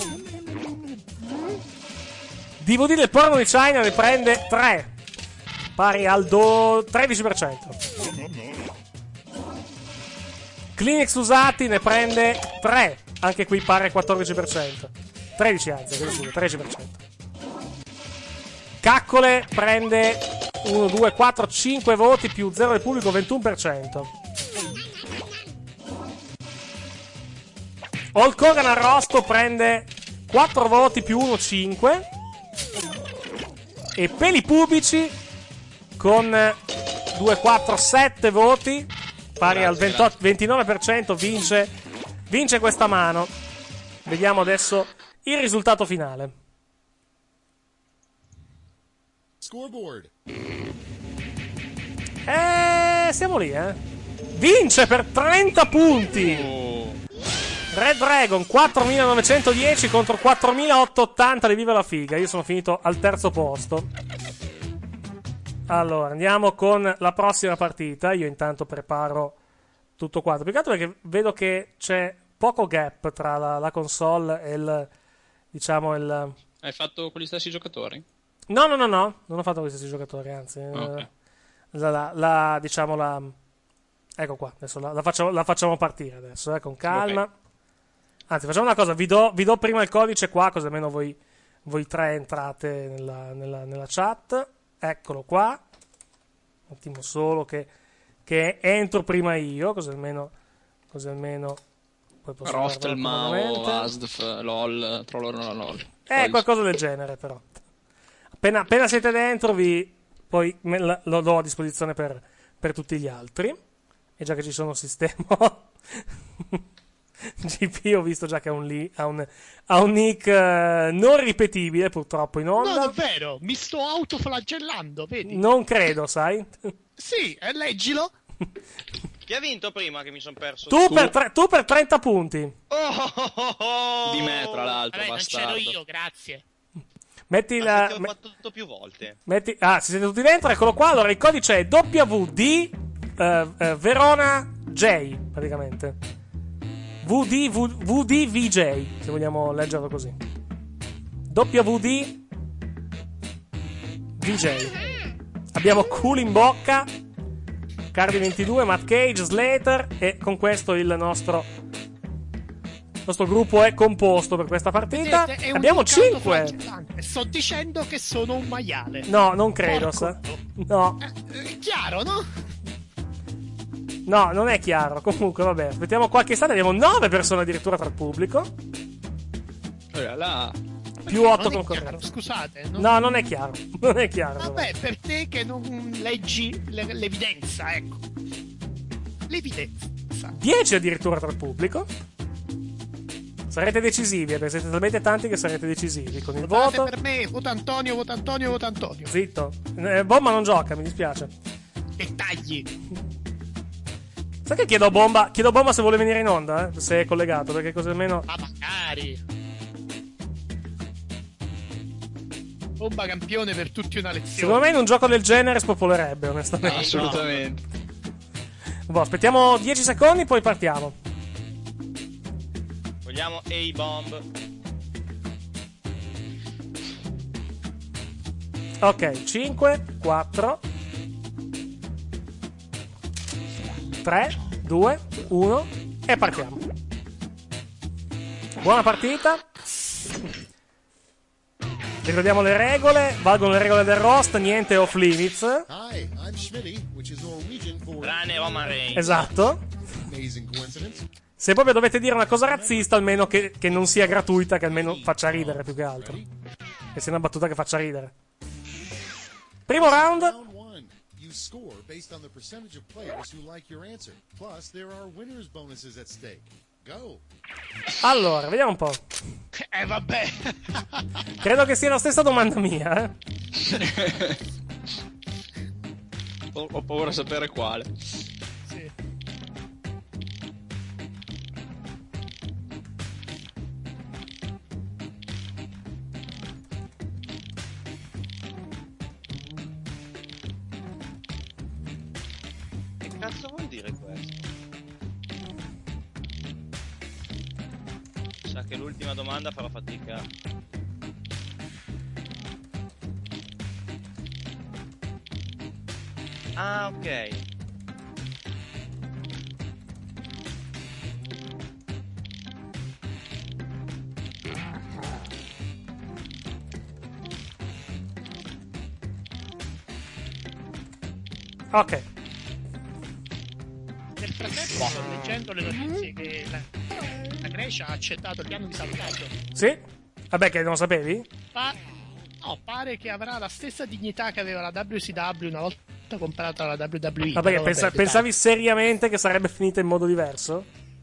Speaker 5: D V D del porno di China ne prende tre, pari al do- tredici per cento. Kleenex usati ne prende tre, anche qui pari al quattordici per cento. tredici anzi, tredici per cento. Caccole prende uno, due, quattro, cinque voti più zero del pubblico, ventuno per cento. Hulk Hogan arrosto prende quattro voti più uno, cinque. E peli pubblici con due, quattro, sette voti, pari al ventotto, ventinove per cento, vince, vince questa mano. Vediamo adesso il risultato finale.
Speaker 3: Scoreboard.
Speaker 5: Eh, siamo lì, eh. Vince per trenta punti. Red Dragon quattromilanovecentodieci contro quattromilaottocentottanta di Viva la Figa. Io sono finito al terzo posto. Allora, andiamo con la prossima partita. Io intanto preparo tutto quanto. Più che altro perché vedo che c'è poco gap tra la, la console e il, diciamo, il...
Speaker 6: Hai fatto con gli stessi giocatori?
Speaker 5: No, no, no, no, non ho fatto con gli stessi giocatori, anzi,
Speaker 6: Okay.
Speaker 5: eh, la, la, la, diciamo la, ecco qua, adesso la, la, facciamo, la facciamo partire adesso, eh, con calma.
Speaker 6: Okay.
Speaker 5: Anzi, facciamo una cosa, vi do, vi do prima il codice qua, così almeno voi, voi tre entrate nella, nella, nella chat, eccolo qua, un attimo solo che, che entro prima io, così almeno, così almeno, poi posso
Speaker 6: Rostel, Mao,
Speaker 5: comodamente.
Speaker 6: Asdf, LOL, Trollor, LOL.
Speaker 5: Eh, qualcosa del genere, però. Appena, appena siete dentro, vi poi me la, lo do a disposizione per, per tutti gli altri. E già che ci sono sistema G P, ho visto già che ha un, li, ha un, ha un nick uh, non ripetibile, purtroppo, in onda.
Speaker 4: No, davvero, mi sto autoflagellando, vedi?
Speaker 5: Non credo, sai?
Speaker 4: Sì, eh, leggilo.
Speaker 12: Chi ha vinto prima che mi sono perso?
Speaker 5: Tu, tu. Per, tre, tu per trenta punti.
Speaker 12: Oh, oh, oh, oh.
Speaker 6: Di me, tra l'altro,
Speaker 4: Vabbè,
Speaker 6: bastardo.
Speaker 4: non c'ero io, grazie.
Speaker 5: Metti
Speaker 12: Ma
Speaker 5: la.
Speaker 12: se ti ho
Speaker 5: me,
Speaker 12: fatto tutto più volte.
Speaker 5: Metti, ah, si siete tutti dentro, eccolo qua. Allora, il codice è W D uh, uh, Verona J, praticamente. V D V D V J, se vogliamo leggerlo così. W D V J. Abbiamo Cool in bocca, Cardi ventidue, Matt Cage, Slater, e con questo il nostro Il nostro gruppo è composto per questa partita.
Speaker 4: Vedete,
Speaker 5: abbiamo cinque.
Speaker 4: Sto dicendo che sono un maiale.
Speaker 5: No, non credo. Sa. No.
Speaker 4: Eh, è chiaro, no?
Speaker 5: No, non è chiaro. Comunque, vabbè, aspettiamo qualche istante. Abbiamo nove persone addirittura tra il pubblico.
Speaker 6: Oh là.
Speaker 5: Più otto
Speaker 4: non
Speaker 5: concorrenti.
Speaker 4: Scusate. Non...
Speaker 5: No, non è chiaro. Non è chiaro.
Speaker 4: Vabbè,
Speaker 5: vabbè.
Speaker 4: per te che non leggi le- l'evidenza, ecco. L'evidenza.
Speaker 5: dieci addirittura tra il pubblico. Sarete decisivi, perché siete talmente tanti che sarete decisivi con il
Speaker 4: Votate
Speaker 5: voto.
Speaker 4: per me, vota Antonio, vota Antonio, vota Antonio.
Speaker 5: Zitto. Eh, Bomba non gioca, mi dispiace.
Speaker 4: E tagli.
Speaker 5: Sai che chiedo a Bomba, chiedo a Bomba se vuole venire in onda, eh? Se è collegato, perché così almeno...
Speaker 4: Ma magari. Bomba campione per tutti una lezione.
Speaker 5: Secondo me in un gioco del genere spopolerebbe, onestamente.
Speaker 6: No, assolutamente.
Speaker 5: Boh, aspettiamo dieci secondi, poi partiamo.
Speaker 12: Vogliamo A-Bomb.
Speaker 5: Ok, cinque, quattro, tre, due, uno e partiamo. Buona partita. Ricordiamo le regole, valgono le regole del roast, niente off limits.
Speaker 3: Hi, I'm Schmitty, which is Norwegian for
Speaker 6: Tranne Roman Reigns.
Speaker 5: Esatto.
Speaker 3: Amazing coincidence.
Speaker 5: Se proprio dovete dire una cosa razzista, almeno che, che non sia gratuita, che almeno faccia ridere più che altro. Che sia una battuta che faccia ridere. Primo round.
Speaker 3: Round one. You score based on the percentage of players who like your answer. Plus, there are winners bonuses at stake. Go.
Speaker 5: Allora, vediamo un po'.
Speaker 4: Eh vabbè.
Speaker 5: Credo che sia la stessa domanda mia, eh.
Speaker 6: ho, ho paura a sapere quale.
Speaker 4: Sì.
Speaker 12: Che cazzo vuol dire questo? Sa che l'ultima domanda farò fatica. Ah, ok.
Speaker 5: Ok.
Speaker 4: Nel frattempo sto leggendo le notizie che la, la Grecia ha accettato il piano di salvataggio.
Speaker 5: Sì? Vabbè, che non sapevi?
Speaker 4: Pa- no, pare che avrà la stessa dignità che aveva la W C W una volta comprata la W W E.
Speaker 5: Vabbè,
Speaker 4: però
Speaker 5: pensa-
Speaker 4: vabbè,
Speaker 5: pensavi seriamente che sarebbe finita in modo diverso?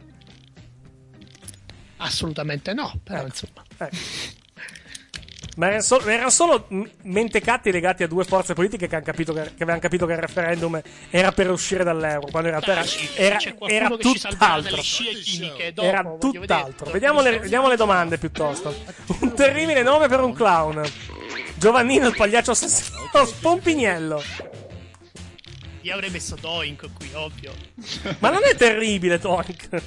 Speaker 4: Assolutamente no, però
Speaker 5: Ecco.
Speaker 4: insomma.
Speaker 5: Ecco. Ma erano solo, erano solo m- mentecatti legati a due forze politiche che, han capito che, che avevano capito che il referendum era per uscire dall'euro, quando in realtà era, era,
Speaker 4: C'è qualcuno
Speaker 5: era
Speaker 4: che ci salverà
Speaker 5: tutt'altro.
Speaker 4: dalle scie chimiche dopo,
Speaker 5: Era
Speaker 4: voglio
Speaker 5: tutt'altro.
Speaker 4: vedere.
Speaker 5: Vediamo le, vediamo le domande piuttosto. Un terribile nome per un clown. Giovannino il pagliaccio assassino. Spompignello.
Speaker 4: Io avrei messo Doink qui, ovvio.
Speaker 5: Ma non è terribile, Doink.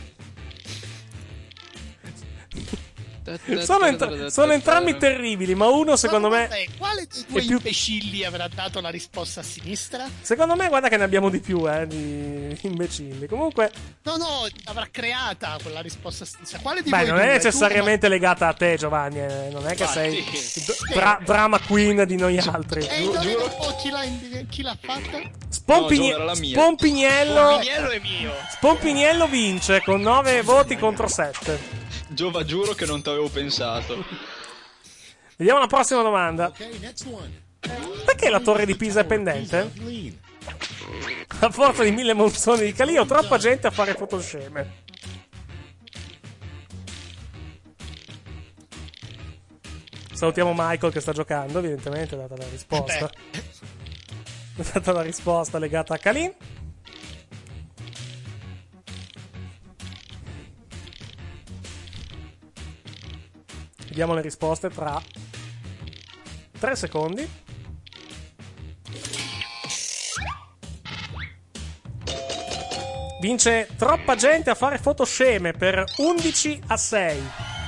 Speaker 5: Sono, entra- sono entrambi terribili, ma uno secondo me.
Speaker 4: Vabbè, quale dei due
Speaker 5: è più-
Speaker 4: imbecilli avrà dato la risposta a sinistra?
Speaker 5: Secondo me, guarda che ne abbiamo di più, eh, di imbecilli. Comunque,
Speaker 4: No, no, avrà creata quella risposta a sinistra. Quale di
Speaker 5: beh,
Speaker 4: voi
Speaker 5: non
Speaker 4: due?
Speaker 5: è
Speaker 4: Tu,
Speaker 5: necessariamente legata a te, Giovanni. eh, Non è che sei
Speaker 4: Infatti.
Speaker 5: d- dra- drama queen di noi altri.
Speaker 4: E indovina un po' chi l'ha, chi l'ha fatta?
Speaker 5: Spompigne-
Speaker 6: No, Gio, era la mia.
Speaker 5: Spompignello.
Speaker 12: Spompignello è mio.
Speaker 5: Spompignello vince con nove voti contro sette.
Speaker 6: Giova, giuro che non t'avevo pensato.
Speaker 5: Vediamo la prossima domanda.
Speaker 3: Okay, next one.
Speaker 5: Perché la torre di Pisa è pendente?
Speaker 3: Lean.
Speaker 5: A forza di mille monzoni di Calio, troppa gente a fare fotosceme. Salutiamo Michael che sta giocando, evidentemente, data la risposta. Data la risposta legata a Calì. Vediamo le risposte tra tre secondi. Vince troppa gente a fare fotosceme per undici a sei.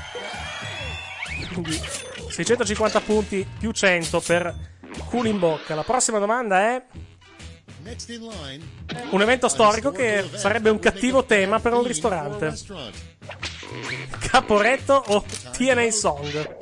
Speaker 5: Quindi seicentocinquanta punti più cento per culo in bocca. La prossima domanda è
Speaker 3: Next in line.
Speaker 5: un evento storico che sarebbe un cattivo tema per un ristorante. Caporetto o T N A Song?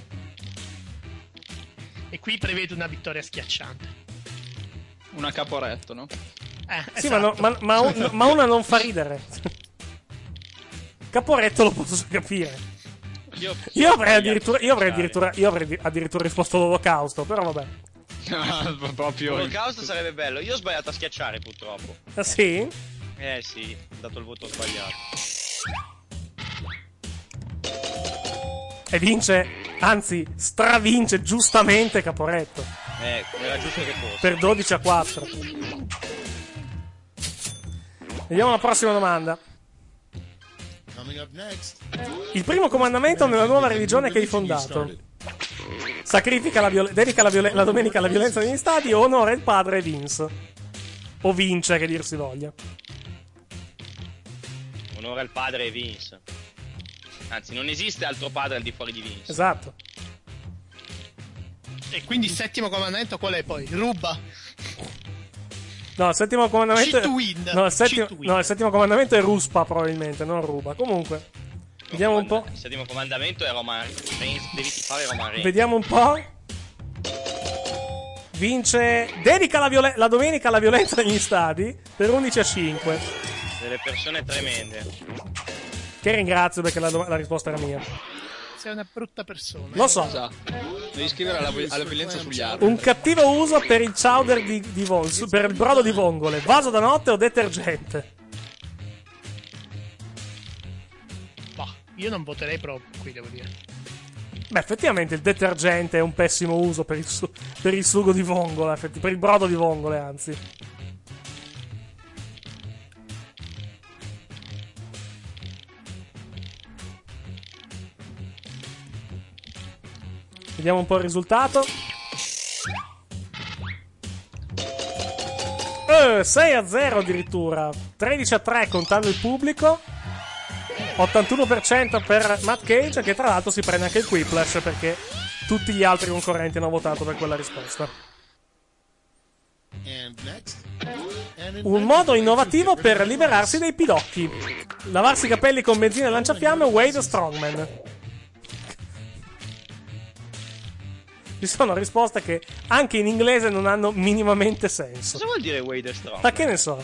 Speaker 4: E qui prevede una vittoria schiacciante.
Speaker 6: Una Caporetto, no?
Speaker 4: Eh,
Speaker 5: Sì,
Speaker 4: esatto.
Speaker 5: ma, no- ma- ma un- ma una non fa ridere. Caporetto lo posso capire.
Speaker 12: Io,
Speaker 5: Io avrei addirittura, io avrei addirittura, io avrei addirittura risposto all'olocausto, però vabbè.
Speaker 6: Proprio.
Speaker 12: L'olocausto sarebbe bello. Io ho sbagliato a schiacciare, purtroppo.
Speaker 5: Ah, sì?
Speaker 12: Eh sì, ho dato il voto sbagliato.
Speaker 5: E vince, anzi, stravince giustamente Caporetto.
Speaker 12: Eh, era giusto che fosse.
Speaker 5: Per dodici a quattro. Vediamo la prossima domanda.
Speaker 3: Coming up next.
Speaker 5: Il primo comandamento nella nuova religione che hai fondato. Sacrifica la viol- dedica la, viol- la domenica alla violenza negli stadi o onora il padre e Vince. O vince, che dir si voglia.
Speaker 12: Onora il padre e Vince. Anzi, non esiste altro padre al di fuori di Vince.
Speaker 5: Esatto.
Speaker 4: E quindi il settimo comandamento qual è poi? Ruba.
Speaker 5: No, il settimo comandamento
Speaker 4: Cheat win.
Speaker 5: No, il settimo,
Speaker 4: Cheat win.
Speaker 5: no, il settimo comandamento è Ruspa probabilmente, non Ruba. Comunque, vediamo un po'.
Speaker 12: Il settimo comandamento è Roman Reigns, devi fare Roman Reigns.
Speaker 5: Vediamo un po'. Vince dedica la, violen- la domenica alla violenza negli stadi per undici a cinque.
Speaker 12: Delle persone tremende.
Speaker 5: Che ringrazio perché la, do- la risposta era mia.
Speaker 4: Sei una brutta persona.
Speaker 5: Lo so.
Speaker 6: Devi scrivere alla, alla violenza sugli altri.
Speaker 5: Un cattivo uso per il chowder di, di von- su- per il brodo di vongole. Vaso da notte o detergente?
Speaker 4: Bah, io non voterei proprio qui, devo dire.
Speaker 5: Beh, effettivamente il detergente è un pessimo uso per il, su- per il sugo di vongola, effetti- per il brodo di vongole, anzi. Vediamo un po' il risultato. Eh, sei a zero addirittura. tredici a tre contando il pubblico. ottantuno per cento per Matt Cage, che tra l'altro si prende anche il Quiplash perché tutti gli altri concorrenti hanno votato per quella risposta. Un modo innovativo per liberarsi dei pidocchi. Lavarsi i capelli con benzina e lanciafiamme, Wade Strongman. Ci sono risposte che anche in inglese non hanno minimamente senso.
Speaker 12: Cosa vuol dire Wade Strong?
Speaker 5: Ma che ne so?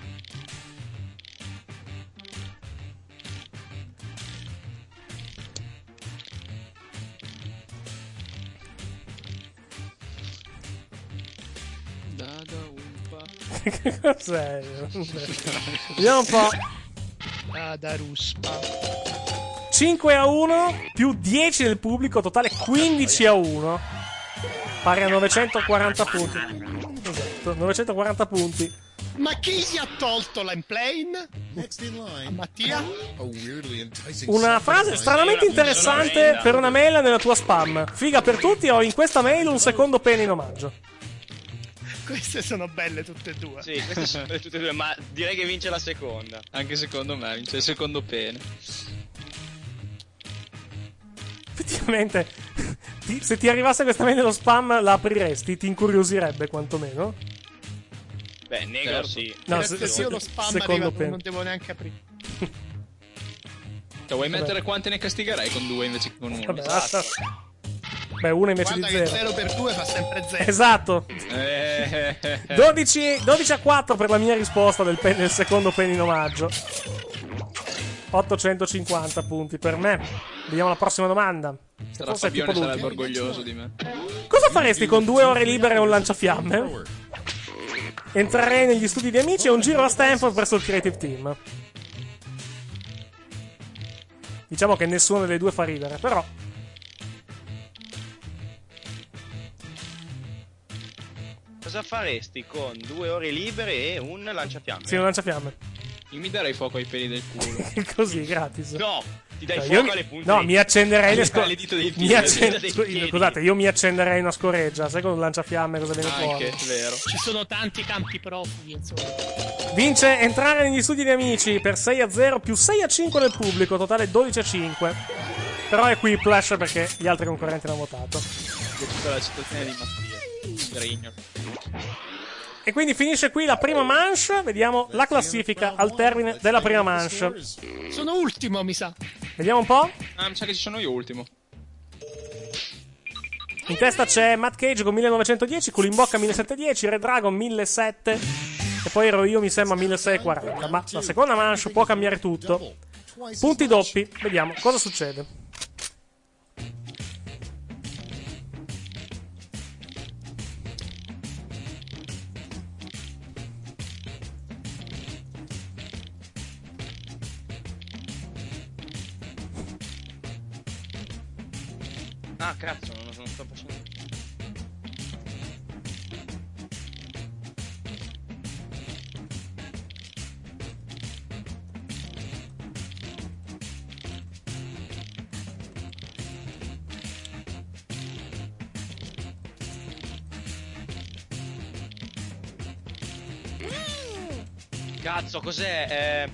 Speaker 5: Che cos'è? Vediamo un po'.
Speaker 4: Ah, da ruspa.
Speaker 5: cinque a uno più dieci del pubblico, totale quindici a uno. Pari a novecentoquaranta punti. Esatto, novecentoquaranta punti.
Speaker 4: Ma chi gli ha tolto l'emplane? A Mattia?
Speaker 5: Una frase stranamente interessante per una mail nella tua spam. Figa per tutti, ho in questa mail un secondo pene in omaggio.
Speaker 4: Queste sono belle tutte e due.
Speaker 12: Sì, queste sono belle tutte e due, ma direi che vince la seconda.
Speaker 6: Anche secondo me vince il secondo pene.
Speaker 5: Effettivamente, ti- se ti arrivasse questa mail nello spam, la apriresti, ti incuriosirebbe quantomeno.
Speaker 12: Beh, nego
Speaker 6: Certo.
Speaker 12: sì.
Speaker 5: No,
Speaker 4: se,
Speaker 5: se-
Speaker 4: se io lo
Speaker 5: se-
Speaker 4: spam
Speaker 5: secondo
Speaker 4: arriva,
Speaker 5: pene.
Speaker 4: non devo neanche aprire.
Speaker 6: Cioè, vuoi
Speaker 5: Vabbè.
Speaker 6: mettere quante ne castigherai con due invece che con uno?
Speaker 5: Vabbè, basta. Beh, una invece
Speaker 4: Guarda
Speaker 5: di
Speaker 4: che
Speaker 5: zero.
Speaker 4: zero per due fa sempre zero.
Speaker 5: Esatto.
Speaker 6: Eh,
Speaker 5: dodici, dodici a quattro per la mia risposta del, pen- del secondo pen in omaggio. ottocentocinquanta punti per me. Vediamo la prossima domanda.
Speaker 6: Sarà
Speaker 5: Forse è tipo
Speaker 6: Fabione sarebbe
Speaker 5: l'ultima.
Speaker 6: orgoglioso di me.
Speaker 5: Cosa faresti con due ore libere e un lanciafiamme? Entrerei negli studi di amici e un giro a Stanford presso il Creative Team. Diciamo che nessuna delle due fa ridere, però.
Speaker 12: Cosa faresti con due ore libere e un lanciafiamme?
Speaker 5: Sì, un lanciafiamme.
Speaker 6: Io mi darei fuoco ai peli del culo.
Speaker 5: Così, gratis.
Speaker 12: No, ti dai
Speaker 5: Cioè,
Speaker 12: fuoco
Speaker 5: io
Speaker 12: alle
Speaker 5: mi-
Speaker 12: punte
Speaker 5: No,
Speaker 12: dei-
Speaker 5: mi accenderei le
Speaker 12: alle-
Speaker 5: sco-
Speaker 12: alle dita dei
Speaker 5: mi
Speaker 12: piedi, alle
Speaker 5: accen-
Speaker 12: dita dei piedi.
Speaker 5: Scusate, io mi accenderei una scoreggia. Sai con un lanciafiamme cosa viene fuori?
Speaker 6: Anche, vero.
Speaker 4: Ci sono tanti campi profughi, insomma.
Speaker 5: Vince entrare negli studi di amici per sei a zero più sei a cinque del pubblico, totale dodici a cinque. Però è qui Flash perché gli altri concorrenti hanno votato.
Speaker 6: C'è tutta la citazione di Mattia. Grigno.
Speaker 5: E quindi finisce qui la prima manche. Vediamo la classifica al termine della prima manche.
Speaker 4: Sono ultimo, mi sa.
Speaker 5: Vediamo un po'.
Speaker 6: Ah, mi sa che ci sono io ultimo.
Speaker 5: In testa c'è Matt Cage con millenovecentodieci, Culimbocca millesettecentodieci, Red Dragon millesettecento e poi ero io mi sembra milleseicentoquaranta. Ma la seconda manche può cambiare tutto. Punti doppi, vediamo cosa succede.
Speaker 12: Ah, cazzo, non, non sto facendo. Cazzo, cos'è? Eh...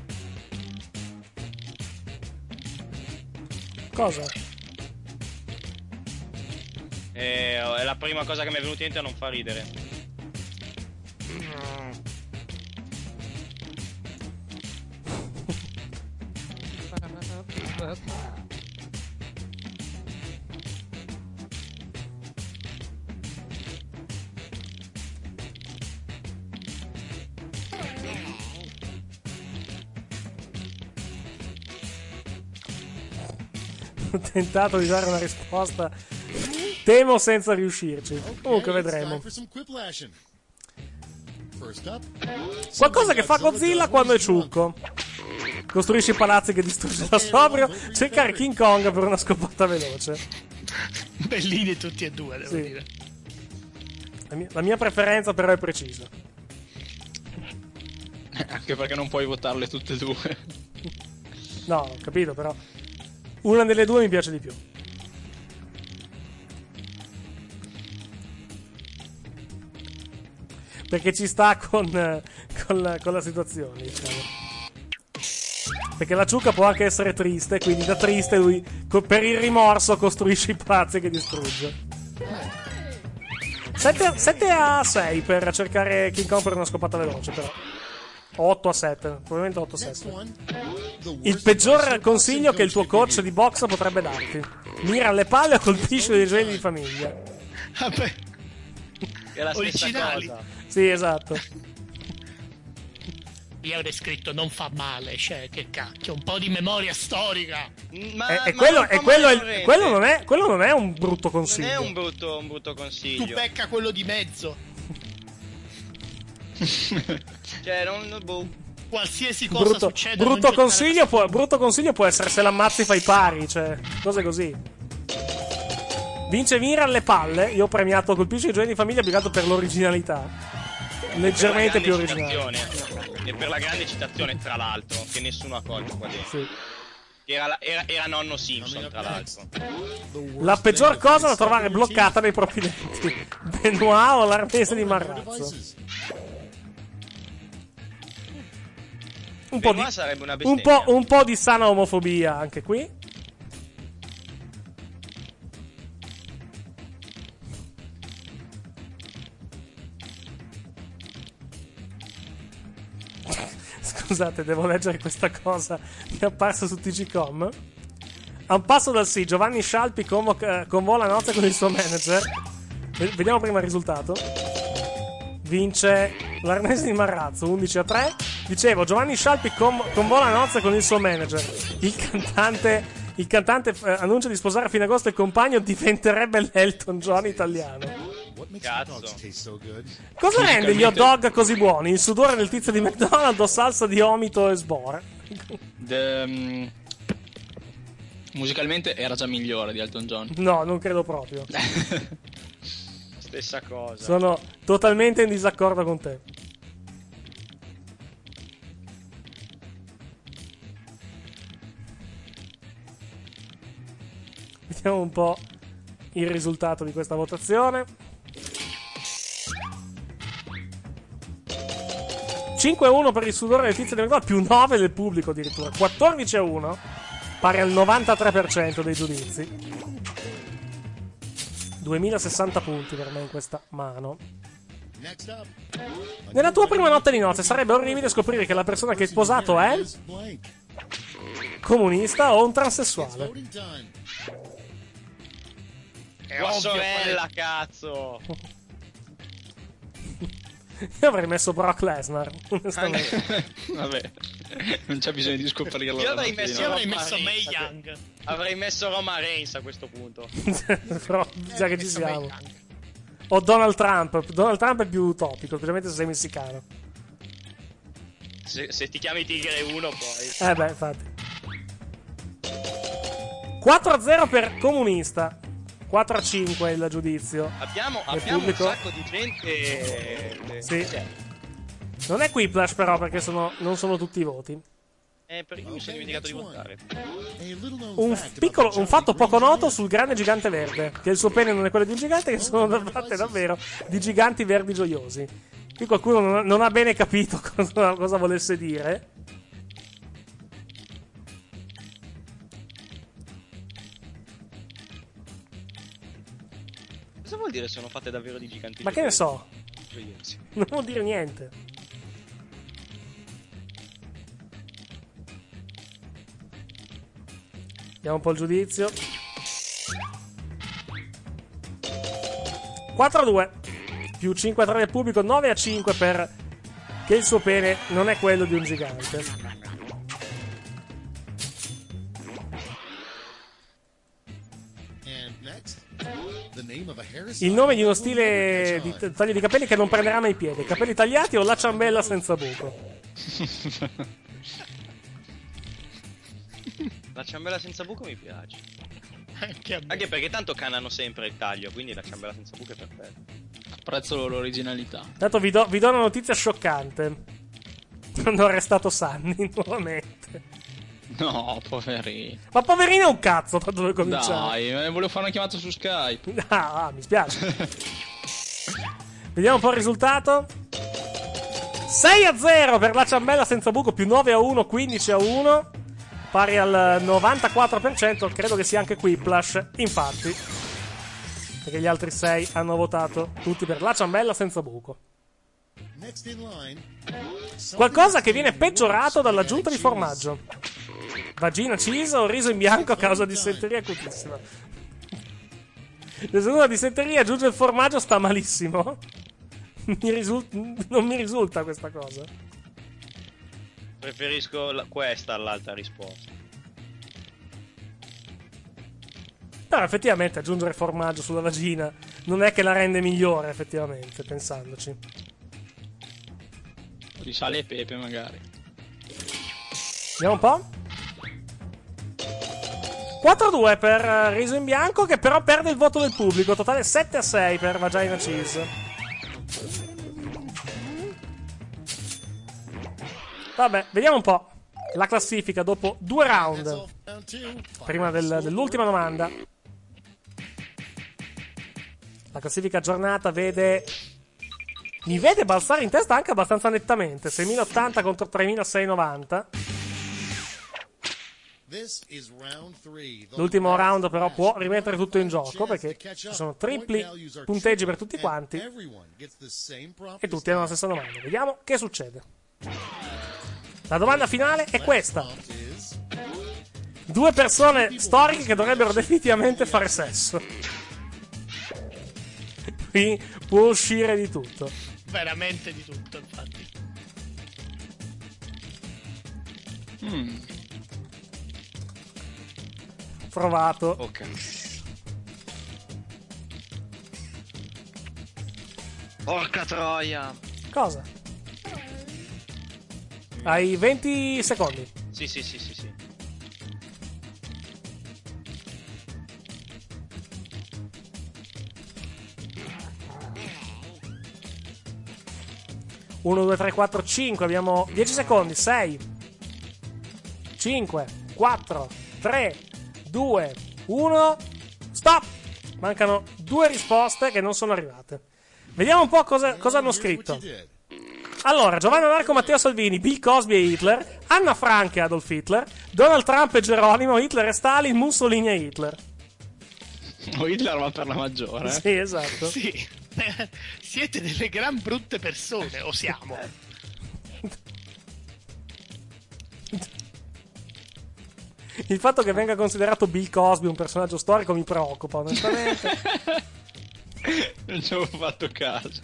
Speaker 5: Cosa?
Speaker 12: Eh, è la la prima cosa che mi è venuta in mente non fa ridere.
Speaker 5: Ho tentato di dare una risposta, temo senza riuscirci. Comunque vedremo. Qualcosa che fa Godzilla quando è ciucco. Costruisci palazzi che distrugge da sobrio. Cercare King Kong per una scopata veloce.
Speaker 4: Bellini tutti e due, devo
Speaker 5: Sì.
Speaker 4: dire.
Speaker 5: La mia, la mia preferenza però è precisa.
Speaker 6: Anche perché non puoi votarle tutte e due.
Speaker 5: No, ho capito, però una delle due mi piace di più. Perché ci sta con, eh, con, la, con la situazione, diciamo. Perché la ciucca può anche essere triste, quindi da triste lui co- per il rimorso costruisce i palazzi che distrugge. sette a sei per cercare King Kong per una scopata veloce, però. otto a sette, probabilmente otto a sette. Il peggior consiglio che il tuo coach di box potrebbe darti: mira alle palle o colpisci dei giochi di famiglia.
Speaker 4: Vabbè.
Speaker 12: È la stessa
Speaker 4: Originali.
Speaker 12: cosa.
Speaker 5: Sì, esatto.
Speaker 4: Io avrei scritto non fa male, cioè che cacchio, un po' di memoria storica.
Speaker 12: Ma,
Speaker 5: E, e
Speaker 12: ma
Speaker 5: quello,
Speaker 12: non
Speaker 5: e
Speaker 12: fa
Speaker 5: quello,
Speaker 12: male
Speaker 5: è-
Speaker 12: corrente.
Speaker 5: quello non è, quello non è un brutto
Speaker 12: Non
Speaker 5: consiglio.
Speaker 12: è un brutto, un brutto
Speaker 4: Tu
Speaker 12: consiglio.
Speaker 4: becca quello di mezzo.
Speaker 12: Cioè, non. non- boh.
Speaker 4: Qualsiasi cosa
Speaker 5: Brutto,
Speaker 4: succeda.
Speaker 5: brutto
Speaker 4: non gettare
Speaker 5: consiglio può, brutto consiglio può essere: se l'ammazzi fai pari, cioè cose così. Vince mira alle palle. Io ho premiato colpisci i giochi di famiglia applicato per l'originalità. Leggermente più
Speaker 12: Per la grande
Speaker 5: originale.
Speaker 12: citazione. E per la grande citazione, tra l'altro, che nessuno ha colto qua dentro.
Speaker 5: Sì.
Speaker 12: Era, la- era, era nonno Simpson, tra l'altro.
Speaker 5: La peggior cosa da trovare bloccata nei propri denti: Benoit o l'arnese di Marrazzo. Un po' di,
Speaker 12: Benoit sarebbe una
Speaker 5: un
Speaker 12: bestemmia.
Speaker 5: po', un po' di sana omofobia anche qui. Scusate, devo leggere questa cosa. Mi è apparsa su T G punto com. A un passo dal sì, Giovanni Scialpi convoca, convola nozze con il suo manager. Ve- Vediamo prima il risultato. Vince l'arnese di Marrazzo undici a tre. Dicevo, Giovanni Scialpi con- convola nozze con il suo manager. Il cantante, il cantante eh, annuncia di sposare a fine agosto il compagno, diventerebbe l'Elton John italiano.
Speaker 12: Cazzo.
Speaker 5: Cosa rende gli hot dog così buoni? Il sudore del tizio di McDonald's o salsa di omito e sbora?
Speaker 6: De- mm, musicalmente era già migliore di Elton John.
Speaker 5: No, non credo proprio.
Speaker 12: Stessa cosa.
Speaker 5: Sono totalmente in disaccordo con te. Vediamo un po' il risultato di questa votazione. cinque a uno per il sudore del tizio di McDonald's, più nove del pubblico addirittura. quattordici a uno, pari al novantatré per cento dei giudizi. duemilasessanta punti per me in questa mano. Nella tua prima notte di nozze sarebbe orribile scoprire che la persona che hai sposato è comunista o un transessuale.
Speaker 12: Tua sorella, cazzo.
Speaker 5: Io avrei messo Brock Lesnar, onestamente.
Speaker 6: Vabbè, non c'è bisogno di scoprirlo.
Speaker 12: Io
Speaker 6: la
Speaker 12: avrei
Speaker 6: mattina.
Speaker 12: messo,
Speaker 4: Io avrei
Speaker 12: Roma
Speaker 4: messo Mae
Speaker 12: Reigns a que-
Speaker 4: Young.
Speaker 12: Avrei messo Roma Reigns a questo punto.
Speaker 5: Però già che ci siamo. O Donald Trump. Donald Trump è più utopico, specialmente se sei messicano.
Speaker 12: Se, se ti chiami Tigre uno poi.
Speaker 5: Eh beh, infatti. quattro a zero per comunista. quattro a cinque il giudizio.
Speaker 12: Abbiamo,
Speaker 5: del
Speaker 12: abbiamo un
Speaker 5: pubblico.
Speaker 12: sacco di gente.
Speaker 5: Sì.
Speaker 12: Cioè,
Speaker 5: Non è Quiplash però, perché sono, non sono tutti i voti.
Speaker 12: eh, perché mi sono dimenticato di votare.
Speaker 5: Un, piccolo, un fatto poco noto sul grande gigante verde, che il suo pene non è quello di un gigante, che sono fatte davvero di giganti verdi gioiosi. Qui qualcuno non, non ha bene capito cosa, cosa volesse dire.
Speaker 12: Cosa Cosa vuol dire sono fatte davvero di giganti?
Speaker 5: Ma che ne so?
Speaker 12: Gioielli.
Speaker 5: Non vuol dire niente. Vediamo un po' il giudizio. quattro a due. Più cinque a tre del pubblico, nove a cinque per che il suo pene non è quello di un gigante. Il nome di uno stile di t- taglio di capelli che non prenderà mai piede. Capelli tagliati o la ciambella senza buco?
Speaker 12: La ciambella senza buco mi piace.
Speaker 4: Anche,
Speaker 12: Anche perché tanto canano sempre il taglio, quindi la ciambella senza buco è perfetta.
Speaker 6: Apprezzo l'originalità.
Speaker 5: Tanto vi do, vi do una notizia scioccante. Hanno arrestato Sunny nuovamente.
Speaker 6: No, poverino.
Speaker 5: Ma poverino è un cazzo, da dove cominciare?
Speaker 6: Dai, eh, volevo fare una chiamata su Skype.
Speaker 5: Ah, ah mi spiace. Vediamo un po' il risultato. sei a zero per la ciambella senza buco, più nove a uno, quindici a uno. Pari al novantaquattro per cento. Credo che sia anche Quiplash, infatti. Perché gli altri sei hanno votato tutti per la ciambella senza buco. Qualcosa che viene peggiorato dall'aggiunta di formaggio. Vagina cheese o riso in bianco a causa di dissenteria acutissima. Se una dissenteria aggiunge il formaggio sta malissimo. Mi risult- non mi risulta questa cosa.
Speaker 12: Preferisco la- questa all'altra risposta.
Speaker 5: Però effettivamente aggiungere formaggio sulla vagina non è che la rende migliore, effettivamente, pensandoci.
Speaker 6: Di sale e pepe magari.
Speaker 5: Vediamo un po'. quattro a due per riso in bianco, che però perde il voto del pubblico. Totale sette a sei per Vagina Cheese. Vabbè, vediamo un po' la classifica dopo due round. Prima del, dell'ultima domanda. La classifica aggiornata vede... Mi vede balzare in testa anche abbastanza nettamente. seimila ottanta contro tremilaseicentonovanta. L'ultimo round però può rimettere tutto in gioco, perché ci sono tripli punteggi per tutti quanti e tutti hanno la stessa domanda. Vediamo che succede. La domanda finale è questa: due persone storiche che dovrebbero definitivamente fare sesso. Qui può uscire di tutto.
Speaker 4: Veramente di tutto, infatti.
Speaker 6: Mm.
Speaker 5: Provato.
Speaker 12: Ok. Porca troia.
Speaker 5: Cosa? Hai venti secondi.
Speaker 12: Sì, sì, sì, sì, sì.
Speaker 5: uno, due, tre, quattro, cinque. Abbiamo dieci secondi. sei, cinque, quattro, tre, due, uno. Stop! Mancano due risposte che non sono arrivate. Vediamo un po' cosa, cosa hanno scritto. Allora, Giovanni D'Arco, Matteo Salvini, Bill Cosby e Hitler, Anna Frank e Adolf Hitler, Donald Trump e Geronimo, Hitler e Stalin, Mussolini e Hitler.
Speaker 6: O Hitler va per la maggiore.
Speaker 5: Sì, esatto.
Speaker 4: Sì. Siete delle gran brutte persone, o siamo?
Speaker 5: Il fatto che venga considerato Bill Cosby un personaggio storico mi preoccupa, onestamente.
Speaker 6: Non ci avevo fatto caso.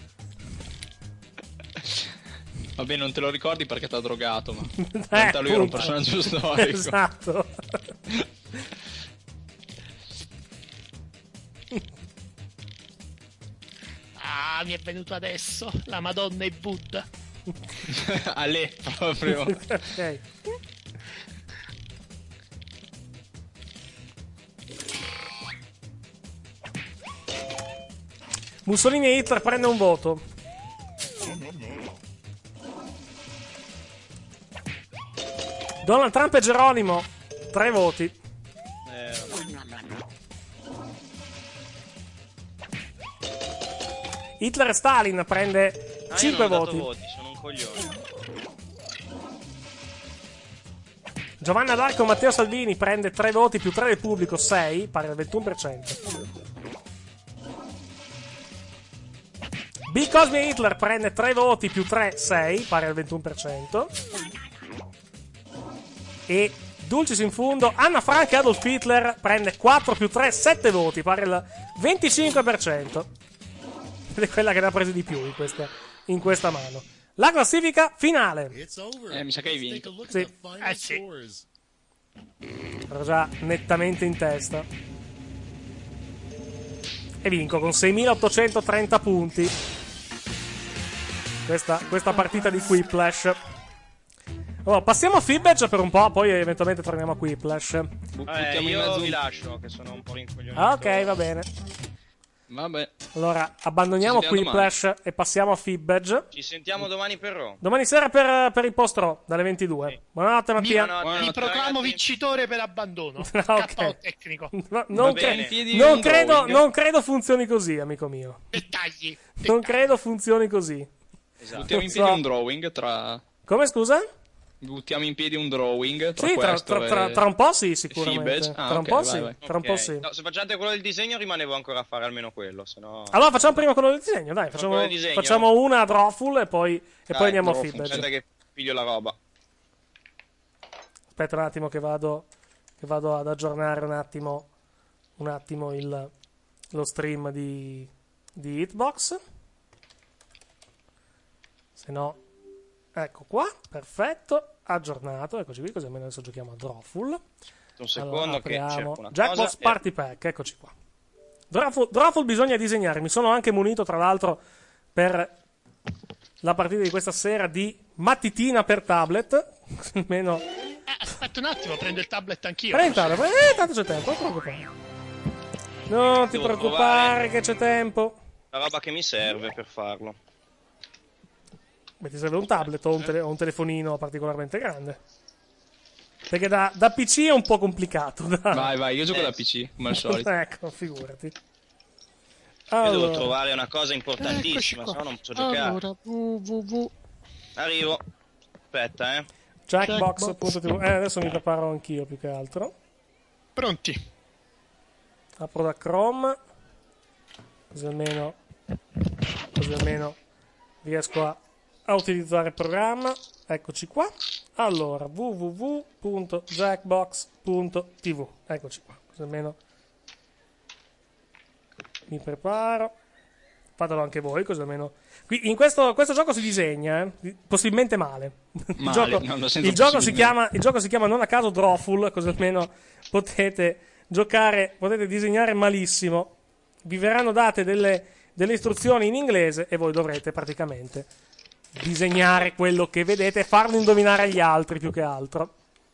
Speaker 6: Vabbè, non te lo ricordi perché t'ha drogato, ma in
Speaker 5: Eh,
Speaker 6: realtà lui era un
Speaker 5: appunto.
Speaker 6: personaggio storico.
Speaker 5: Esatto.
Speaker 4: Ah, mi è venuto adesso la Madonna e Buddha.
Speaker 6: A lei proprio.
Speaker 5: Ok. Mussolini e Hitler prende un voto. Donald Trump e Geronimo tre voti.
Speaker 12: Eh,
Speaker 5: Hitler e Stalin prende
Speaker 12: ah,
Speaker 5: cinque
Speaker 12: io non ho dato
Speaker 5: voti.
Speaker 12: voti, sono un coglione.
Speaker 5: Giovanna D'Arco Matteo Salvini prende tre voti più tre del pubblico, sei, pari al ventuno per cento. B. Cosmi Hitler prende tre voti più tre, sei, pari al ventuno per cento. E Dulcis in fundo, Anna Frank e Adolf Hitler prende quattro più tre, sette voti, pari al venticinque per cento. Ed è quella che ne ha presi di più in questa, in questa mano. La classifica finale.
Speaker 6: Eh, mi sa che hai vinto.
Speaker 5: Sì.
Speaker 4: Eh sì.
Speaker 5: Ero già nettamente in testa. E vinco con seimilaottocentotrenta punti questa, questa partita di Quiplash. Allora, passiamo a Fibbage per un po', poi eventualmente torniamo a Quiplash.
Speaker 12: Eh, io vi lascio, che sono un po' rincoglionito.
Speaker 5: Ah, ok, va bene.
Speaker 6: Vabbè.
Speaker 5: Allora, abbandoniamo
Speaker 12: Ci sentiamo
Speaker 5: Quiplash e passiamo a Fibbage.
Speaker 12: Ci sentiamo domani per Raw.
Speaker 5: Domani sera per, per il post-Raw, dalle ventidue. Sì. Buonanotte, Mattia.
Speaker 12: Buonanotte.
Speaker 4: Mi proclamo vincitore per abbandono.
Speaker 5: Ah, ok.
Speaker 4: K O tecnico.
Speaker 5: No, non, cre- non, credo, non credo funzioni così, amico mio.
Speaker 4: Dettagli.
Speaker 5: Non credo funzioni così.
Speaker 6: Esatto. Buttiamo in
Speaker 5: Non
Speaker 6: piedi
Speaker 5: so.
Speaker 6: un drawing tra...
Speaker 5: Come, scusa?
Speaker 6: Buttiamo in piedi un drawing tra
Speaker 5: Sì, tra,
Speaker 6: questo
Speaker 5: tra, tra,
Speaker 6: e-
Speaker 5: tra un po' sì,
Speaker 6: e
Speaker 5: sicuramente.
Speaker 6: Fibbage. Ah,
Speaker 5: tra un
Speaker 6: ok,
Speaker 5: po'
Speaker 6: vai,
Speaker 5: sì.
Speaker 6: vai.
Speaker 5: Tra un po' sì.
Speaker 12: No, se facciate quello del disegno rimanevo ancora a fare almeno quello, sennò...
Speaker 5: Allora facciamo prima quello del disegno, dai. Facciamo,
Speaker 12: quello del disegno?
Speaker 5: facciamo una a Drawful e poi, e
Speaker 12: Dai,
Speaker 5: poi andiamo a
Speaker 12: Drawful,
Speaker 5: Fibbage.
Speaker 12: aspetta che piglio la roba.
Speaker 5: Aspetta un attimo che vado, che vado ad aggiornare un attimo, un attimo il, lo stream di, di Hitbox. Se no, ecco qua, perfetto, aggiornato, eccoci qui, così almeno adesso giochiamo a Drawful.
Speaker 12: Un secondo
Speaker 5: Allora,
Speaker 12: che
Speaker 5: apriamo
Speaker 12: cerco una
Speaker 5: Jackbox
Speaker 12: cosa.
Speaker 5: Party Pack, eccoci qua. Drawful, Drawful bisogna disegnare, mi sono anche munito tra l'altro per la partita di questa sera di mattitina per tablet, almeno...
Speaker 4: Eh, aspetta un attimo, prendo il tablet anch'io.
Speaker 5: Prendi il tablet, eh, tanto c'è tempo, non ti preoccupare. Non ti
Speaker 12: Devo
Speaker 5: preoccupare
Speaker 12: trovare
Speaker 5: che c'è tempo.
Speaker 12: La roba che mi serve per farlo.
Speaker 5: Beh, ti serve un tablet o un, tele- o un telefonino particolarmente grande. Perché da, da P C è un po' complicato. Da...
Speaker 6: Vai, vai, io gioco da P C, come al solito.
Speaker 5: Ecco, figurati.
Speaker 12: Io
Speaker 5: Allora,
Speaker 12: devo trovare una cosa importantissima, se no non posso giocare.
Speaker 4: Allora, www.
Speaker 12: Arrivo. Aspetta, eh.
Speaker 5: Jackbox punto tivù. Eh, adesso mi preparo anch'io più che altro.
Speaker 4: Pronti.
Speaker 5: Apro da Chrome. Così almeno, così almeno riesco a, a utilizzare il programma. Eccoci qua. Allora, www punto jackbox punto tivù. Eccoci qua. Così almeno mi preparo. Fatelo anche voi, così almeno. Qui in questo, questo gioco si disegna, eh? Possibilmente male. Il
Speaker 6: Male,
Speaker 5: gioco,
Speaker 6: no, lo sento
Speaker 5: il, gioco si
Speaker 6: possibilmente.
Speaker 5: chiama, il gioco si chiama non a caso Drawful, così almeno potete giocare, potete disegnare malissimo. Vi verranno date delle, delle istruzioni in inglese e voi dovrete praticamente disegnare quello che vedete e farlo indovinare agli altri più che altro.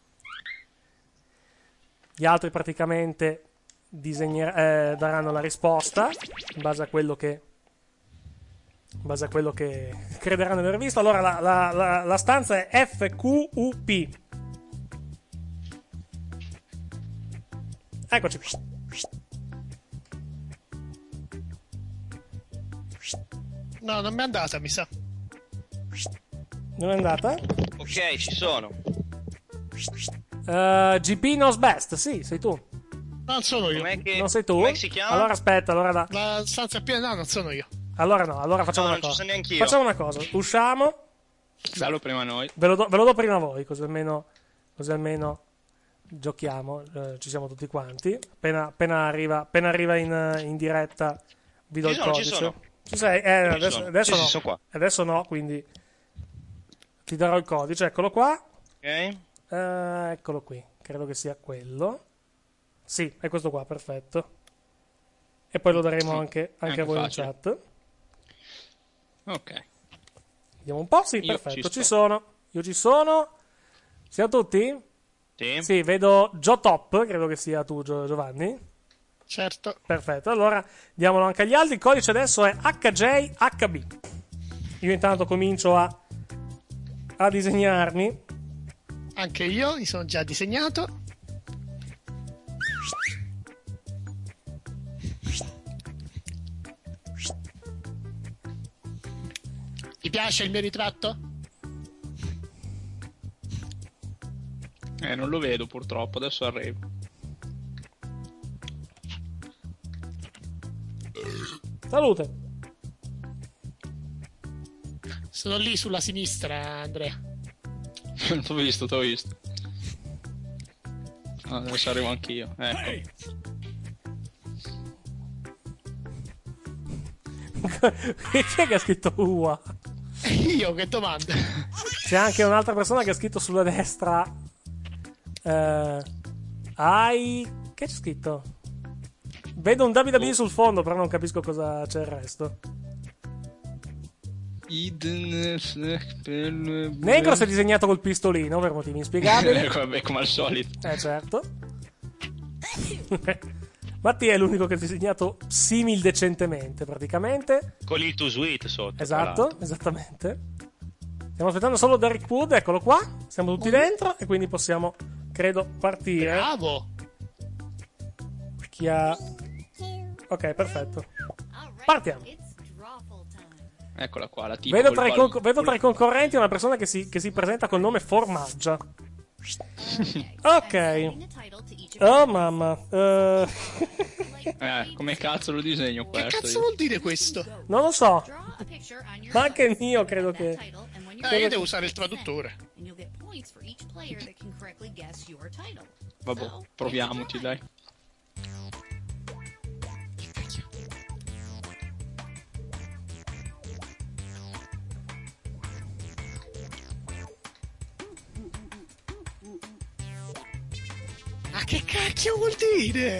Speaker 5: Gli altri praticamente disegner- eh, daranno la risposta in base a quello che in base a quello che crederanno di aver visto. Allora la, la, la, la stanza è F Q U P. Eccoci qui.
Speaker 4: No, non mi è andata, mi sa.
Speaker 5: Non è andata?
Speaker 12: Ok, ci sono.
Speaker 5: Uh, G P knows best, sì, sei tu.
Speaker 4: Non sono io.
Speaker 12: Com'è che...
Speaker 5: Non sei tu?
Speaker 12: Com'è che si chiama?
Speaker 5: Allora aspetta, allora da...
Speaker 4: La stanza piena, no, non sono io.
Speaker 5: Allora no, allora facciamo
Speaker 12: No,
Speaker 5: una
Speaker 12: non ci
Speaker 5: cosa.
Speaker 12: sono neanch'io.
Speaker 5: Facciamo una cosa, usciamo,
Speaker 6: Bello prima noi.
Speaker 5: ve lo, do, ve lo do prima voi, così almeno, così almeno giochiamo, eh, ci siamo tutti quanti. Appena, appena arriva, appena arriva in, in diretta vi do
Speaker 12: Ci
Speaker 5: il
Speaker 12: sono, ci
Speaker 5: codice.
Speaker 12: sono.
Speaker 5: Ci sei? Eh,
Speaker 12: Ci
Speaker 5: adesso,
Speaker 12: sono.
Speaker 5: adesso
Speaker 12: Sì,
Speaker 5: no.
Speaker 12: sì, sono qua.
Speaker 5: Adesso no, quindi ti darò il codice, eccolo qua.
Speaker 12: Ok.
Speaker 5: Eh, eccolo qui, credo che sia quello. Sì, è questo qua, perfetto. E poi lo daremo anche, anche
Speaker 6: Anche
Speaker 5: a voi
Speaker 6: facile.
Speaker 5: in chat.
Speaker 6: Ok.
Speaker 5: Vediamo un po', sì,
Speaker 6: Io
Speaker 5: perfetto,
Speaker 6: ci
Speaker 5: ci,
Speaker 6: sto.
Speaker 5: sono. Io ci sono. Siamo tutti?
Speaker 12: Sì.
Speaker 5: Sì, vedo Gio Top, credo che sia tu Gio- Giovanni.
Speaker 4: Certo.
Speaker 5: Perfetto, allora diamolo anche agli altri. Il codice adesso è H J H B. Io intanto comincio a, a disegnarmi.
Speaker 4: Anche io mi sono già disegnato. Ti piace il mio ritratto?
Speaker 6: Eh, non lo vedo purtroppo, adesso arrivo.
Speaker 5: Salute.
Speaker 4: Sono lì sulla sinistra, Andrea.
Speaker 6: T'ho visto, t'ho visto. Ah, adesso arrivo anch'io. Ecco.
Speaker 5: Chi è che ha scritto U A?
Speaker 4: Io, che domanda.
Speaker 5: C'è anche un'altra persona che ha scritto sulla destra. Eh, hai. Che c'è scritto? Vedo un W W E sul fondo, però non capisco cosa c'è il resto. Negro si è disegnato col pistolino per motivi inspiegabili.
Speaker 6: Vabbè, come al solito.
Speaker 5: Eh, certo. Mattia è l'unico che ha disegnato simil decentemente, praticamente.
Speaker 12: Con il Too Sweet sotto.
Speaker 5: Esatto, esattamente. Stiamo aspettando solo Derek Wood, eccolo qua. Siamo tutti dentro e quindi possiamo, credo, partire.
Speaker 4: Bravo!
Speaker 5: Chi ha... Ok, perfetto. Partiamo.
Speaker 6: Eccola qua, la tipa.
Speaker 5: Vedo
Speaker 6: col
Speaker 5: tra, i
Speaker 6: palo-
Speaker 5: con- vedo tra i concorrenti una persona che si, che si presenta col nome Formaggia. Ok. Oh mamma. Eh,
Speaker 6: Eh, come cazzo lo disegno
Speaker 4: Che
Speaker 6: questo?
Speaker 4: cazzo
Speaker 6: io?
Speaker 4: vuol dire questo?
Speaker 5: non lo so. Ma anche il mio credo che...
Speaker 4: Ah, io devo usare il traduttore.
Speaker 6: Vabbè, proviamoci, dai.
Speaker 4: Ma che cacchio vuol dire?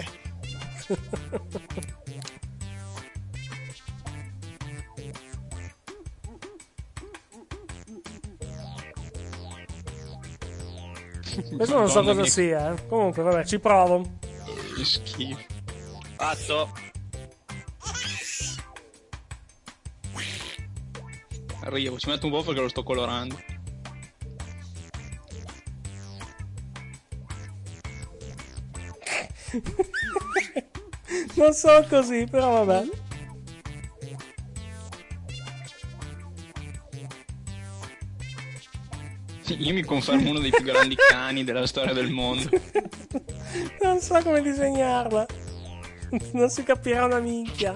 Speaker 5: Questo non so
Speaker 6: Madonna
Speaker 5: cosa
Speaker 6: mia.
Speaker 5: sia. eh. Comunque, vabbè, ci provo.
Speaker 6: Che schifo.
Speaker 12: Fatto.
Speaker 6: Arrivo, ci metto un po' perché lo sto colorando.
Speaker 5: Non so così, però vabbè.
Speaker 6: Io mi confermo uno dei più grandi cani della storia del mondo.
Speaker 5: Non so come disegnarla. Non si capirà una minchia.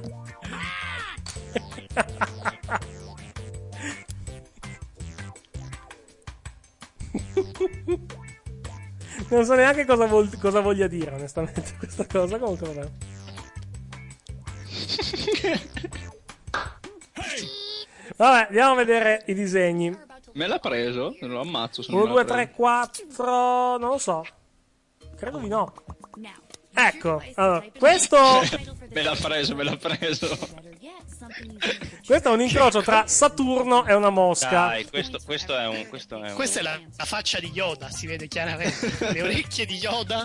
Speaker 5: Non so neanche cosa, vol- cosa voglia dire, onestamente, questa cosa. Comunque, vabbè. Vabbè, andiamo a vedere i disegni.
Speaker 6: Me l'ha preso? Lo ammazzo se
Speaker 5: uno,
Speaker 6: non me l'ha
Speaker 5: due, tre, quattro. Non lo so. Credo di no. Ecco, allora, questo.
Speaker 6: Me l'ha preso, me l'ha preso.
Speaker 5: Questo è un incrocio tra Saturno e una mosca.
Speaker 12: Dai, questo, questo è un... Questo è, un...
Speaker 4: Questa è la, la faccia di Yoda, si vede chiaramente. Le orecchie di Yoda.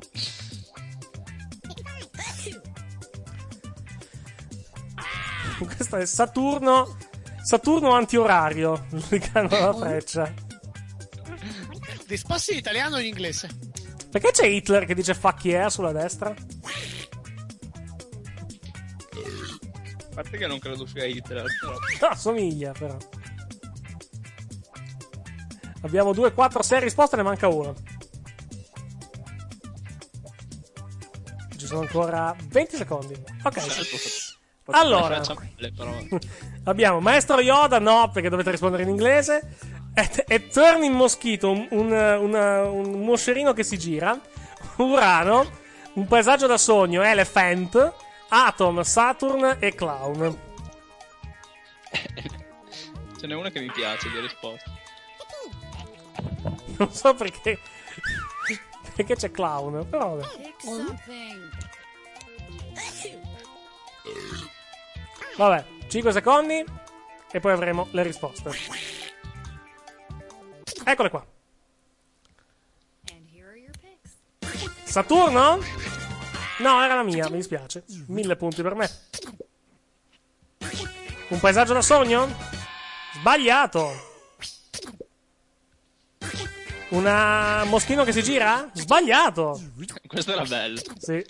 Speaker 5: Questo è Saturno. Saturno antiorario. Gli hanno la freccia.
Speaker 4: Risposti in italiano o in inglese?
Speaker 5: Perché c'è Hitler che dice fuck yeah sulla destra?
Speaker 6: A parte che non credo sia Hitler, però.
Speaker 5: No, somiglia però. Abbiamo due, quattro, sei risposte, ne manca una. Ci sono ancora venti secondi. Ok. Allora, abbiamo Maestro Yoda, no, perché dovete rispondere in inglese. E, e Turning Moschito, un, un, una, un moscerino che si gira. Urano, un paesaggio da sogno, Elephant, Atom, Saturn e Clown.
Speaker 6: Ce n'è una che mi piace di risposta.
Speaker 5: Non so perché. Perché c'è Clown, però vabbè. Vabbè, cinque secondi e poi avremo le risposte. Eccole qua. Saturno? No, era la mia, mi dispiace. Mille punti per me. Un paesaggio da sogno? Sbagliato. Una moschino che si gira? Sbagliato.
Speaker 6: Questo era bello.
Speaker 5: Sì.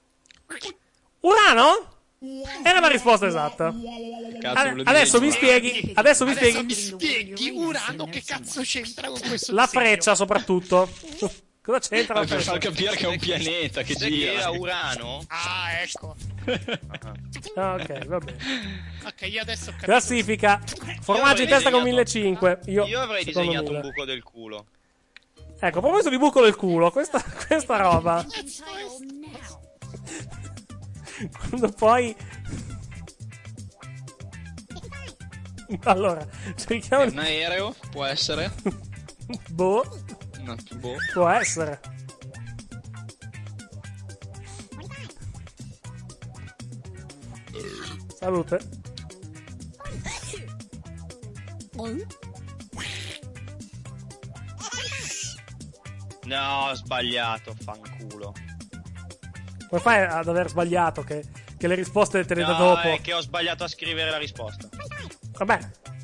Speaker 5: Urano? Era la risposta esatta.
Speaker 6: Cazzo,
Speaker 5: Ade- adesso mi spieghi. Adesso mi
Speaker 4: Adesso
Speaker 5: spieghi.
Speaker 4: mi spieghi Urano che cazzo c'entra con questo
Speaker 5: La
Speaker 4: disegno?
Speaker 5: freccia, soprattutto. Cosa c'entra?
Speaker 6: Ma per far capire che è un pianeta che
Speaker 12: Sai
Speaker 6: gira.
Speaker 12: che era Urano?
Speaker 4: Ah, ecco.
Speaker 5: Ah, ok, va bene.
Speaker 4: Ok, io adesso ho capito.
Speaker 5: Classifica. Formaggio in testa con millecinquecento. Io,
Speaker 12: Io avrei
Speaker 5: secondo
Speaker 12: disegnato
Speaker 5: mille.
Speaker 12: un buco del culo.
Speaker 5: Ecco, a proposito di buco del culo, questa, questa roba. Quando poi. Allora, cerchiamo
Speaker 6: È
Speaker 5: di.
Speaker 6: un aereo, può essere.
Speaker 5: Boh.
Speaker 6: No, boh.
Speaker 5: Può essere. Salute.
Speaker 12: No, ho sbagliato, fanculo.
Speaker 5: Come fai ad aver sbagliato che, che le risposte te le
Speaker 12: No,
Speaker 5: do dopo?
Speaker 12: è che ho sbagliato a scrivere la risposta.
Speaker 5: Vabbè.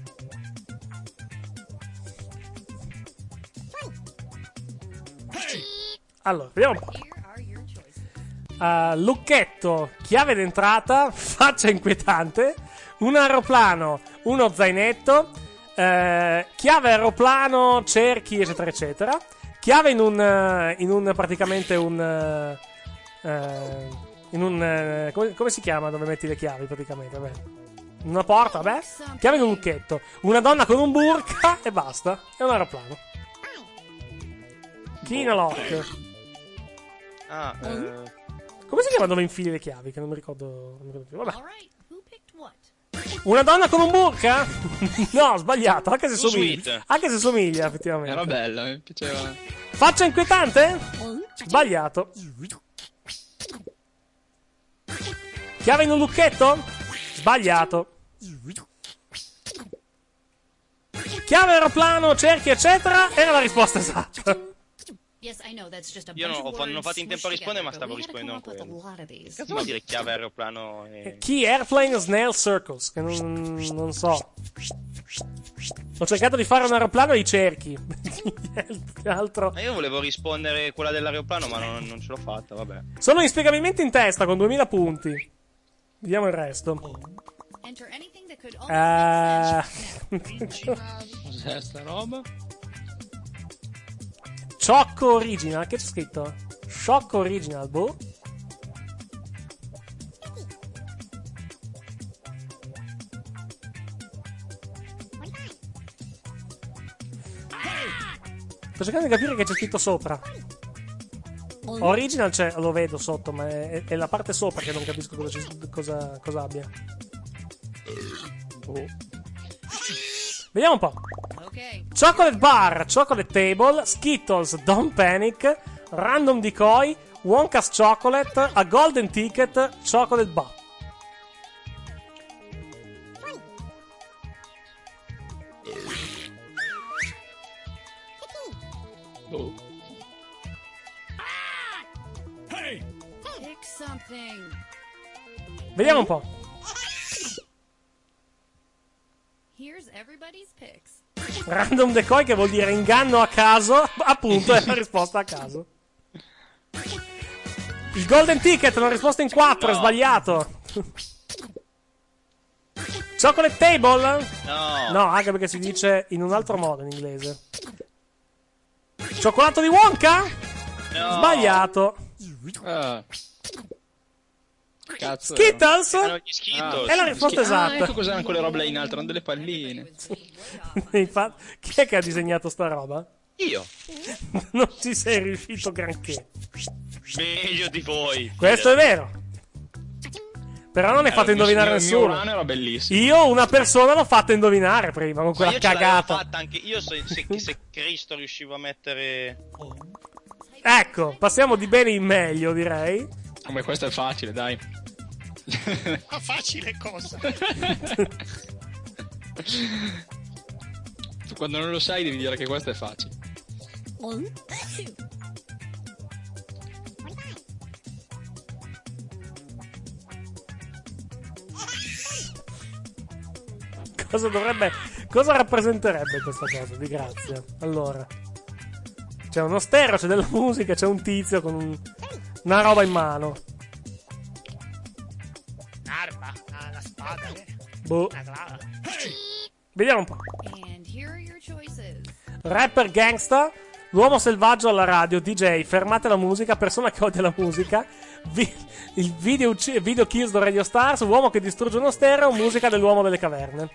Speaker 5: Allora, vediamo un po'. Uh, lucchetto, chiave d'entrata, faccia inquietante, un aeroplano, uno zainetto, eh, chiave aeroplano, cerchi, eccetera, eccetera. Chiave in un, eh, in un praticamente un, eh, eh, in un, eh, come, come si chiama dove metti le chiavi praticamente? Vabbè. Una porta, vabbè. Chiave in un lucchetto, una donna con un burka e basta. È un aeroplano. Kinolock.
Speaker 12: Ah, eh...
Speaker 5: Come si chiama dove infili le chiavi? Che non mi ricordo. Non mi ricordo più. Vabbè. Una donna con un burka? No, ho sbagliato. Anche se
Speaker 6: Too
Speaker 5: somiglia.
Speaker 6: sweet.
Speaker 5: Anche se somiglia, effettivamente.
Speaker 6: Era bella, mi piaceva.
Speaker 5: Faccia inquietante? Sbagliato. Chiave in un lucchetto? Sbagliato. Chiave aeroplano, cerchi, eccetera. Era la risposta esatta.
Speaker 12: Io non ho, fa- non ho fatto in tempo a rispondere, ma stavo rispondendo ancora. Che cazzo vuol dire chiave aeroplano? E...
Speaker 5: Key Airplane Snail Circles. Che non, non so. Ho cercato di fare un aeroplano e i cerchi. Altro.
Speaker 12: Ma io volevo rispondere quella dell'aeroplano, ma non, non ce l'ho fatta, vabbè.
Speaker 5: Sono inspiegabilmente in testa con duemila punti. Vediamo il resto. Uh...
Speaker 6: Cos'è sta roba?
Speaker 5: Ciocco Original, che c'è scritto? Sciocco Original, boh. Sto cercando di capire che c'è scritto sopra. Original c'è, lo vedo sotto, ma è, è la parte sopra che non capisco cosa, ci, cosa, cosa abbia. Boh. Vediamo un po'. Chocolate Bar, Chocolate Table, Skittles, Don't Panic, Random Decoy, Wonka's Chocolate, A Golden Ticket, Chocolate Bar.
Speaker 6: Oh.
Speaker 21: Pick something.
Speaker 5: Vediamo un po'.
Speaker 21: Here's everybody's picks.
Speaker 5: Random Decoy, che vuol dire inganno a caso. Appunto, è la risposta a caso. Il Golden Ticket, l'ho risposto in quattro, no. È sbagliato. Chocolate Table?
Speaker 12: No.
Speaker 5: No, anche perché si dice in un altro modo in inglese. Cioccolato di Wonka?
Speaker 12: No.
Speaker 5: Sbagliato.
Speaker 6: Ah. Cazzo.
Speaker 5: Skittles?
Speaker 12: Erano gli Skittles.
Speaker 5: È la risposta
Speaker 6: Ah,
Speaker 5: esatta.
Speaker 6: ecco cos'erano quelle robe là in alto, erano delle palline.
Speaker 5: Infatti, chi è che ha disegnato sta roba?
Speaker 12: Io.
Speaker 5: Non ci sei riuscito granché.
Speaker 12: Meglio di voi.
Speaker 5: Questo è vero. Però non è fatto indovinare
Speaker 6: il mio
Speaker 5: nessuno.
Speaker 6: Urano era bellissimo.
Speaker 5: Io una persona l'ho fatta indovinare prima con
Speaker 12: Ma
Speaker 5: quella
Speaker 12: io ce l'avevo
Speaker 5: cagata.
Speaker 12: fatta anche io se, se, se Cristo riuscivo a mettere.
Speaker 5: Ecco, passiamo di bene in meglio, direi.
Speaker 6: Come questo è facile, dai.
Speaker 4: Ma facile cosa?
Speaker 6: Tu quando non lo sai devi dire che questo è facile.
Speaker 5: Cosa dovrebbe. Cosa rappresenterebbe questa cosa? Di grazia. Allora. C'è uno stereo, c'è della musica, c'è un tizio con un, una roba in mano.
Speaker 4: Un'arma, ah, la spada, eh.
Speaker 5: Boh.
Speaker 4: Una clava.
Speaker 5: Vediamo un po'.
Speaker 21: And here are your choices.
Speaker 5: Rapper Gangsta, L'uomo selvaggio alla radio, D J, fermate la musica, persona che odia la musica, vi- il video, ucc- video Kills the Radio Stars, uomo che distrugge uno stereo, musica dell'uomo delle caverne.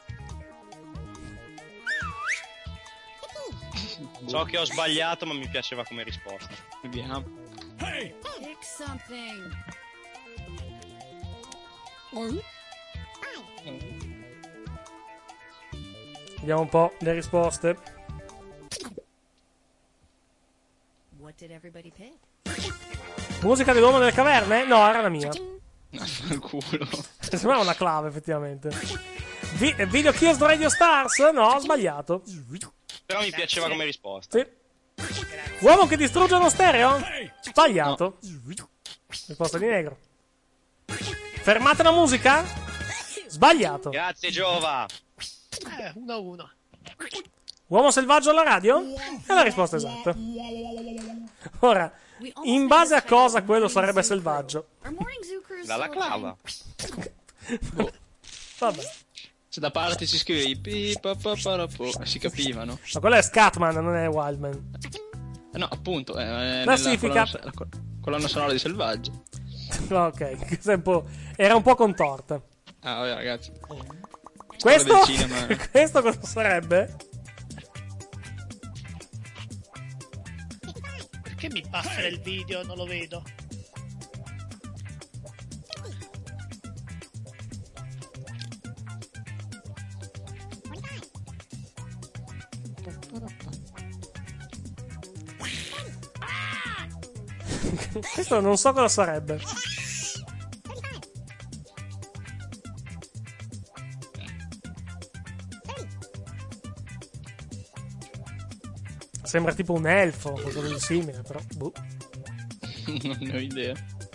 Speaker 12: So che ho sbagliato, ma mi piaceva come risposta.
Speaker 6: Vediamo.
Speaker 2: Hey!
Speaker 19: Pick something.
Speaker 5: Vediamo un po' le risposte.
Speaker 19: What did everybody pick?
Speaker 5: Musica dell'uomo delle caverne? No, era la mia.
Speaker 6: Al culo.
Speaker 5: Sembrava una clave, effettivamente. Vi- video Kills the Radio Stars? No, ho sbagliato.
Speaker 12: Però mi piaceva come risposta.
Speaker 5: Sì. Uomo che distrugge uno stereo? Sbagliato. Risposta di negro. Fermate la musica? Sbagliato.
Speaker 12: Grazie, Giova.
Speaker 4: Eh, uno a uno.
Speaker 5: Uomo selvaggio alla radio? È la risposta esatta. Ora, in base a cosa quello sarebbe selvaggio?
Speaker 12: Dalla clava.
Speaker 6: Boh.
Speaker 5: Vabbè.
Speaker 6: Se da parte si scrive i pi pa pa pa ra po, si capivano.
Speaker 5: Ma quello è Scatman, non è Wildman.
Speaker 6: Eh no, appunto, è nella
Speaker 5: Classifica.
Speaker 6: colonna, la col- colonna sonora di Selvaggio.
Speaker 5: Ok, questo è un po'- era un po' contorta.
Speaker 6: Ah, vabbè, ragazzi.
Speaker 5: Questo?
Speaker 6: Del cinema.
Speaker 5: Questo cosa sarebbe?
Speaker 4: Perché mi passa il video? Non lo vedo.
Speaker 5: Questo non so cosa sarebbe. Sembra tipo un elfo, qualcosa di simile, però. Boh.
Speaker 6: Non ne ho idea.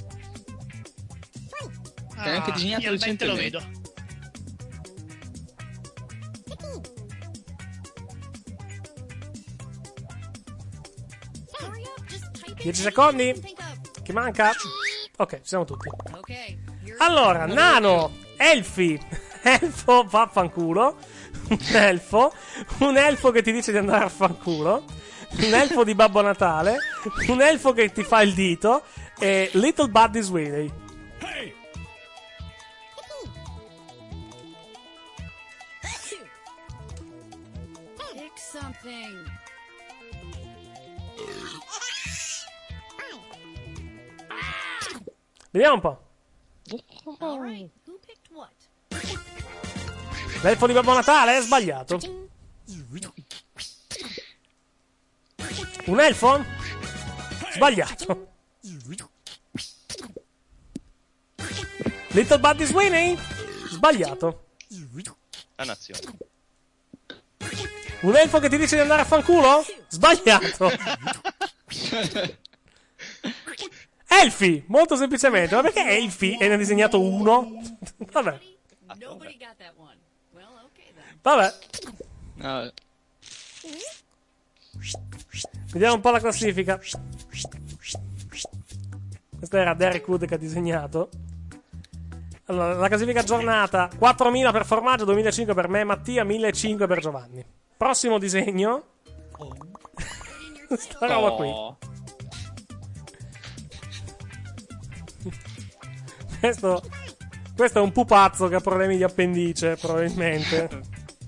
Speaker 4: Ah,
Speaker 6: È anche disegnato
Speaker 4: finalmente lo
Speaker 6: recentemente.
Speaker 4: vedo.
Speaker 5: dieci secondi? Che manca? Ok, ci siamo tutti. Allora, Nano, Elfi, elfo, vaffanculo. Un elfo, un elfo che ti dice di andare a fanculo. Un elfo di Babbo Natale. Un elfo che ti fa il dito. E Little Buddy Sweeney.
Speaker 2: Hey!
Speaker 19: Pick something.
Speaker 5: Vediamo un po'.
Speaker 19: All right. Who picked what?
Speaker 5: L'elfo di Babbo Natale è sbagliato. Un elfo? Sbagliato. Little Buddy Sweeney? Sbagliato.
Speaker 12: La nazione.
Speaker 5: Un elfo che ti dice di andare a fanculo? Sbagliato. Elfi, molto semplicemente. Ma perché Elfi e ne ha disegnato uno? Vabbè.
Speaker 19: Nobody got that one. Well, okay then.
Speaker 5: Vabbè.
Speaker 6: No.
Speaker 5: Vediamo un po' la classifica. Questa era Derek Wood che ha disegnato. Allora, la classifica aggiornata: quattromila per Formaggio, duemilacinque per me, Mattia, millecinquecento per Giovanni. Prossimo disegno. Sta roba qui. Questo, questo è un pupazzo che ha problemi di appendice, probabilmente.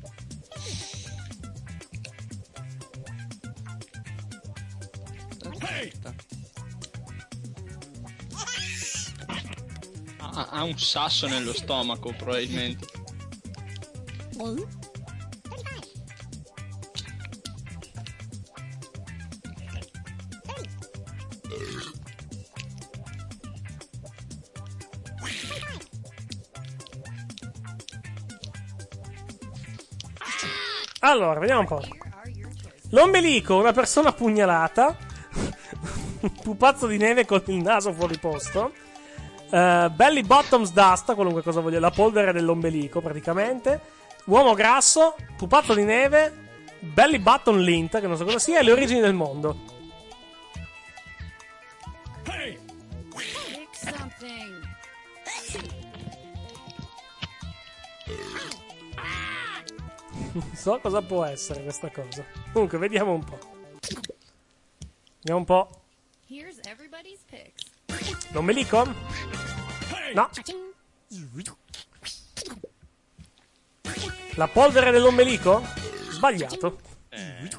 Speaker 6: Ha, ha un sasso nello stomaco, probabilmente.
Speaker 5: Allora, vediamo un po'. L'ombelico, una persona pugnalata. Un pupazzo di neve con il naso fuori posto. Uh, belly bottoms dust, qualunque cosa voglia, la polvere dell'ombelico praticamente. Uomo grasso, pupazzo di neve, belly button lint, che non so cosa sia, e le origini del mondo.
Speaker 2: Hey!
Speaker 19: Pick something.
Speaker 5: Non so cosa può essere questa cosa. Comunque, vediamo un po'. Vediamo un po'.
Speaker 21: Here's everybody's picks.
Speaker 5: L'ombelico? No. La polvere dell'ombelico? Sbagliato.
Speaker 12: Eh.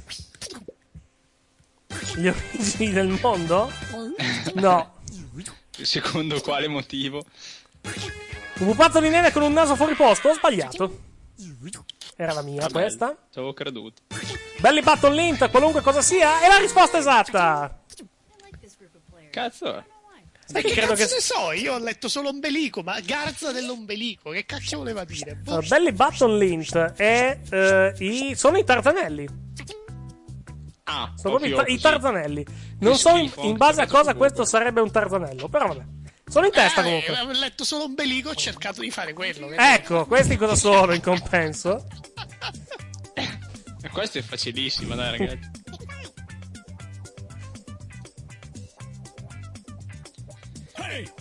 Speaker 5: Gli origini del mondo? No.
Speaker 6: Secondo quale motivo?
Speaker 5: Un pupazzo di neve con un naso fuori posto? Sbagliato. Era la mia,
Speaker 6: Vabbè,
Speaker 5: questa.
Speaker 6: Ci avevo creduto.
Speaker 5: Belly button lint, qualunque cosa sia, è la risposta esatta.
Speaker 6: Cazzo è?
Speaker 4: Sai che
Speaker 5: credo
Speaker 4: cazzo
Speaker 5: che-
Speaker 4: ne so, io ho letto solo ombelico, ma Garza dell'ombelico, che cacchio voleva dire? Boh.
Speaker 5: Uh, belly button lint è eh, i, sono i tarzanelli.
Speaker 6: Ah,
Speaker 5: Sono proprio i, ta-
Speaker 6: occhio,
Speaker 5: i tarzanelli. Non so in,
Speaker 6: schifo,
Speaker 5: in base a
Speaker 6: anche
Speaker 5: cosa
Speaker 6: su
Speaker 5: questo
Speaker 6: Google.
Speaker 5: sarebbe un tarzanello, però vabbè. Sono in testa
Speaker 4: Eh,
Speaker 5: comunque.
Speaker 4: avevo letto solo ombelico, ho cercato di fare quello.
Speaker 5: Ecco, questi cosa sono in compenso?
Speaker 6: E questo è facilissimo, dai ragazzi.
Speaker 2: Hey!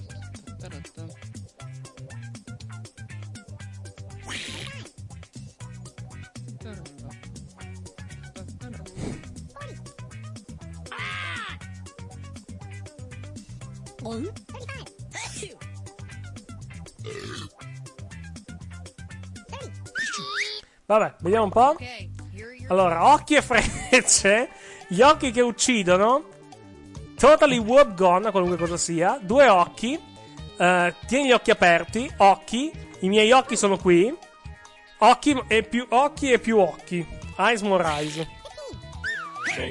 Speaker 5: Vabbè, vediamo un po'. Allora, occhi e frecce. Gli occhi che uccidono. Totally Warp Gone, qualunque cosa sia. Due occhi. eh, tieni gli occhi aperti. Occhi. I miei occhi sono qui. Occhi e più occhi e più occhi. Eyes more eyes.
Speaker 2: Hey!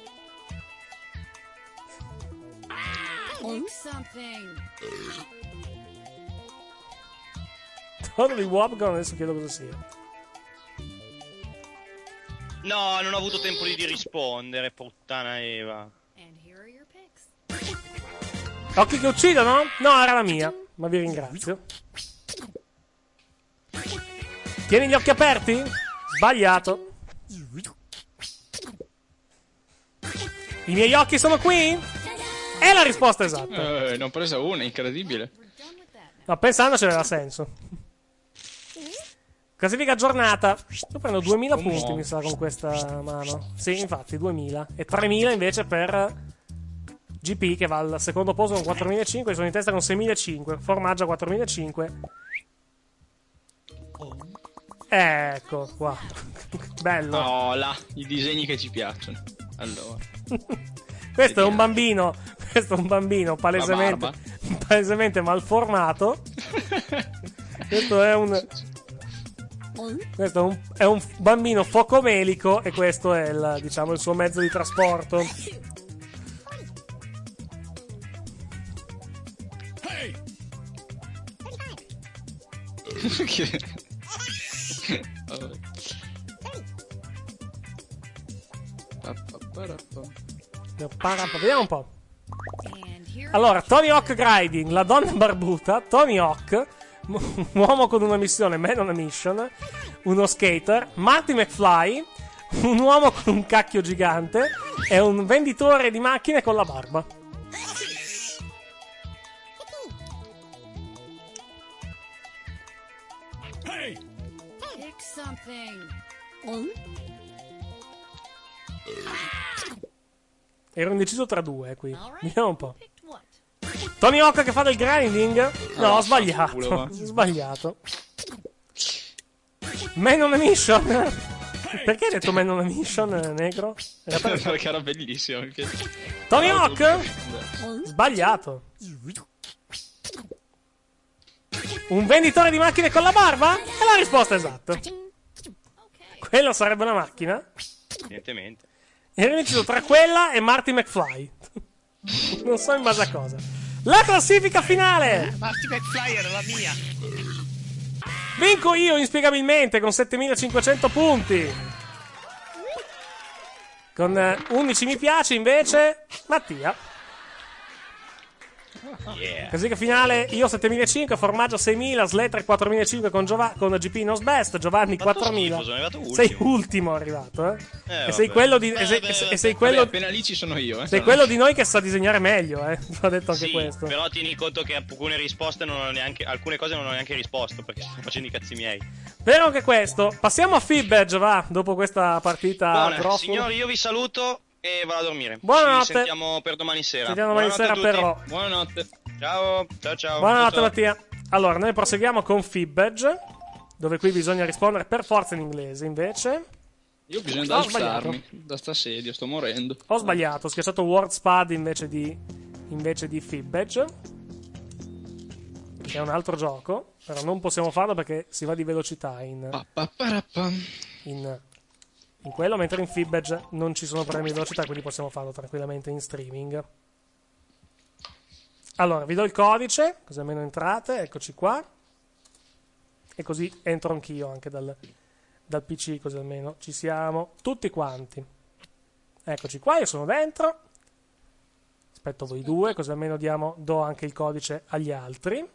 Speaker 21: Pick something.
Speaker 5: Totally Warp Gone, adesso chiedo cosa sia.
Speaker 12: No, non ho avuto tempo di rispondere, puttana Eva.
Speaker 21: And here are your picks.
Speaker 5: Occhi che uccidono? No, era la mia. Ma vi ringrazio. Tieni gli occhi aperti? Sbagliato. I miei occhi sono qui? È la risposta esatta.
Speaker 6: Eh, ne ho presa una, incredibile.
Speaker 5: No, pensandoci aveva senso. Classifica aggiornata. Io prendo duemila
Speaker 6: Come
Speaker 5: punti,
Speaker 6: no?
Speaker 5: mi sa, con questa mano. Sì, infatti, duemila. E tremila invece per G P, che va al secondo posto con quattromilacinquecento. Sono in testa con seimilacinquecento. Formaggio quattromilacinquecento. Ecco qua. Bello.
Speaker 6: Oh, là, i disegni che ci piacciono. Allora.
Speaker 5: Questo è un bambino. Questo è un bambino palesemente, palesemente malformato. Questo è un. Questo è un, è un bambino focomelico. E questo è il, diciamo, il suo mezzo di trasporto.
Speaker 2: Hey!
Speaker 6: Vabbè.
Speaker 5: Vediamo un po'. Allora, Tony Hawk Grinding, la donna barbuta, Tony Hawk, un uomo con una missione, man on a mission, uno skater, Marty McFly, un uomo con un cacchio gigante e un venditore di macchine con la barba.
Speaker 2: Hey!
Speaker 21: Pick something.
Speaker 5: Ero indeciso tra due qui. Vediamo un po'. Tony Hawk che fa del grinding? No, ho sbagliato.
Speaker 6: culo, va.
Speaker 5: Ho sbagliato. Man on a mission? Perché hai detto Man on a mission, negro? Era per-
Speaker 6: Perché era bellissimo. mi piace.
Speaker 5: Tony
Speaker 6: Ah,
Speaker 5: Hawk?
Speaker 6: dopo-
Speaker 5: Sbagliato. Un venditore di macchine con la barba? È la risposta esatta. Quella sarebbe una macchina?
Speaker 12: Evidentemente.
Speaker 5: Ero indeciso tra quella e Marty McFly. Non so in base a cosa. La classifica finale!
Speaker 4: Marty McFly era la mia.
Speaker 5: Vinco io inspiegabilmente con settemilacinquecento punti. Con eh, undici mi piace invece Mattia.
Speaker 12: Yeah.
Speaker 5: Classifica finale io settemilacinquecento, Formaggio seimila, Slater quattromilacinquecento con, Giova- con G P Nos Best, Giovanni
Speaker 12: Fatto
Speaker 5: quattromila.
Speaker 12: schifo, sono arrivato ultimo.
Speaker 5: Sei ultimo arrivato, eh?
Speaker 12: Eh,
Speaker 5: e sei
Speaker 12: vabbè.
Speaker 5: quello di e sei,
Speaker 12: Eh, beh,
Speaker 5: e sei-
Speaker 12: beh,
Speaker 5: e sei
Speaker 12: beh,
Speaker 5: quello
Speaker 6: Vabbè, appena lì ci sono io, eh.
Speaker 5: sei quello di noi che sa disegnare meglio, eh? Ho detto anche
Speaker 12: Sì,
Speaker 5: questo.
Speaker 12: però tieni conto che alcune risposte non ho neanche, alcune cose non ho neanche risposto perché sto facendo i cazzi miei.
Speaker 5: Vero anche questo. Passiamo a Fibbage, va, dopo questa partita
Speaker 12: Buona,
Speaker 5: grosso.
Speaker 12: signori, io vi saluto. e vado a dormire.
Speaker 5: Buonanotte.
Speaker 12: Ci sentiamo per domani sera.
Speaker 5: Ci vediamo domani sera per Raw.
Speaker 12: Buonanotte. Ciao, ciao, ciao.
Speaker 5: Buonanotte
Speaker 12: ciao.
Speaker 5: Mattia. Allora, noi proseguiamo con Fibbage, dove qui bisogna rispondere per forza in inglese, invece.
Speaker 6: Io ho bisogno di
Speaker 5: Ho
Speaker 6: alzarmi da sta sedia, sto morendo.
Speaker 5: Ho sbagliato, ho schiacciato WordSpad invece di invece di Fibbage. Che è un altro gioco, però non possiamo farlo perché si va di velocità in in, in quello, mentre in Fibbage non ci sono problemi di velocità, quindi possiamo farlo tranquillamente in streaming. Allora, vi do il codice, così almeno entrate, eccoci qua. E così entro anch'io anche dal, dal P C, così almeno ci siamo tutti quanti. Eccoci qua, io sono dentro. Aspetto voi due, così almeno diamo, do anche il codice agli altri.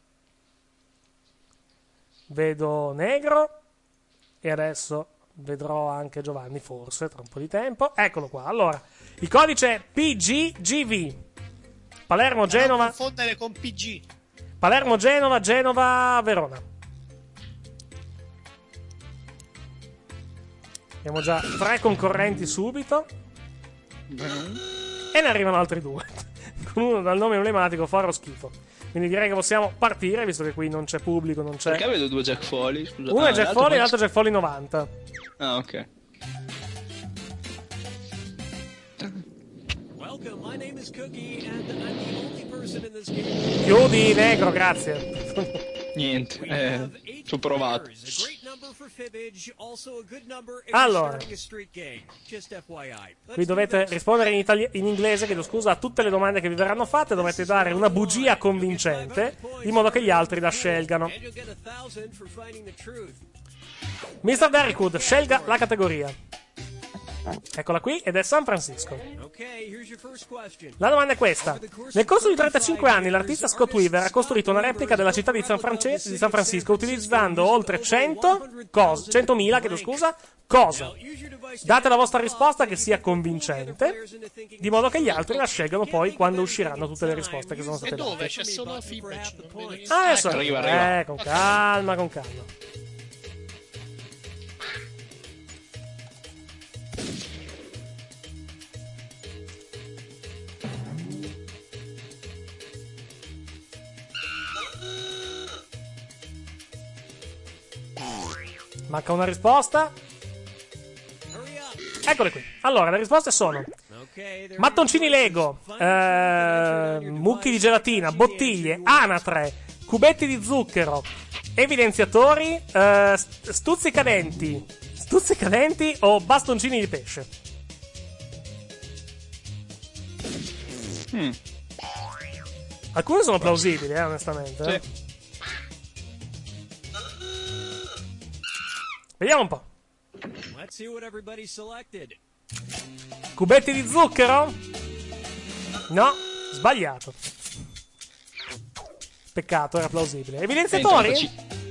Speaker 5: Vedo Negro e adesso vedrò anche Giovanni, forse, tra un po' di tempo. Eccolo qua. Allora, il codice è P G G V. Palermo, Genova.
Speaker 4: Non confondere con P G.
Speaker 5: Palermo, Genova, Genova, Verona. Abbiamo già tre concorrenti subito. E ne arrivano altri due. Con uno dal nome emblematico farò schifo. Quindi direi che possiamo partire, visto che qui non c'è pubblico, non c'è.
Speaker 6: Perché vedo due Jack Foley? Scusa.
Speaker 5: Uno
Speaker 6: ah,
Speaker 5: è Jack Foley e l'altro è Jack Foley novanta.
Speaker 6: Ah, ok.
Speaker 2: Welcome, my name is Cookie and I'm the only person in this game.
Speaker 5: Chiudi, Negro, grazie.
Speaker 6: Niente, eh, ci ho provato.
Speaker 5: Allora, qui dovete rispondere in, itali- in inglese, chiedo scusa, a tutte le domande che vi verranno fatte. Dovete dare una bugia convincente, in modo che gli altri la scelgano. mister Derrickwood, scelga la categoria. Eccola qui, ed è San Francisco. La domanda è questa. Nel corso di trentacinque anni l'artista Scott Weaver ha costruito una replica della città di San, France- di San Francisco utilizzando oltre cento cos- centomila, chiedo scusa, cosa. Date la vostra risposta che sia convincente, di modo che gli altri la scelgano poi quando usciranno tutte le risposte che sono state
Speaker 4: E dove?
Speaker 5: date.
Speaker 4: C'è solo Fibbage.
Speaker 5: Ah, adesso
Speaker 6: Arriva, arriva.
Speaker 5: Eh, con calma, con calma. Manca una risposta. Eccole qui. Allora, le risposte sono mattoncini Lego, eh, mucchi di gelatina, bottiglie, anatre, cubetti di zucchero, evidenziatori, eh, stuzzicadenti, stuzzicadenti o bastoncini di pesce.
Speaker 6: Mm.
Speaker 5: Alcune sono plausibili, eh, onestamente. Eh.
Speaker 6: Sì.
Speaker 5: Vediamo un po'.
Speaker 2: Let's see what everybody selected.
Speaker 5: Cubetti di zucchero? No, sbagliato. Peccato, era plausibile. Evidenziatori?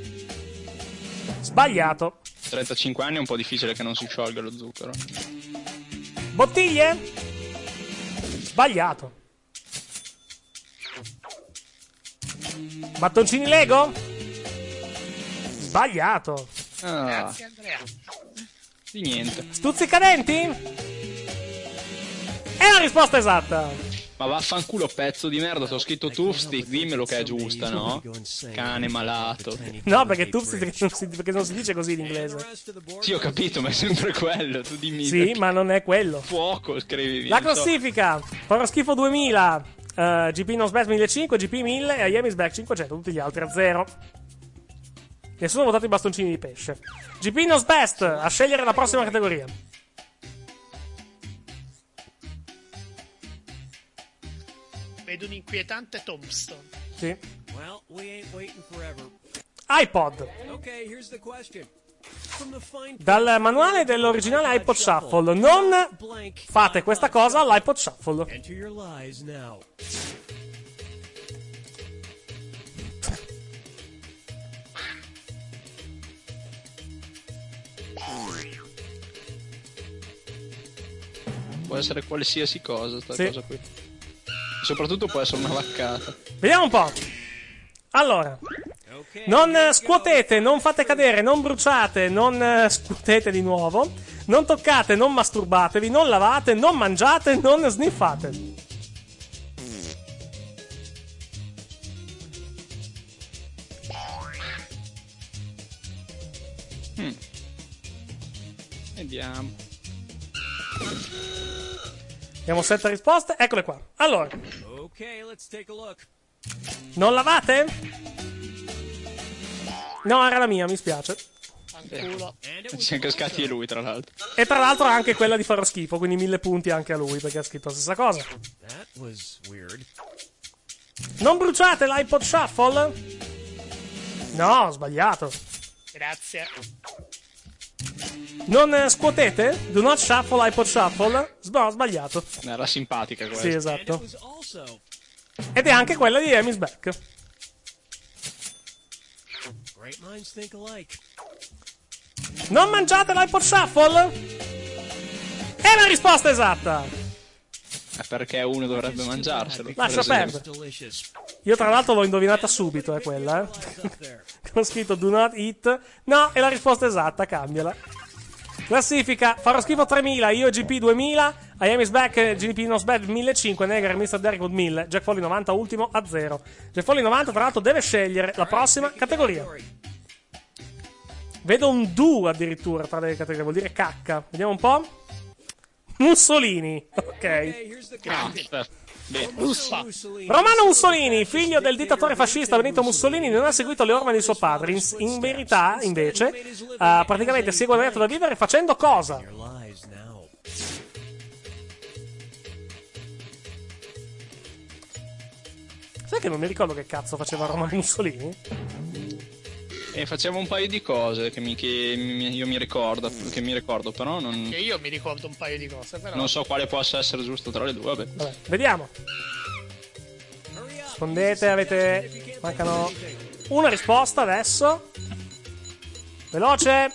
Speaker 5: Sbagliato.
Speaker 6: trentacinque anni è un po' difficile che non si sciolga lo zucchero.
Speaker 5: Bottiglie? Sbagliato. Mattoncini Lego? Sbagliato.
Speaker 6: Ah,
Speaker 4: Grazie Andrea.
Speaker 6: di niente.
Speaker 5: Stuzzicadenti? È la risposta esatta.
Speaker 6: Ma vaffanculo, pezzo di merda, ti ho scritto Tufstick, dimmelo che è giusta, no? Cane malato.
Speaker 5: No, perché Tufstick non si, perché non si dice così in inglese.
Speaker 6: Sì, ho capito, ma è sempre quello, tu dimmi.
Speaker 5: Sì, ma non è quello.
Speaker 6: Fuoco, scrivi.
Speaker 5: La classifica. Farò schifo duemila, uh, G P Nosbest millecinquecento, G P mille e Miami's Back cinquecento, tutti gli altri a zero. Nessuno ha votato i bastoncini di pesce. G P Nosbest, a scegliere la prossima categoria.
Speaker 4: Vedo un inquietante Tombstone.
Speaker 5: Sì.
Speaker 2: Well, we ain't waiting forever.
Speaker 5: iPod.
Speaker 2: Okay, here's the question. From the fine
Speaker 5: Dal manuale dell'originale iPod Shuffle. Non fate questa cosa all'iPod Shuffle.
Speaker 2: Enter your lies now.
Speaker 6: Può essere qualsiasi cosa, sta
Speaker 5: Sì.
Speaker 6: cosa qui. Soprattutto può essere una vaccata.
Speaker 5: Vediamo un po'. Allora, non eh, scuotete, non fate cadere, non bruciate, non eh, scuotete di nuovo. Non toccate, non masturbatevi, non lavate, non mangiate, non sniffate.
Speaker 6: Mm. Vediamo.
Speaker 5: Abbiamo sette risposte, eccole qua. Allora,
Speaker 2: Okay, let's take a look.
Speaker 5: non lavate? No, era la mia, mi spiace.
Speaker 6: Ci anche scatti lui, tra l'altro.
Speaker 5: E tra l'altro anche quella di farò schifo, quindi mille punti anche a lui perché ha scritto la stessa cosa.
Speaker 2: That was weird.
Speaker 5: Non bruciate l'iPod Shuffle? No, ho sbagliato.
Speaker 4: Grazie.
Speaker 5: Non eh, scuotete? Do not shuffle iPod Shuffle? Sb- ho sbagliato.
Speaker 6: Era simpatica questa.
Speaker 5: Sì, esatto. Ed è anche quella di Amy's Back.
Speaker 2: Great minds think alike.
Speaker 5: Non mangiate l'iPod Shuffle? È la risposta esatta.
Speaker 6: È perché uno dovrebbe mangiarselo.
Speaker 5: Lascia
Speaker 6: per esempio.
Speaker 5: perdere. Io tra l'altro l'ho indovinata subito, è quella, eh. Ho scritto do not eat. No, è la risposta esatta, cambiala. Classifica, farò schifo tremila, io G P duemila, I Am Is Back, G P No Bad millecinquecento, Neger e mister Derek mille, Jack Foley novanta ultimo a zero. Jack Foley novanta tra l'altro deve scegliere la prossima categoria. Vedo un do addirittura tra le categorie, vuol dire cacca. Vediamo un po'. Mussolini, ok.
Speaker 6: Ah,
Speaker 5: Romano Mussolini, figlio del dittatore fascista Benito Mussolini, non ha seguito le orme di suo padre. In, in verità, invece, uh, praticamente si è guadagnato da vivere facendo cosa? Sai che non mi ricordo che cazzo faceva Romano Mussolini?
Speaker 6: E faceva un paio di cose che, mi, che mi, io mi ricordo, che mi ricordo, però non...
Speaker 4: Che io mi ricordo un paio di cose, però...
Speaker 6: Non so quale possa essere giusto tra le due, vabbè.
Speaker 5: Vabbè, vediamo. Rispondete, avete... Mancano una risposta adesso. Veloce.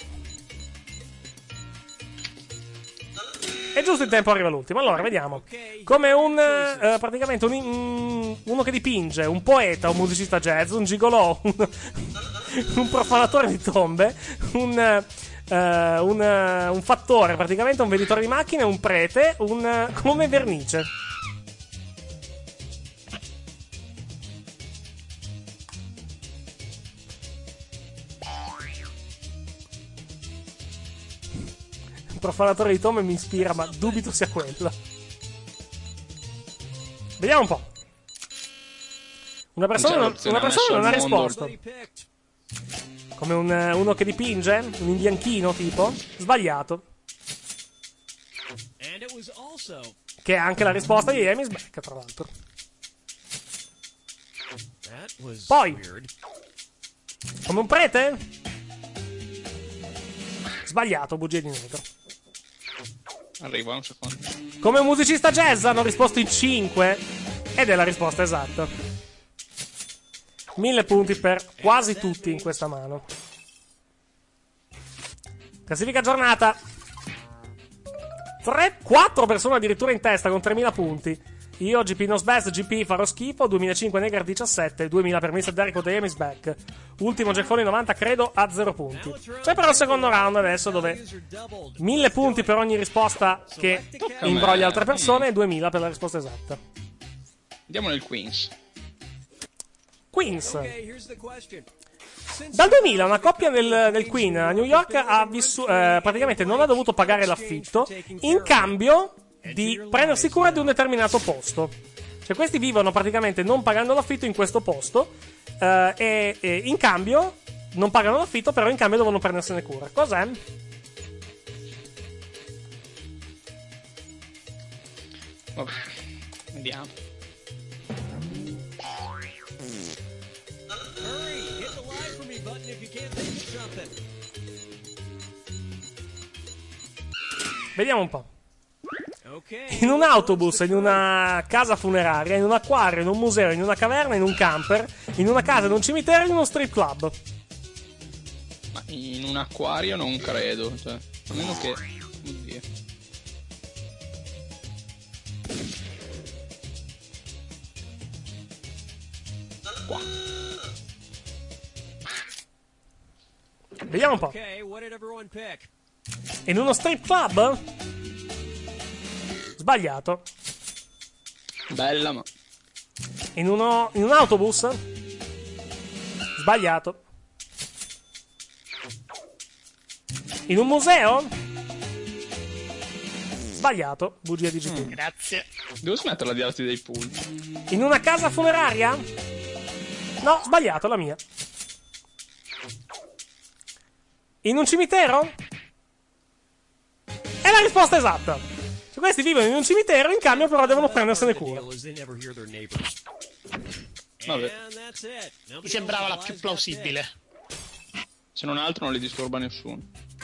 Speaker 5: E giusto in tempo arriva l'ultimo. Allora, vediamo. Come un... Eh, praticamente un, un, uno che dipinge, un poeta, un musicista jazz, un gigolò, un, un profanatore di tombe, un... Uh, un, uh, un fattore, praticamente un venditore di macchine, un prete, un uh, come vernice. Un profanatore di tombe mi ispira, ma dubito sia quello. Vediamo un po'. Una persona non, una persona non ha risposto. Come un, uno che dipinge? Un imbianchino tipo? Sbagliato. Che è anche la risposta di Amy's Back, tra l'altro. Poi come un prete? Sbagliato, bugia di negro.
Speaker 6: Arriva un secondo.
Speaker 5: Come un musicista jazz hanno risposto in cinque. Ed è la risposta esatta. Mille punti per quasi tutti in questa mano. Classifica aggiornata. tre, quattro persone addirittura in testa con tremila punti. Io, G P Knows Best, G P farò schifo, duemilacinque Neger diciassette, duemila per mister Derek The Amy's Back. Ultimo Jack Foley novanta credo a zero punti. C'è però il secondo round adesso dove mille punti per ogni risposta che imbroglia altre persone e duemila per la risposta esatta.
Speaker 6: Andiamo nel Queens.
Speaker 5: Queens. Dal duemila una coppia del, del Queen a New York ha vissu- eh, praticamente non ha dovuto pagare l'affitto in cambio di prendersi cura di un determinato posto. Cioè questi vivono praticamente non pagando l'affitto in questo posto eh, e, e in cambio non pagano l'affitto, però in cambio devono prendersene cura. Cos'è?
Speaker 6: Vabbè, vediamo.
Speaker 5: Vediamo un po'. In un autobus, in una casa funeraria, in un acquario, in un museo, in una caverna, in un camper, in una casa, in un cimitero, in uno strip club.
Speaker 6: Ma in un acquario non credo, cioè, a meno che... Oddio. Qua.
Speaker 5: Vediamo un po'. In uno strip club? Sbagliato.
Speaker 6: Bella, ma...
Speaker 5: In uno... in un autobus? Sbagliato. In un museo? Sbagliato. Bugia di G P.
Speaker 6: Mm.
Speaker 4: Grazie.
Speaker 6: Devo smetterla di darti dei punti.
Speaker 5: In una casa funeraria? No, sbagliato, la mia. In un cimitero? È la risposta esatta. Cioè, questi vivono in un cimitero, in cambio però devono prendersene cura.
Speaker 6: Vabbè.
Speaker 4: Mi sembrava la più plausibile.
Speaker 6: Se non altro non li disturba nessuno.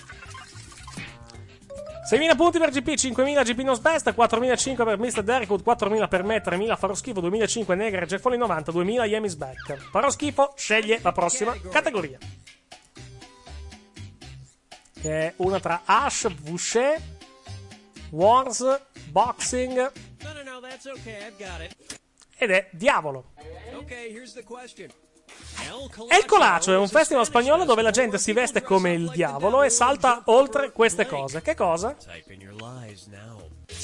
Speaker 5: seimila punti per G P, cinquemila G P Nos Best, quattromilacinque per mister Derrickwood, quattromila per me, tremila Farò Schifo, duemilacinque Negra e Jack Foley novanta, duemila Yemi's Back. Farò Schifo sceglie la prossima categoria, che è una tra Ash, Voucher, Wars, Boxing
Speaker 2: No, no, no, that's okay. I've got it.
Speaker 5: ed è Diavolo.
Speaker 2: Okay, here's the question.
Speaker 5: El Colacho è un festival spagnolo dove la gente si veste come il diavolo e salta oltre queste cose. Che cosa?
Speaker 2: Type in your lies now.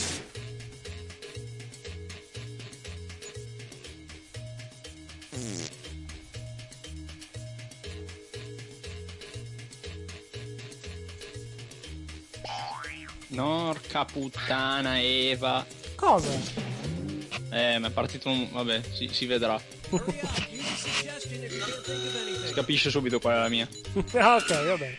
Speaker 6: Porca puttana, Eva.
Speaker 5: Cosa?
Speaker 6: Eh, ma è partito un... Vabbè, si, si vedrà. Si capisce subito qual è la mia.
Speaker 5: Ok, va bene.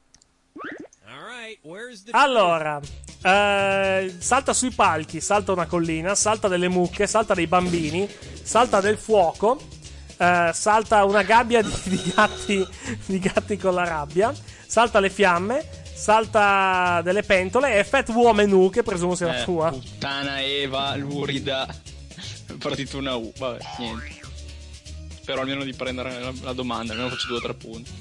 Speaker 5: Allora, eh, salta sui palchi, salta una collina, salta delle mucche, salta dei bambini, salta del fuoco, eh, salta una gabbia di, di gatti di gatti con la rabbia, salta le fiamme, salta delle pentole e Fat Woman U, che presumo sia la
Speaker 6: eh,
Speaker 5: tua.
Speaker 6: Puttana Eva, lurida. È partito una U, vabbè, niente. Spero almeno di prendere la, la domanda, almeno faccio due o tre punti.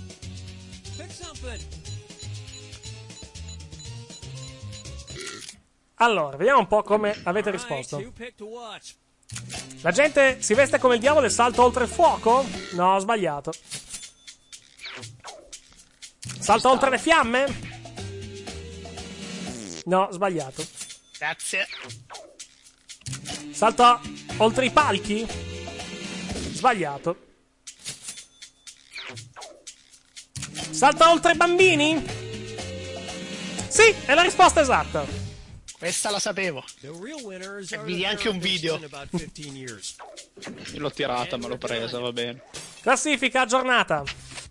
Speaker 5: Allora, vediamo un po' come avete risposto. La gente si veste come il diavolo e salta oltre il fuoco? No, ho sbagliato. Salta oltre le fiamme? No, sbagliato.
Speaker 4: Grazie.
Speaker 5: Salta oltre i palchi? Sbagliato. Salta oltre i bambini? Sì, è la risposta esatta.
Speaker 4: Questa la sapevo. E vidi anche un video.
Speaker 6: Io l'ho tirata, ma l'ho presa, va bene.
Speaker 5: Classifica aggiornata.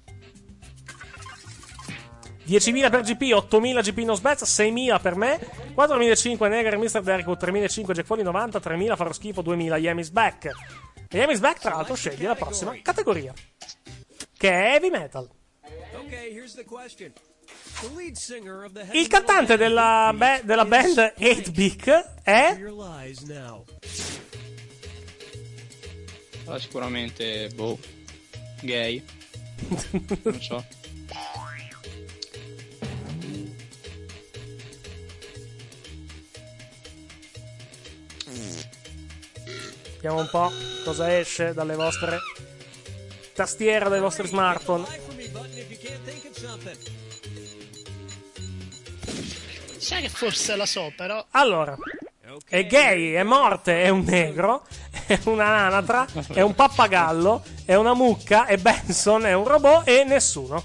Speaker 5: diecimila per G P, ottomila G P Nosbets, seimila per me, quattromilacinque Negra e mister Derrickwood, tremilacinque Jack Foley novanta, tremila Farò Schifo, duemila Yemi's Back. E Yemi's Back, tra l'altro, sceglie la prossima categoria, che è Heavy Metal. Il cantante della, be- della band otto Bit è...
Speaker 6: Allora, sicuramente, boh, gay. Non so.
Speaker 5: Vediamo un po' cosa esce dalle vostre tastiere, dai vostri smartphone.
Speaker 4: Sai che forse la so, però.
Speaker 5: Allora, è gay, è morte, è un negro, è un'anatra, è un pappagallo, è una mucca, è Benson, è un robot e nessuno.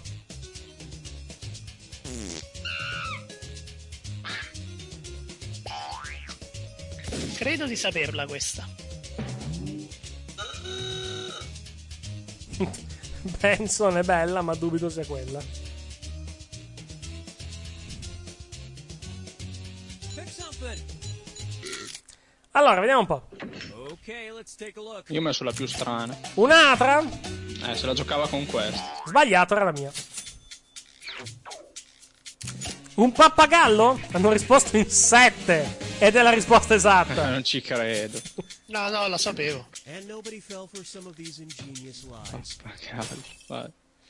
Speaker 4: Credo di saperla questa.
Speaker 5: Benson è bella, ma dubito sia quella. Allora, vediamo un po'.
Speaker 6: Io ho messo la più strana.
Speaker 5: Un'altra?
Speaker 6: Eh, se la giocava con questa.
Speaker 5: Sbagliato, era la mia. Un pappagallo? Hanno risposto in sette. Ed è la risposta esatta.
Speaker 6: Non ci credo.
Speaker 4: No, no, la sapevo.
Speaker 6: Vai.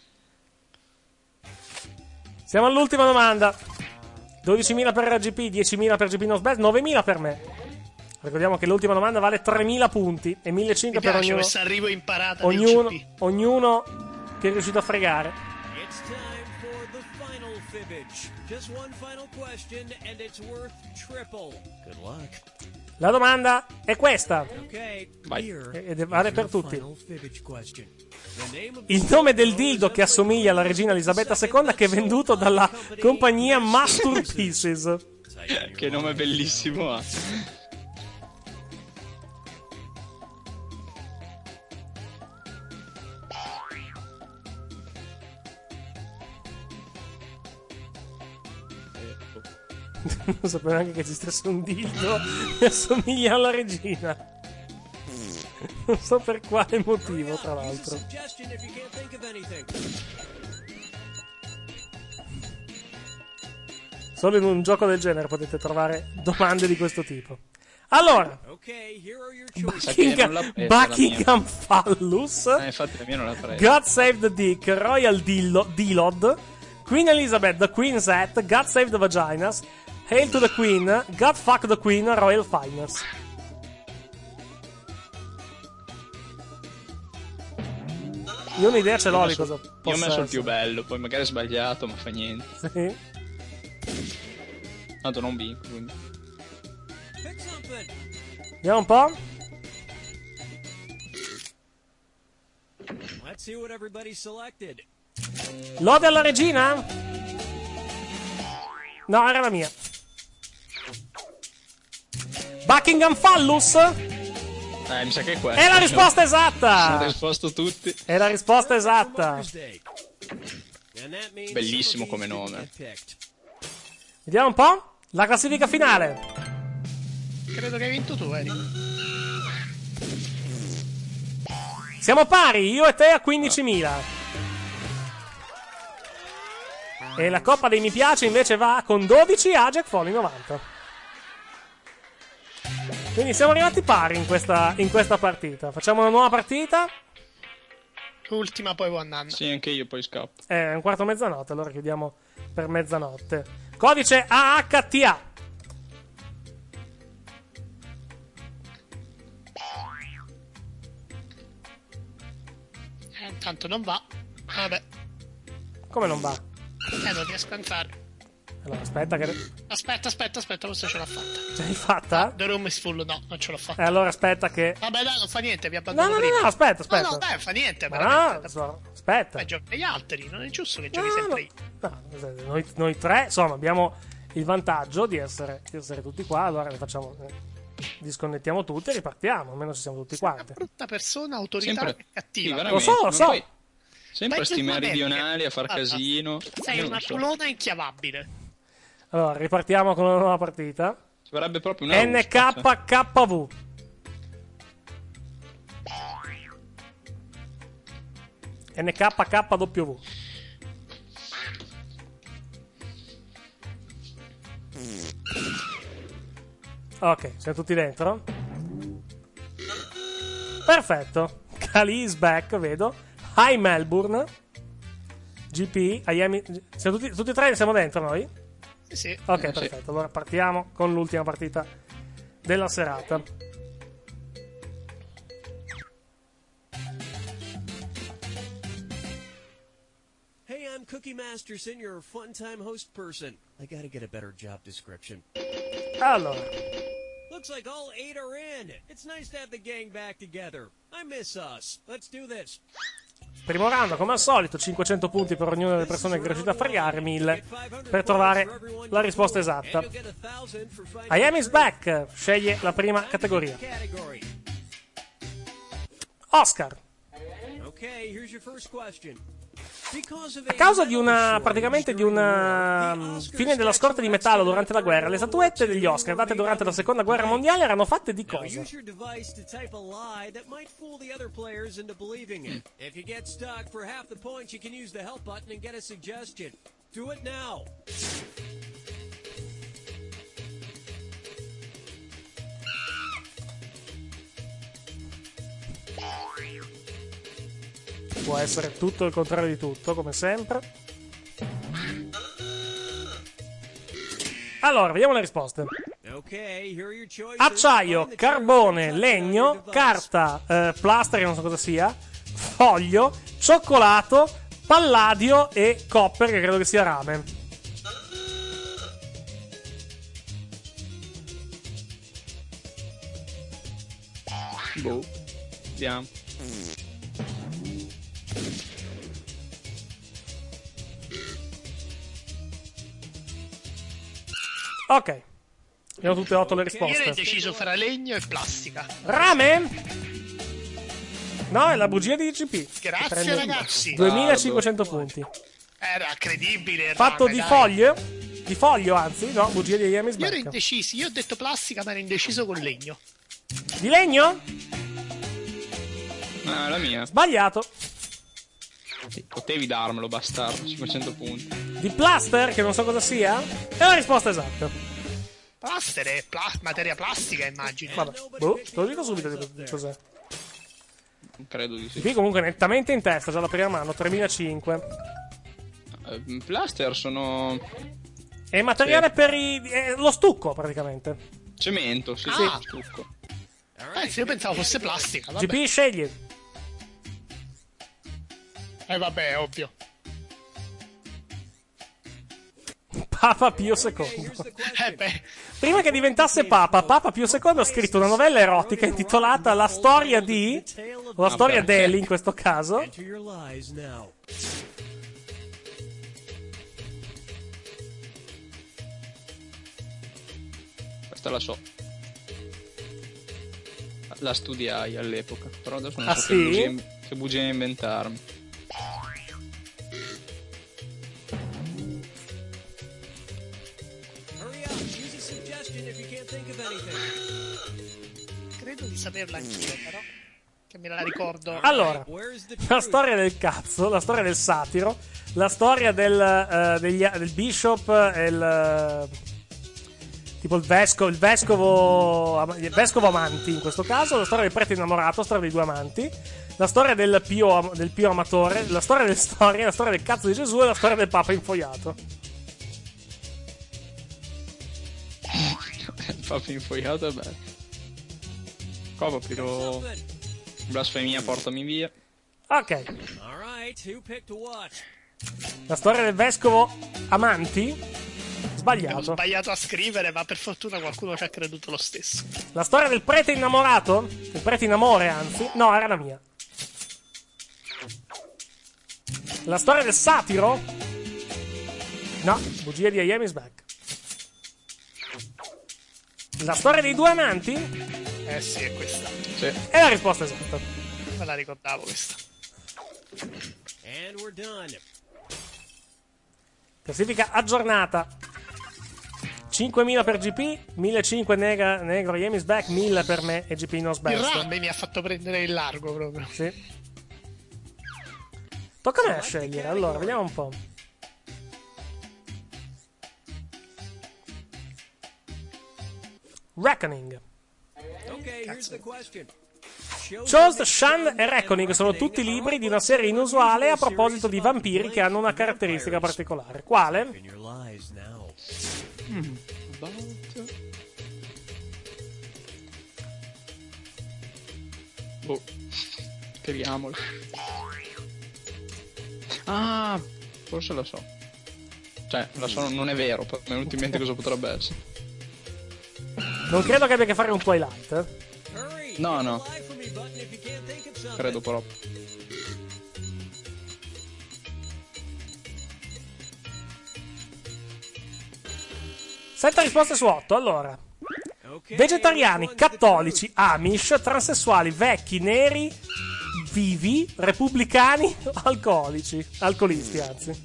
Speaker 5: Siamo all'ultima domanda. dodicimila per R G P, diecimila per G P Nosbet, novemila per me. Ricordiamo che l'ultima domanda vale tremila punti e millecinquecento per ognuno.
Speaker 4: Questa arrivo imparata
Speaker 5: ognuno,
Speaker 4: del G P.
Speaker 5: ognuno che è riuscito a fregare.
Speaker 2: Fibbage. Just one final question and it's worth triple. Good luck.
Speaker 5: La domanda è questa.
Speaker 2: Okay,
Speaker 5: Vai.
Speaker 2: here
Speaker 5: Ed vale per
Speaker 2: is your
Speaker 5: tutti.
Speaker 2: final Fibbage question. The name of
Speaker 5: Il nome del dildo che assomiglia alla regina Elisabetta seconda che è venduto dalla compagnia Masterpieces.
Speaker 6: Che nome bellissimo ha.
Speaker 5: Non sapevo neanche che esistesse un dildo che assomiglia alla regina. Non so per quale motivo, tra l'altro.
Speaker 2: suggestion if you can't think of anything.
Speaker 5: Solo in un gioco del genere potete trovare domande di questo tipo. Allora,
Speaker 2: Okay, here are your choices.
Speaker 5: Buckingham,
Speaker 6: non l'ha presa,
Speaker 5: Buckingham Phallus,
Speaker 6: Eh, infatti la mia non l'ha presa.
Speaker 5: God Save the Dick, Royal Dillo, Dilod, Queen Elizabeth, The Queen's Hat, God Save the Vaginas, Hail to the Queen, God Fuck the Queen, Royal Finest. Io un'idea ce l'ho
Speaker 6: Io ho
Speaker 5: di
Speaker 6: messo-
Speaker 5: cosa
Speaker 6: Io ho
Speaker 5: possa
Speaker 6: messo il
Speaker 5: essere.
Speaker 6: più bello, poi magari è sbagliato, ma fa niente.
Speaker 5: Sì.
Speaker 6: Tanto non vinco, quindi.
Speaker 2: Pick something.
Speaker 5: Vediamo un po'.
Speaker 2: Let's see what everybody selected.
Speaker 5: Lode alla regina? No, era la mia. Buckingham Phallus?
Speaker 6: Eh, mi sa che è questa.
Speaker 5: È la risposta
Speaker 6: Sono
Speaker 5: esatta!
Speaker 6: risposto tutti.
Speaker 5: È la risposta esatta.
Speaker 2: And that means
Speaker 6: Bellissimo
Speaker 2: some of
Speaker 6: come
Speaker 2: these didn't
Speaker 6: nome.
Speaker 2: get picked.
Speaker 5: Vediamo un po'. La classifica finale.
Speaker 4: Credo che hai vinto tu, Eri.
Speaker 5: Siamo pari, io e te a quindicimila. E la coppa dei mi piace invece va con dodici a Jack Foley novanta. Quindi siamo arrivati pari in questa, in questa partita. Facciamo una nuova partita.
Speaker 4: Ultima, poi buon anno.
Speaker 6: Sì, anche io poi scappo.
Speaker 5: È un quarto mezzanotte, allora chiudiamo per mezzanotte. Codice A H T A.
Speaker 4: Eh, intanto non va. Vabbè.
Speaker 5: Come non va?
Speaker 4: Eh, non riesco a entrare.
Speaker 5: Allora, aspetta che...
Speaker 4: Aspetta, aspetta, aspetta, forse ce l'ho fatta.
Speaker 5: Ce l'hai fatta?
Speaker 4: The room is full, no, non ce l'ho fatta.
Speaker 5: E allora aspetta che...
Speaker 4: Vabbè, dai, non fa niente, vi
Speaker 5: No,
Speaker 4: abbandono
Speaker 5: no, no,
Speaker 4: prima.
Speaker 5: no, aspetta, aspetta.
Speaker 4: No, no, dai, non fa niente,
Speaker 5: Ma
Speaker 4: veramente.
Speaker 5: no, so- aspetta.
Speaker 4: Dai, giochi gli altri, non è giusto che
Speaker 5: No,
Speaker 4: giochi sempre
Speaker 5: no,
Speaker 4: io.
Speaker 5: no, noi, noi tre, insomma, abbiamo il vantaggio di essere, di essere tutti qua. Allora ne facciamo, eh, disconnettiamo tutti e ripartiamo. Almeno se siamo tutti quanti.
Speaker 4: Brutta persona, autoritaria
Speaker 6: Sempre-
Speaker 4: e cattiva.
Speaker 6: Sì,
Speaker 5: Lo so, lo
Speaker 6: non
Speaker 5: so.
Speaker 6: puoi- Sempre
Speaker 4: Dai,
Speaker 6: sti
Speaker 4: va bene.
Speaker 6: meridionali a far
Speaker 4: Guarda,
Speaker 6: casino.
Speaker 4: Sei
Speaker 6: Io non
Speaker 4: una
Speaker 6: so.
Speaker 4: culona inchiavabile.
Speaker 5: Allora, ripartiamo con una nuova partita.
Speaker 6: Ci vorrebbe proprio una
Speaker 5: N K K V. N K K W. Ok, siamo tutti dentro? Perfetto. Kali is back, vedo. Hi Melbourne. G P, Miami. Siamo tutti, tutti e tre siamo dentro noi?
Speaker 4: Sì, sì.
Speaker 5: Ok,
Speaker 6: Eh, sì.
Speaker 5: perfetto. Allora partiamo con l'ultima partita della serata.
Speaker 2: Hey, I'm Cookie Masterson, your fun-time host person. I gotta get a better job description.
Speaker 5: Allora,
Speaker 2: Looks like all eight are in. It's nice to have the gang back together. I miss us. Let's do this.
Speaker 5: primo round, come al solito, cinquecento punti per ognuna delle persone che è riuscita a fregare, mille per trovare la risposta esatta. I am is back. Sceglie la prima categoria.
Speaker 2: Category.
Speaker 5: Oscar.
Speaker 2: Okay, here's your first question. Because of
Speaker 5: A causa di una, praticamente di una mm, fine della scorta di metallo durante la guerra, le statuette degli Oscar date durante la seconda guerra mondiale erano fatte di
Speaker 2: Now
Speaker 5: cosa?
Speaker 2: use your device to type a lie that might fool the other players into believing it. If you get stuck, for half the points you can use the help button and get a suggestion. Do it now.
Speaker 5: Può essere tutto il contrario di tutto, come sempre. Allora, vediamo le risposte.
Speaker 2: Okay, here are your choices.
Speaker 5: Acciaio,
Speaker 2: Find the
Speaker 5: carbone,
Speaker 2: character
Speaker 5: legno,
Speaker 2: device.
Speaker 5: carta, eh, plastica, che non so cosa sia, foglio, cioccolato, palladio e copper, che credo che sia rame.
Speaker 6: Boh. Vediamo.
Speaker 5: Ok. Abbiamo tutte e otto le risposte.
Speaker 4: Io ero deciso fra legno e plastica.
Speaker 5: Rame? No, è la bugia di G P.
Speaker 4: Grazie,
Speaker 5: Prende
Speaker 4: ragazzi.
Speaker 5: duemilacinquecento punti.
Speaker 4: Era credibile.
Speaker 5: Fatto
Speaker 4: rame,
Speaker 5: di
Speaker 4: dai.
Speaker 5: foglio? Di foglio, anzi, no, bugia di James
Speaker 4: Io ero
Speaker 5: Back.
Speaker 4: indeciso. Io ho detto plastica, ma ero indeciso con legno.
Speaker 5: Di legno?
Speaker 6: Ah, la mia.
Speaker 5: Sbagliato.
Speaker 6: Potevi darmelo, bastardo. cinquecento punti.
Speaker 5: Di plaster, che non so cosa sia? È la risposta esatta.
Speaker 4: Plaster è pla- materia plastica, immagino.
Speaker 5: Vabbè, boh, te lo dico subito di cos'è.
Speaker 6: Credo di sì.
Speaker 5: Qui comunque nettamente in testa, già la prima mano, tremilacinquecento.
Speaker 6: Uh, plaster sono...
Speaker 5: È materiale
Speaker 6: Sì.
Speaker 5: per i... è lo stucco, praticamente.
Speaker 6: Cemento, sì,
Speaker 4: Ah.
Speaker 6: stucco.
Speaker 4: Eh, se io pensavo fosse plastica. Vabbè.
Speaker 5: G P scegli.
Speaker 4: Eh vabbè, ovvio.
Speaker 5: Papa Pio secondo.
Speaker 4: Eh beh.
Speaker 5: Prima che diventasse Papa, Papa Pio secondo ha scritto una novella erotica intitolata La storia di... o la storia
Speaker 6: Vabbè.
Speaker 5: dell'Eli in questo caso.
Speaker 2: Enter your lies now.
Speaker 6: Questa la so. La studiai all'epoca. Però adesso non
Speaker 5: Ah,
Speaker 6: so
Speaker 5: sì?
Speaker 6: che, bugie, che bugie inventarmi.
Speaker 2: Hurry up. Use a suggestion if you can't think of anything.
Speaker 4: Credo di saperla anch'io, però. Che me la ricordo.
Speaker 5: Allora, la storia del cazzo, la storia del satiro, la storia del, eh, degli- del bishop e il... eh, tipo il vescovo, il vescovo, am- il vescovo amanti in questo caso, la storia del prete innamorato, la storia dei due amanti, la storia del pio, am- del pio amatore, la storia delle storie, la storia del cazzo di Gesù e la storia del papa infoiato.
Speaker 6: Il papa infoiato è bello. Qua proprio... Blasfemia, portami via.
Speaker 5: Ok,
Speaker 2: All right. Who picked what?
Speaker 5: la storia del vescovo amanti,
Speaker 4: Ho
Speaker 5: sbagliato.
Speaker 4: sbagliato a scrivere, ma per fortuna qualcuno ci ha creduto lo stesso.
Speaker 5: La storia del prete innamorato, il prete in amore anzi, no, era la mia. La storia del satiro? No, bugia di I Am is back. La storia dei due amanti?
Speaker 4: Eh sì, è questa.
Speaker 6: Sì.
Speaker 5: È la risposta esatta.
Speaker 4: Me la ricordavo questa.
Speaker 2: And we're done.
Speaker 5: Classifica aggiornata. cinquemila per G P, millecinquecento nega, negro I Am is back, mille per me e G P Knows
Speaker 4: Il
Speaker 5: best.
Speaker 4: rame mi ha fatto prendere il largo proprio.
Speaker 5: Sì. Tocca a me a scegliere, allora, vediamo un po'. Reckoning.
Speaker 2: Okay, here's the question.
Speaker 5: Chosen, Shan e Reckoning sono tutti libri di una serie inusuale a proposito di vampiri che hanno una caratteristica particolare. Quale?
Speaker 2: In your lies now.
Speaker 6: Mm. Boh. Speriamolo. Ah, forse la so. Cioè, la so, non è vero, però mi è venuto in mente cosa potrebbe essere.
Speaker 5: Non credo che abbia a che fare con Twilight. eh.
Speaker 6: No, no. Credo proprio.
Speaker 5: Sette risposte su otto, allora. Vegetariani, cattolici, amish, transessuali, vecchi, neri, vivi, repubblicani, alcolici. Alcolisti, anzi.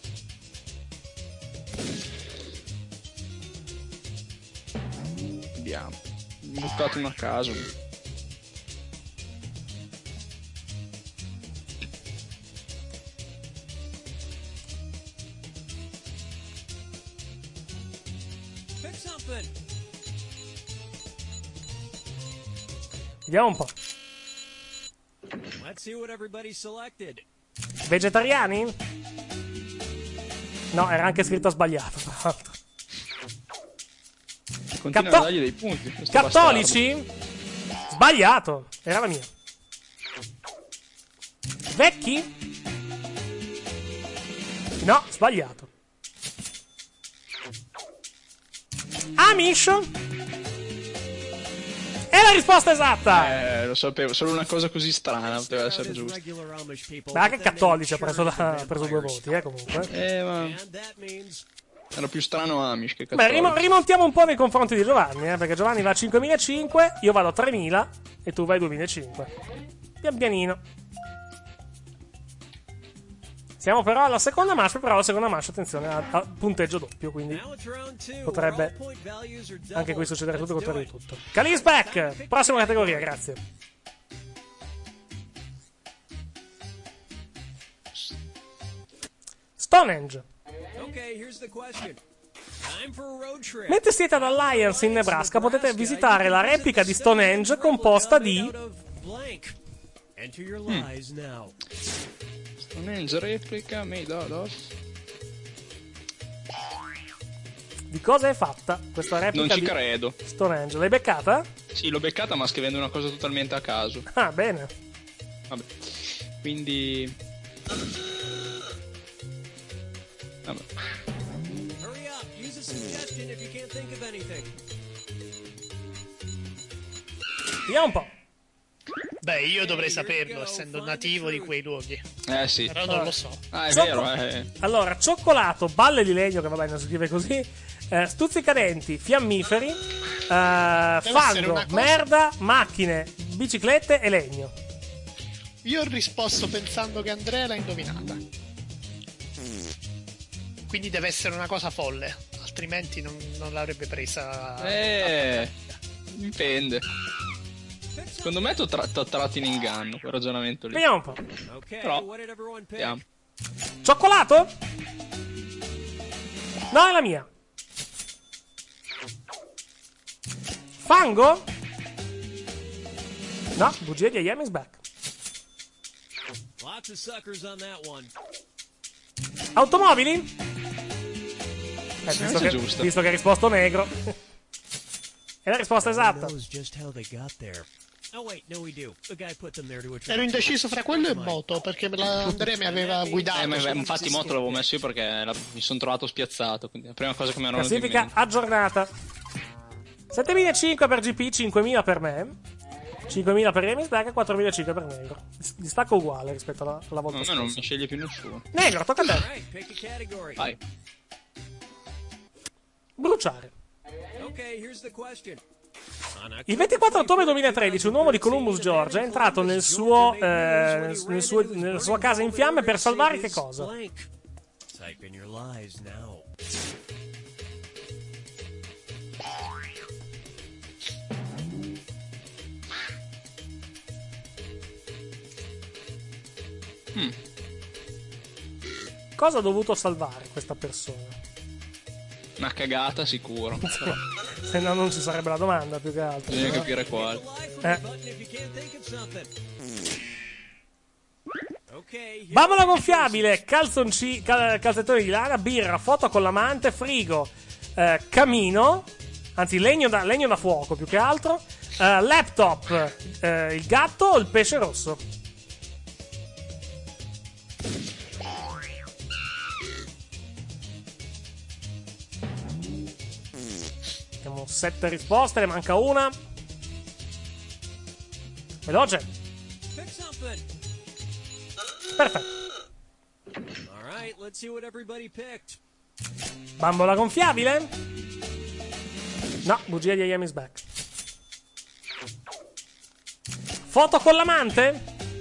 Speaker 6: Vediamo. Buttate uno a caso.
Speaker 2: Pick something.
Speaker 5: Vediamo un po'.
Speaker 2: Let's see what everybody selected.
Speaker 5: Vegetariani? No, era anche scritto sbagliato, tra l'altro.
Speaker 6: Continua
Speaker 5: Catto-
Speaker 6: a dargli dei punti. questo
Speaker 5: Cattolici? Sbagliato. Era la mia. Vecchi? No, sbagliato. È la risposta esatta!
Speaker 6: Eh, lo sapevo, solo una cosa così strana poteva essere giusta.
Speaker 5: Ma anche Cattolici ha preso, la, ha preso due voti, eh, comunque.
Speaker 6: Eh, ma... Era più strano Amish che
Speaker 5: Beh,
Speaker 6: Cattolici.
Speaker 5: rim- rimontiamo un po' nei confronti di Giovanni, eh, perché Giovanni va a cinquemilacinquecento, io vado a tremila e tu vai a duemilacinquecento. Pian pianino. Siamo però alla seconda manche, però la seconda manche, attenzione, ha, ha punteggio doppio, quindi potrebbe anche qui succedere tutto contrario di tutto. Kali's back! Prossima categoria, grazie. Stonehenge. Mentre siete ad Alliance in Nebraska potete visitare la replica di Stonehenge composta di...
Speaker 2: Mm.
Speaker 6: Stonehenge replica made out of...
Speaker 5: Di cosa è fatta questa replica?
Speaker 6: Non ci
Speaker 5: di
Speaker 6: credo.
Speaker 5: Stonehenge? L'hai beccata?
Speaker 6: Sì, l'ho beccata ma scrivendo una cosa totalmente a caso.
Speaker 5: Ah, bene.
Speaker 6: Vabbè. Quindi... Vabbè.
Speaker 5: Vediamo un po'.
Speaker 4: Beh, io dovrei saperlo, essendo nativo di quei luoghi.
Speaker 6: Eh sì.
Speaker 4: Però non lo so.
Speaker 6: Ah, è
Speaker 5: Ciocco-
Speaker 6: vero, eh.
Speaker 5: Allora, cioccolato, balle di legno, che vabbè non si scrive così, eh, stuzzicadenti, fiammiferi, eh,
Speaker 4: essere
Speaker 5: fango,
Speaker 4: una cosa-
Speaker 5: merda, macchine, biciclette e legno.
Speaker 4: Io ho risposto pensando che Andrea l'ha indovinata. Quindi deve essere una cosa folle, altrimenti non, non l'avrebbe presa.
Speaker 6: Eh, dipende. Secondo me t'ho tra- t'ho tratto in inganno quel ragionamento lì.
Speaker 5: Vediamo un po'.
Speaker 6: Però, vediamo.
Speaker 5: Cioccolato? No, è la mia. Fango? No, bugia di I Am is back.
Speaker 2: Lots of suckers on that one.
Speaker 5: Automobili? Eh, visto, che,
Speaker 6: giusto.
Speaker 5: visto che hai risposto negro. È la risposta esatta.
Speaker 2: Knows just how they got there. Oh wait, no we do. The guy put them there to attract.
Speaker 4: Ero indeciso fra quello e moto, perché me la- Andrea mi aveva guidato.
Speaker 6: Eh, ma,
Speaker 4: su-
Speaker 6: infatti moto l'avevo messo io perché la- mi sono trovato spiazzato. Quindi la prima cosa che mi hanno venuta in
Speaker 5: Classifica
Speaker 6: mente.
Speaker 5: aggiornata. settemilacinquecento per G P, cinquemila per me. cinquemila per Remis Black e quattromilacinquecento per Negro. Distacco uguale rispetto alla, alla volta
Speaker 6: No, a me
Speaker 5: scorsa.
Speaker 6: non mi sceglie più nessuno.
Speaker 5: Negro, tocca a te.
Speaker 2: Alright, pick a category.
Speaker 6: Vai.
Speaker 2: Okay,
Speaker 5: Bruciare.
Speaker 2: here's the question.
Speaker 5: Il ventiquattro ottobre duemilatredici un uomo di Columbus, Georgia, è entrato nel suo, eh, nel suo, nella sua casa in fiamme per salvare che cosa?
Speaker 2: Type in your lies now.
Speaker 6: Hmm.
Speaker 5: Cosa ha dovuto salvare questa persona?
Speaker 6: Una cagata sicuro. Però
Speaker 5: Se no non ci sarebbe la domanda più che altro.
Speaker 6: bisogna
Speaker 5: però.
Speaker 6: capire quale.
Speaker 5: Eh. Bambola gonfiabile, calzonci, cal- calzettoni di lana, birra, foto con l'amante, frigo, eh, camino, anzi legno da, legno da fuoco più che altro, eh, laptop, eh, il gatto o il pesce rosso? Abbiamo sette risposte, ne manca una. Veloce.
Speaker 2: Pick something.
Speaker 5: Perfetto.
Speaker 2: All right, let's see what everybody picked.
Speaker 5: Bambola gonfiabile? No, bugia di I Am is back. Foto con l'amante?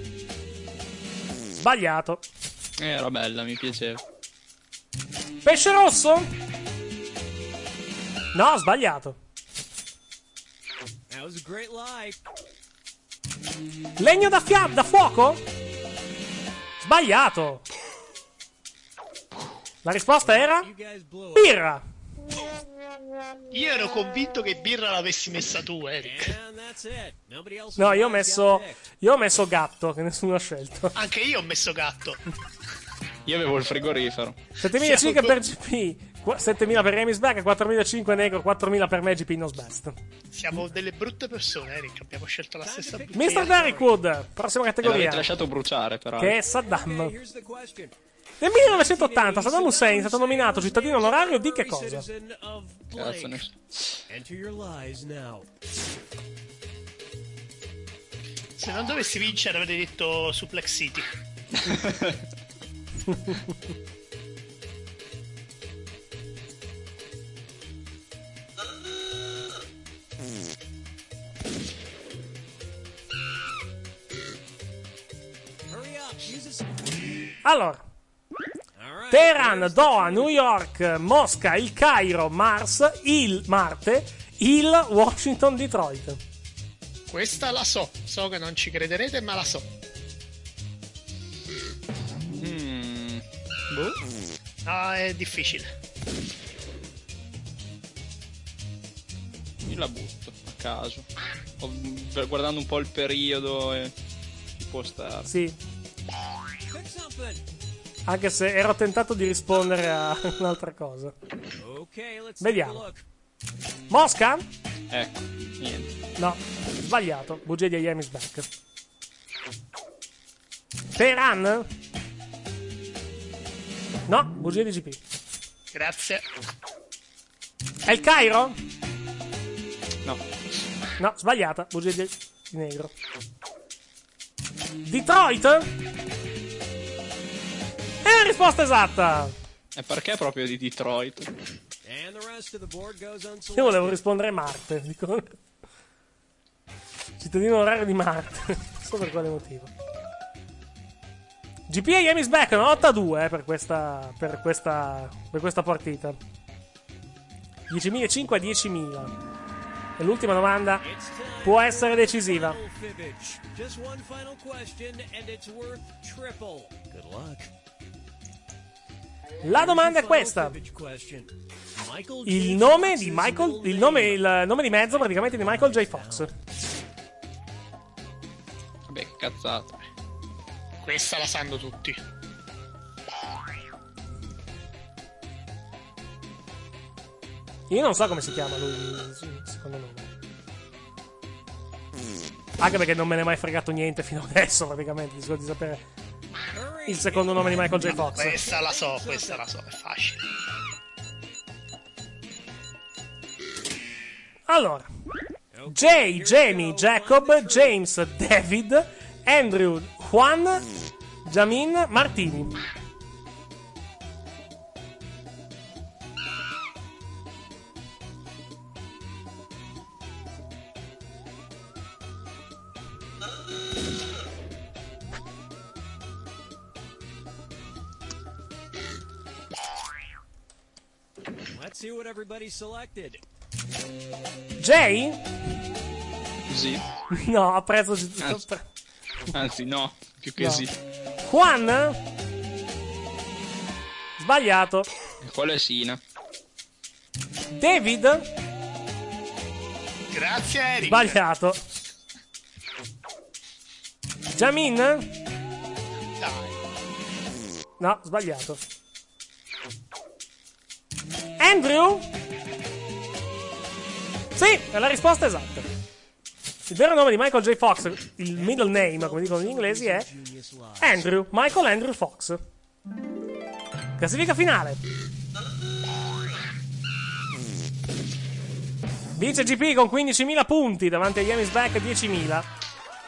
Speaker 5: Sbagliato.
Speaker 6: Eh, era bella, mi piaceva.
Speaker 5: Pesce rosso? No, sbagliato.
Speaker 2: That was a great lie.
Speaker 5: Legno da, fia- da fuoco? Sbagliato. La risposta era birra.
Speaker 4: Io ero convinto che birra l'avessi messa tu, Eric.
Speaker 2: And that's it. Nobody else
Speaker 5: No,
Speaker 2: was
Speaker 5: io ho
Speaker 2: right,
Speaker 5: messo
Speaker 2: got picked.
Speaker 5: io ho messo gatto, che nessuno ha scelto.
Speaker 4: Anche io ho messo gatto.
Speaker 6: Io avevo il frigorifero.
Speaker 5: settemilacinquecento per G P, qu- settemila per Remis Black, quattromilacinquecento Negro, quattromila per me G P Knows Best.
Speaker 4: Siamo delle brutte persone, Eric. Abbiamo scelto la stessa brutta.
Speaker 5: mister Derrickwood, prossima
Speaker 6: E
Speaker 5: categoria,
Speaker 6: l'avete lasciato bruciare, però.
Speaker 5: che è Saddam.
Speaker 2: Here's the question.
Speaker 5: Nel millenovecentottanta Saddam Hussein è stato nominato cittadino onorario di che cosa?
Speaker 2: Citizen of
Speaker 6: Cazzo,
Speaker 2: blank.
Speaker 6: ne-
Speaker 2: Enter your lies now.
Speaker 4: Se non dovessi vincere avrei detto Suplex City.
Speaker 5: Allora, Teheran, Doha, New York, Mosca, il Cairo, Mars, il Marte, il Washington, Detroit.
Speaker 4: Questa la so, so che non ci crederete, ma la so.
Speaker 6: Mm.
Speaker 4: Boh. No, è difficile.
Speaker 6: Io la butto a caso. Ho- guardando un po' il periodo e ci può stare.
Speaker 5: Sì. Anche se ero tentato di rispondere a un'altra cosa. Vediamo. Mosca?
Speaker 6: Ecco, niente.
Speaker 5: No, sbagliato. Bugia di Miami is back. Teheran? No, bugia di G P.
Speaker 4: Grazie.
Speaker 5: È il Cairo?
Speaker 6: No.
Speaker 5: No, sbagliata. Bugia di, di Negro. Detroit? È la risposta esatta.
Speaker 6: E perché proprio di Detroit?
Speaker 5: Io volevo rispondere Marte. Dico... Cittadino orario di Marte. Non so per quale motivo. G P A Miami is back. No, otto a due eh, per questa per questa per questa partita. diecimilacinquecento a diecimila. E l'ultima domanda può essere decisiva.
Speaker 2: Just one final question and it's worth triple. Good luck.
Speaker 5: La domanda è questa. Il nome di Michael, il nome, il nome di mezzo praticamente di Michael J. Fox.
Speaker 6: Vabbè, che cazzata.
Speaker 4: Questa la sanno tutti.
Speaker 5: Io non so come si chiama lui, secondo me. Anche perché non me ne è mai fregato niente fino adesso, praticamente, di sapere il secondo nome di Michael J. Fox.
Speaker 4: Questa la so, questa la so, è facile.
Speaker 5: Allora, Jay, Jamie, Jacob, James, David, Andrew, Juan, Jamin, Martini.
Speaker 2: Let's see what everybody selected.
Speaker 5: Jay?
Speaker 6: Sì.
Speaker 5: No, a prezzo.
Speaker 6: Anzi, anzi no, più che
Speaker 5: No.
Speaker 6: sì.
Speaker 5: Juan? Sbagliato.
Speaker 6: Quello è Sina.
Speaker 5: David?
Speaker 4: Grazie, Eric.
Speaker 5: Sbagliato. Jamin?
Speaker 4: Dai.
Speaker 5: No, sbagliato. Andrew? Sì, è la risposta esatta. Il vero nome di Michael J. Fox, il middle name, come dicono gli inglesi, è Andrew, Michael Andrew Fox. Classifica finale. Vince G P con quindicimila punti davanti agli Miami is back diecimila.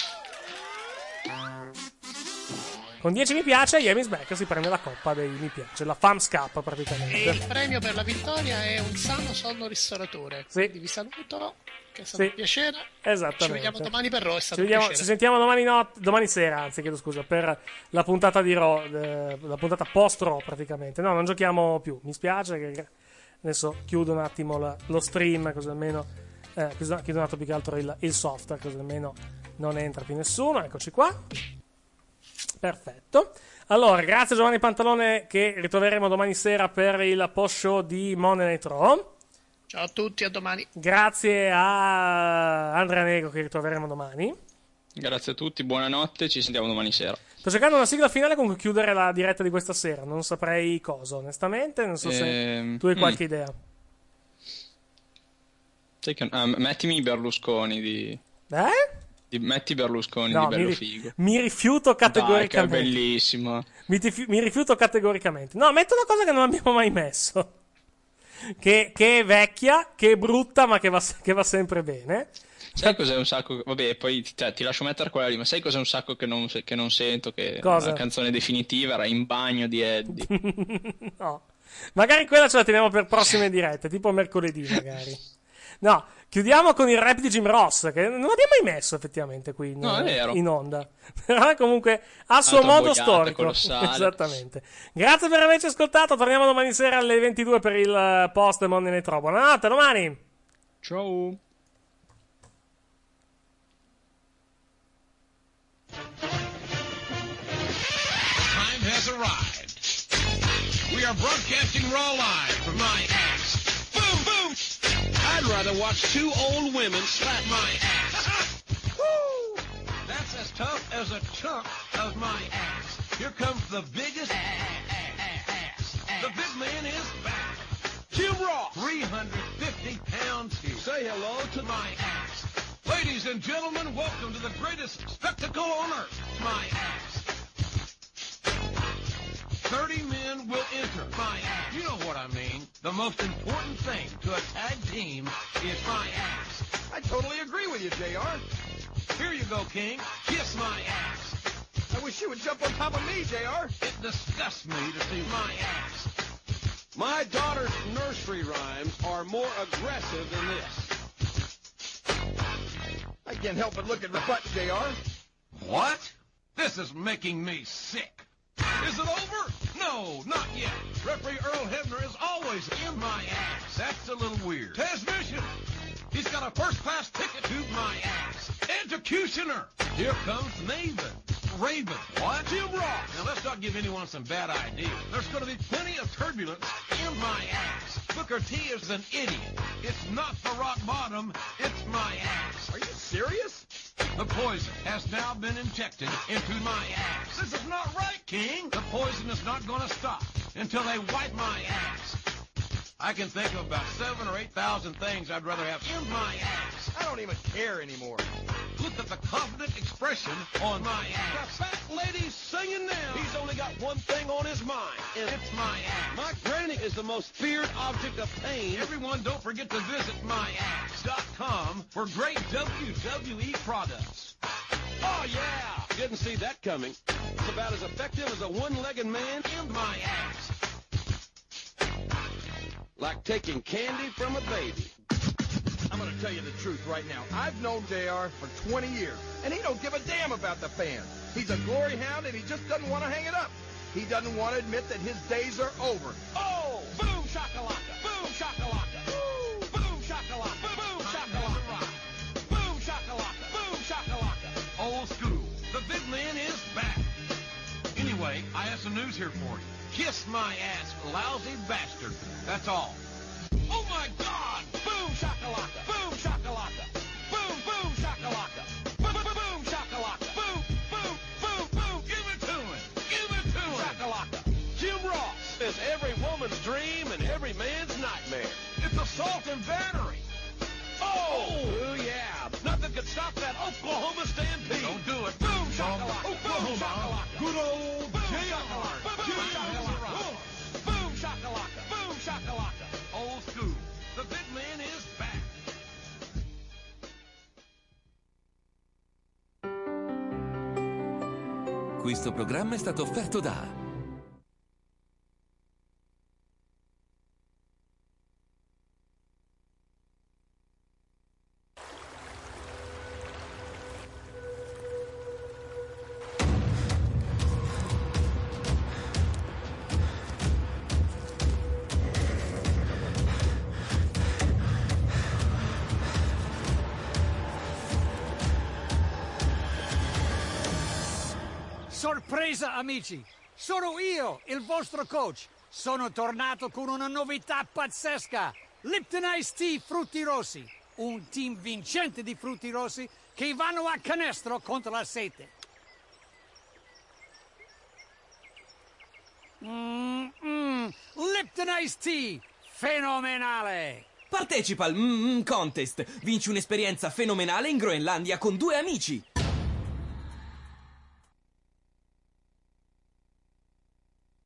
Speaker 5: Con dieci mi piace, Miami is back si prende la coppa dei mi piace, la Fams Cup praticamente.
Speaker 4: E il premio per la vittoria è un sano sonno ristoratore.
Speaker 5: Sì.
Speaker 4: Quindi vi saluto, che è stato
Speaker 5: Sì.
Speaker 4: un piacere.
Speaker 5: Esattamente.
Speaker 4: Ci vediamo domani per Raw, è stato
Speaker 5: Ci,
Speaker 4: un
Speaker 5: vediamo,
Speaker 4: piacere.
Speaker 5: ci sentiamo domani, not- domani sera, anzi chiedo scusa, per la puntata di Raw, eh, la puntata post Raw praticamente. No, non giochiamo più, mi spiace che adesso chiudo un attimo la- lo stream, così almeno eh, chiudo chiudo un attimo più che altro il, il software, così almeno non entra più nessuno. Eccoci qua. Perfetto. Allora, grazie a Giovanni Pantalone, che ritroveremo domani sera per il post show di Monday Night Raw.
Speaker 4: Ciao a tutti, a domani.
Speaker 5: Grazie a Andrea Negro, che ritroveremo domani.
Speaker 6: Grazie a tutti, buonanotte, ci sentiamo domani sera.
Speaker 5: Sto cercando una sigla finale con cui chiudere la diretta di questa sera. Non saprei cosa, onestamente. Non so se
Speaker 6: Ehm,
Speaker 5: tu hai qualche
Speaker 6: mm.
Speaker 5: idea.
Speaker 6: Sai che, ah, mettimi Berlusconi di...
Speaker 5: Eh?
Speaker 6: di metti Berlusconi
Speaker 5: No,
Speaker 6: di bello
Speaker 5: mi, ri-
Speaker 6: figo.
Speaker 5: mi rifiuto
Speaker 6: Dai, che è
Speaker 5: categoricamente.
Speaker 6: bellissimo.
Speaker 5: Mi, ti fi- mi rifiuto categoricamente. No, metto una cosa che non abbiamo mai messo. che, che è vecchia, che è brutta, ma che va, che va sempre bene.
Speaker 6: Sai cos'è un sacco? Vabbè, poi cioè, ti lascio mettere quella lì, ma sai cos'è un sacco che non, che non sento? Che
Speaker 5: Cosa?
Speaker 6: La canzone definitiva era In bagno di Eddie.
Speaker 5: No, magari quella ce la teniamo per prossime dirette, tipo mercoledì magari. No, chiudiamo con il rap di Jim Ross, che non abbiamo mai messo effettivamente qui in,
Speaker 6: No, è vero.
Speaker 5: in onda. Però comunque a suo
Speaker 6: Altra
Speaker 5: modo
Speaker 6: boiata
Speaker 5: storico.
Speaker 6: colossale.
Speaker 5: Esattamente. Grazie per averci ascoltato, torniamo domani sera alle ventidue per il post Monday Night Raw. Buonanotte, a domani!
Speaker 6: Ciao!
Speaker 8: Time has arrived. We are broadcasting Raw live from my ass. Boom, boom! I'd rather watch two old women slap my ass. Woo! That's as tough as a chunk of my ass. Here comes the biggest ass. The big man is back. Jim Ross, three hundred fifty pounds here. Say hello to my ass. Ladies and gentlemen, welcome to the greatest spectacle on earth. My ass. Thirty men will enter my ass. You know what I mean. The most important thing to a tag team is my ass. I totally agree with you, J R. Here you go, King. Kiss my ass. I wish you would jump on top of me, J R. It disgusts me to see my ass. My daughter's nursery rhymes are more aggressive than this. I can't help but look at the butt, J R. What? This is making me sick. Is it over? No, not yet. Referee Earl Hebner is always in my ass. That's a little weird. Transmission. He's got a first-class ticket to my ass. Executioner. Here comes Maven. Raven. What? Jim Ross. Now, let's not give anyone some bad ideas. There's going to be plenty of turbulence in my ass. Booker T is an idiot. It's not the rock bottom. It's my ass. Are you serious? The poison has now been injected into my ass. This is not right, King. The poison is not going to stop until they wipe my ass. I can think of about seven or eight thousand things I'd rather have in my ass. I don't even care anymore. Look at the confident expression on my ass. The fat lady's singing now. He's only got one thing on his mind, and it's my ass. My granny is the most feared object of pain. Everyone, don't forget to visit my ass dot com for great W W E products. Oh, yeah. Didn't see that coming. It's about as effective as a one-legged man in my ass. Like taking candy from a baby. I'm going to tell you the truth right now. I've known J R for twenty years, and he don't give a damn about the fans. He's a glory hound, and he just doesn't want to hang it up. He doesn't want to admit that his days are over. Oh! Boom shakalaka! Boom shakalaka! Boom! Boom shakalaka! Boom shakalaka! Boom shakalaka! Boom shakalaka! Old school. The big man is back. Anyway, I have some news here for you. Kiss my ass, lousy bastard. That's all. Oh, my God! Boom shakalaka! Boom shakalaka! Boom, boom shakalaka! Boom, boom, boom shakalaka! Boom, boom, boom, boom! Give it to him! Give it to him! Shakalaka! Jim Ross is every woman's dream and every man's nightmare. It's assault and battery. Oh! Oh, yeah! Nothing could stop that Oklahoma stampede. Don't do it. Boom shakalaka! Boom shakalaka! Good old J R! Boom shakalaka! Boom shakalaka! Boom shakalaka! Old school. The big man is back.
Speaker 22: Questo programma è stato offerto da
Speaker 23: Sorpresa, amici! Sono io, il vostro coach. Sono tornato con una novità pazzesca. Lipton Ice Tea Frutti Rossi. Un team vincente di frutti rossi che vanno a canestro contro la sete. Mm-mm. Lipton Ice Tea. Fenomenale!
Speaker 24: Partecipa al mm-mm Contest. Vinci un'esperienza fenomenale in Groenlandia con due amici.